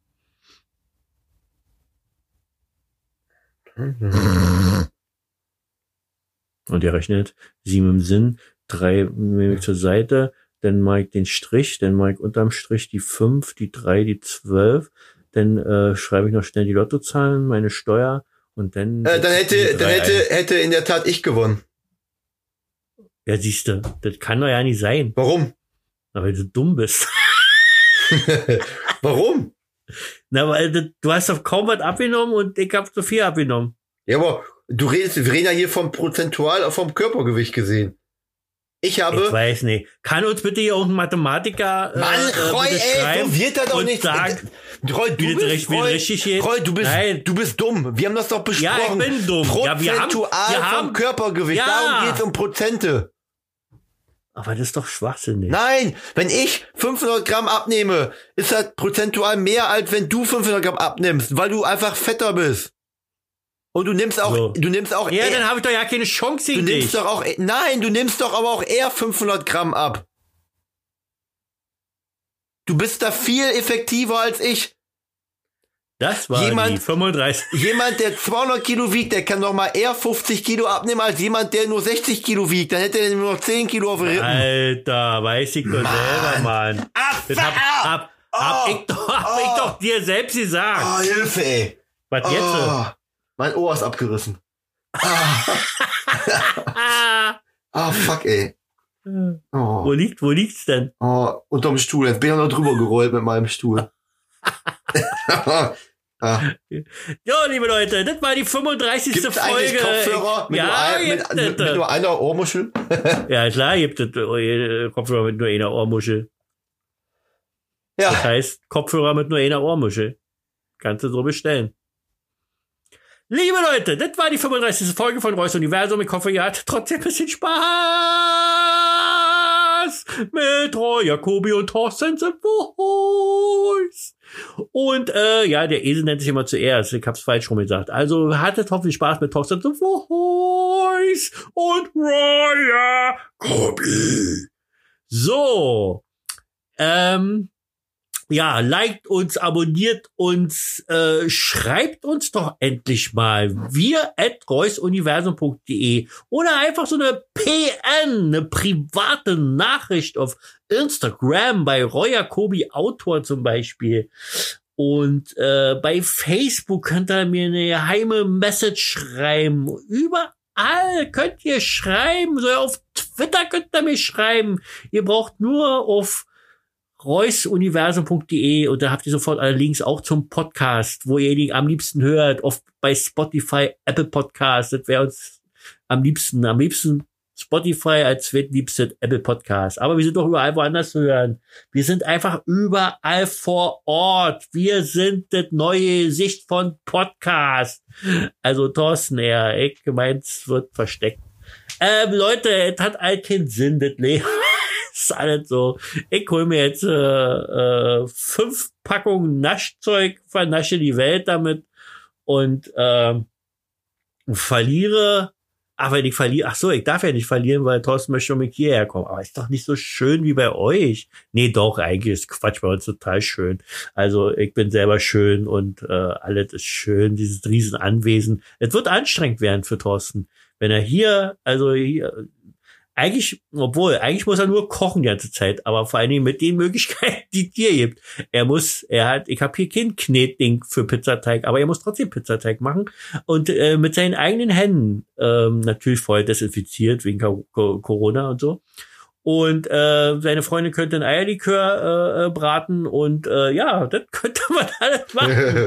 Und er rechnet sieben im Sinn, drei nehme ich zur Seite, dann mache ich den Strich, dann mache ich unterm Strich die fünf, die drei, die zwölf, dann äh, schreibe ich noch schnell die Lottozahlen, meine Steuer und dann... Äh, dann hätte, dann hätte, ein. hätte in der Tat ich gewonnen. Ja, siehst du, das kann doch ja nicht sein. Warum? Na, weil du dumm bist. Warum? Na, weil das, du hast doch kaum was abgenommen und ich habe so viel abgenommen. Ja, aber du redest, wir reden ja hier vom prozentual, vom Körpergewicht gesehen. Ich habe... Ich weiß nicht. Kann uns bitte hier auch ein Mathematiker äh, Mann, Roy, bitte ey, schreiben so wird er doch und nicht. sagen, Roy, du wie das bist, recht- wie das Roy, richtig geht? Roy, du bist, Nein. du bist dumm. Wir haben das doch besprochen. Ja, ich bin dumm. Ja, wir haben- Prozentual wir vom haben- Körpergewicht. Ja. Darum geht's um Prozente. Aber das ist doch schwachsinnig. Nein, wenn ich fünfhundert Gramm abnehme, ist das prozentual mehr, als wenn du fünfhundert Gramm abnimmst, weil du einfach fetter bist. Und du nimmst auch, So. du nimmst auch, Ja, eher, dann habe ich doch ja keine Chance du gegen dich. nimmst doch auch, nein, du nimmst doch aber auch eher fünfhundert Gramm ab. Du bist da viel effektiver als ich. Das war Jemand- die fünfunddreißig. Jemand, der zweihundert Kilo wiegt, der kann doch mal eher fünfzig Kilo abnehmen, als jemand, der nur sechzig Kilo wiegt. Dann hätte er nur noch zehn Kilo auf den Rippen. Alter, weiß ich doch selber, Mann. Ah, Das hab, hab, hab, Oh. ich, doch, hab ich Oh. doch dir selbst gesagt. Oh, Hilfe, ey. Was jetzt? Oh, mein Ohr ist abgerissen. Ah, Ah. ah fuck, ey. Wo Oh, liegt, wo liegt's denn? oh, unterm Stuhl. Jetzt bin ich noch drüber gerollt mit meinem Stuhl. ah. Jo, liebe Leute, das war die fünfunddreißigste Gibt's eigentlich Folge. Kopfhörer mit, ja, nur ein, mit, gibt mit, es. mit nur einer Ohrmuschel? Ja, klar gibt es äh, Kopfhörer mit nur einer Ohrmuschel. Das Ja. heißt, Kopfhörer mit nur einer Ohrmuschel. Kannst du so bestellen. Liebe Leute, das war die fünfunddreißigste Folge von Roy's Universum. Ich hoffe, ihr hattet trotzdem ein bisschen Spaß mit Roy, Jacobi und Thorsten The Voice. Und äh, ja, der Esel nennt sich immer zuerst. Ich hab's falsch rum gesagt. Also hattet hoffentlich Spaß mit Thorsten The Voice und Roy, Jacobi. So. Ähm. Ja, liked uns, abonniert uns, äh, schreibt uns doch endlich mal. Wir at reus universum punkt de oder einfach so eine P N, eine private Nachricht auf Instagram bei Roy Jacobi Autor zum Beispiel. Und äh, bei Facebook könnt ihr mir eine geheime Message schreiben. Überall könnt ihr schreiben. So auf Twitter könnt ihr mir schreiben. Ihr braucht nur auf reus universum punkt de und da habt ihr sofort alle Links auch zum Podcast, wo ihr ihn am liebsten hört, oft bei Spotify, Apple Podcast, das wäre uns am liebsten, am liebsten Spotify als zweitliebstes Apple Podcast. Aber wir sind doch überall woanders zu hören. Wir sind einfach überall vor Ort. Wir sind das neue Gesicht von Podcast. Also Thorsten, ja, ich gemeint, es wird versteckt. Ähm, Leute, es hat all keinen Sinn, das Leben. Ist alles so. Ich hol mir jetzt äh, äh, fünf Packungen Naschzeug, vernasche die Welt damit und äh, verliere. Ach, wenn ich verliere, ach so, ich darf ja nicht verlieren, weil Thorsten möchte schon mit hierher kommen. Aber ist doch nicht so schön wie bei euch. Nee, doch, eigentlich ist Quatsch bei uns total schön. Also ich bin selber schön und äh, alles ist schön, dieses Riesenanwesen. Es wird anstrengend werden für Thorsten. Wenn er hier, also hier, eigentlich, obwohl, eigentlich muss er nur kochen die ganze Zeit, aber vor allen Dingen mit den Möglichkeiten, die es dir gibt. Er muss, er hat, ich habe hier kein Knetding für Pizzateig, aber er muss trotzdem Pizzateig machen und äh, mit seinen eigenen Händen, ähm, natürlich vorher desinfiziert wegen Co- Co- Corona und so. Und äh, seine Freundin könnte ein Eierlikör äh, braten und äh, ja, das könnte man alles machen.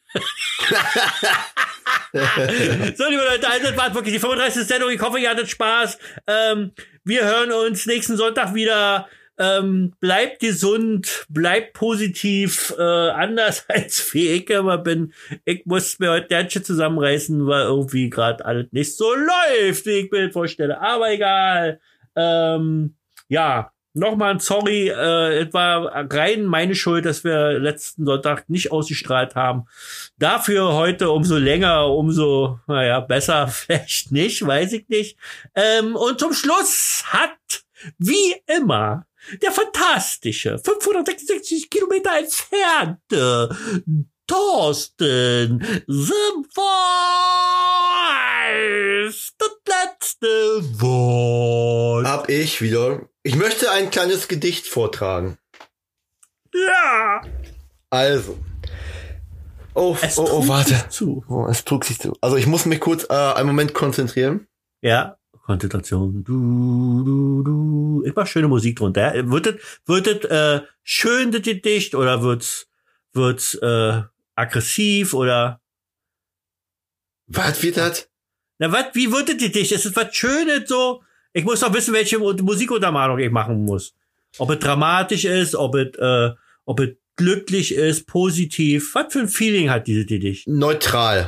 So, liebe Leute, also das war wirklich die fünfunddreißigste Sendung. Ich hoffe, ihr hattet Spaß. Ähm, wir hören uns nächsten Sonntag wieder. Ähm, bleibt gesund, bleibt positiv. Äh, anders als wie ich immer bin. Ich muss mir heute ganz schön zusammenreißen, weil irgendwie gerade alles nicht so läuft, wie ich mir das vorstelle. Aber egal. Ähm, ja. Nochmal ein Sorry, äh, es war rein meine Schuld, dass wir letzten Sonntag nicht ausgestrahlt haben. Dafür heute umso länger, umso, naja, besser vielleicht nicht, weiß ich nicht. Ähm, und zum Schluss hat, wie immer, der fantastische, fünfhundertsechsundsechzig Kilometer entfernte Thorsten The Voice hab ich wieder. Ich möchte ein kleines Gedicht vortragen. Ja. Also. Oh, Es oh, oh, trug warte. sich zu. Oh, es trug sich zu. Also ich muss mich kurz äh, einen Moment konzentrieren. Ja. Konzentration. Du, du, du. Ich mach schöne Musik drunter. Ja? Wird es, wird es, äh, schön, das Gedicht, oder wird's, wird's, äh, aggressiv, oder? Was wird das? Na, was, wie wird das Gedicht? Ist es was Schönes, so? Ich muss doch wissen, welche Musikuntermalung ich machen muss. Ob es dramatisch ist, ob es, äh, ob es glücklich ist, positiv. Was für ein Feeling hat dieses Gedicht? Neutral.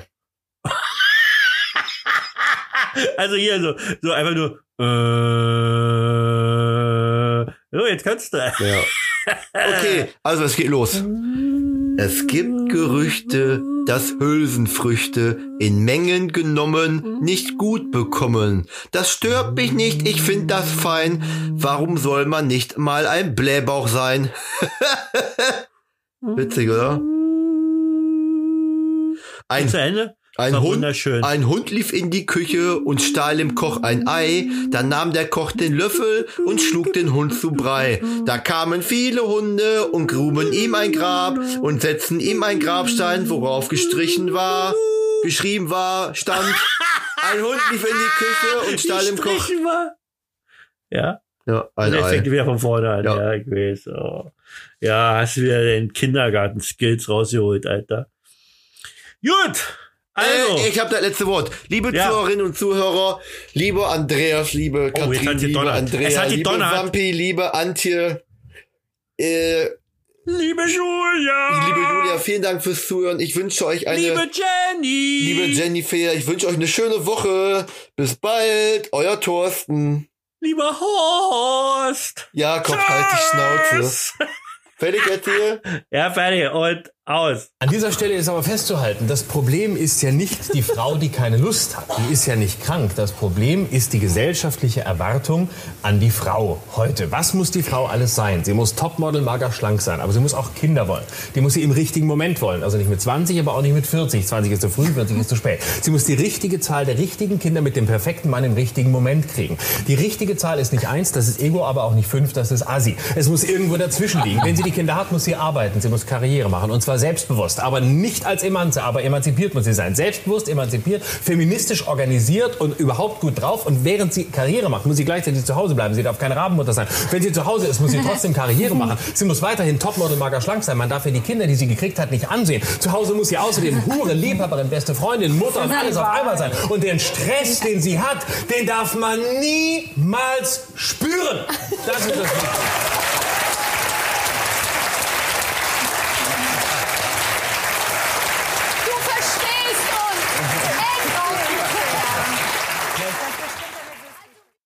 Also hier so, so einfach nur, äh, so, jetzt kannst du. Ja. Okay, also es geht los. Es gibt Gerüchte, dass Hülsenfrüchte in Mengen genommen nicht gut bekommen. Das stört mich nicht, ich find das fein. Warum soll man nicht mal ein Blähbauch sein? Witzig, oder? Ein, Zu Ende? ein War Hund, wunderschön. ein Hund lief in die Küche und stahl dem Koch ein Ei. Dann nahm der Koch den Löffel und schlug den Hund zu Brei. Da kamen viele Hunde und gruben ihm ein Grab und setzten ihm ein Grabstein, worauf gestrichen war, geschrieben war, stand, ein Hund lief in die Küche und stahl dem Koch. Gestrichen war. Ja? Ja, ein Und jetzt Ei. fängt wieder von vorne an. Ja. Ja, ich weiß. Oh. Ja, hast du wieder den Kindergarten-Skills rausgeholt, Alter. Gut. Also. Äh, ich habe das letzte Wort. Liebe Ja. Zuhörerinnen und Zuhörer, liebe Andreas, liebe Oh, jetzt Katrin, hat sie liebe donnert. Andrea, Es hat die liebe donnert. Wampi, liebe Antje, äh, Liebe Julia. liebe Julia, vielen Dank fürs Zuhören. Ich wünsche euch eine... Liebe Jenny. Liebe Jennifer, ich wünsche euch eine schöne Woche. Bis bald, euer Thorsten. Lieber Horst. Ja, komm, halt die Schnauze. Tschüss. Fertig jetzt hier? Ja, fertig. Und aus. An dieser Stelle ist aber festzuhalten, das Problem ist ja nicht die Frau, die keine Lust hat. Die ist ja nicht krank. Das Problem ist die gesellschaftliche Erwartung an die Frau heute. Was muss die Frau alles sein? Sie muss Topmodel, mager, schlank sein. Aber sie muss auch Kinder wollen. Die muss sie im richtigen Moment wollen. Also nicht mit zwanzig, aber auch nicht mit vierzig. zwanzig ist zu früh, vierzig ist zu spät. Sie muss die richtige Zahl der richtigen Kinder mit dem perfekten Mann im richtigen Moment kriegen. Die richtige Zahl ist nicht eins, das ist Ego, aber auch nicht fünf, das ist Assi. Es muss irgendwo dazwischen liegen. Wenn sie die Kinder hat, muss sie arbeiten. Sie muss Karriere machen. Und zwar selbstbewusst, aber nicht als Emanze, aber emanzipiert muss sie sein. Selbstbewusst, emanzipiert, feministisch organisiert und überhaupt gut drauf. Und während sie Karriere macht, muss sie gleichzeitig zu Hause bleiben. Sie darf keine Rabenmutter sein. Wenn sie zu Hause ist, muss sie trotzdem Karriere machen. Sie muss weiterhin Topmodel, mager, schlank sein. Man darf ja die Kinder, die sie gekriegt hat, nicht ansehen. Zu Hause muss sie außerdem Hure, Liebhaberin, beste Freundin, Mutter und alles auf einmal sein. Und den Stress, den sie hat, den darf man niemals spüren. Das ist das Wichtigste.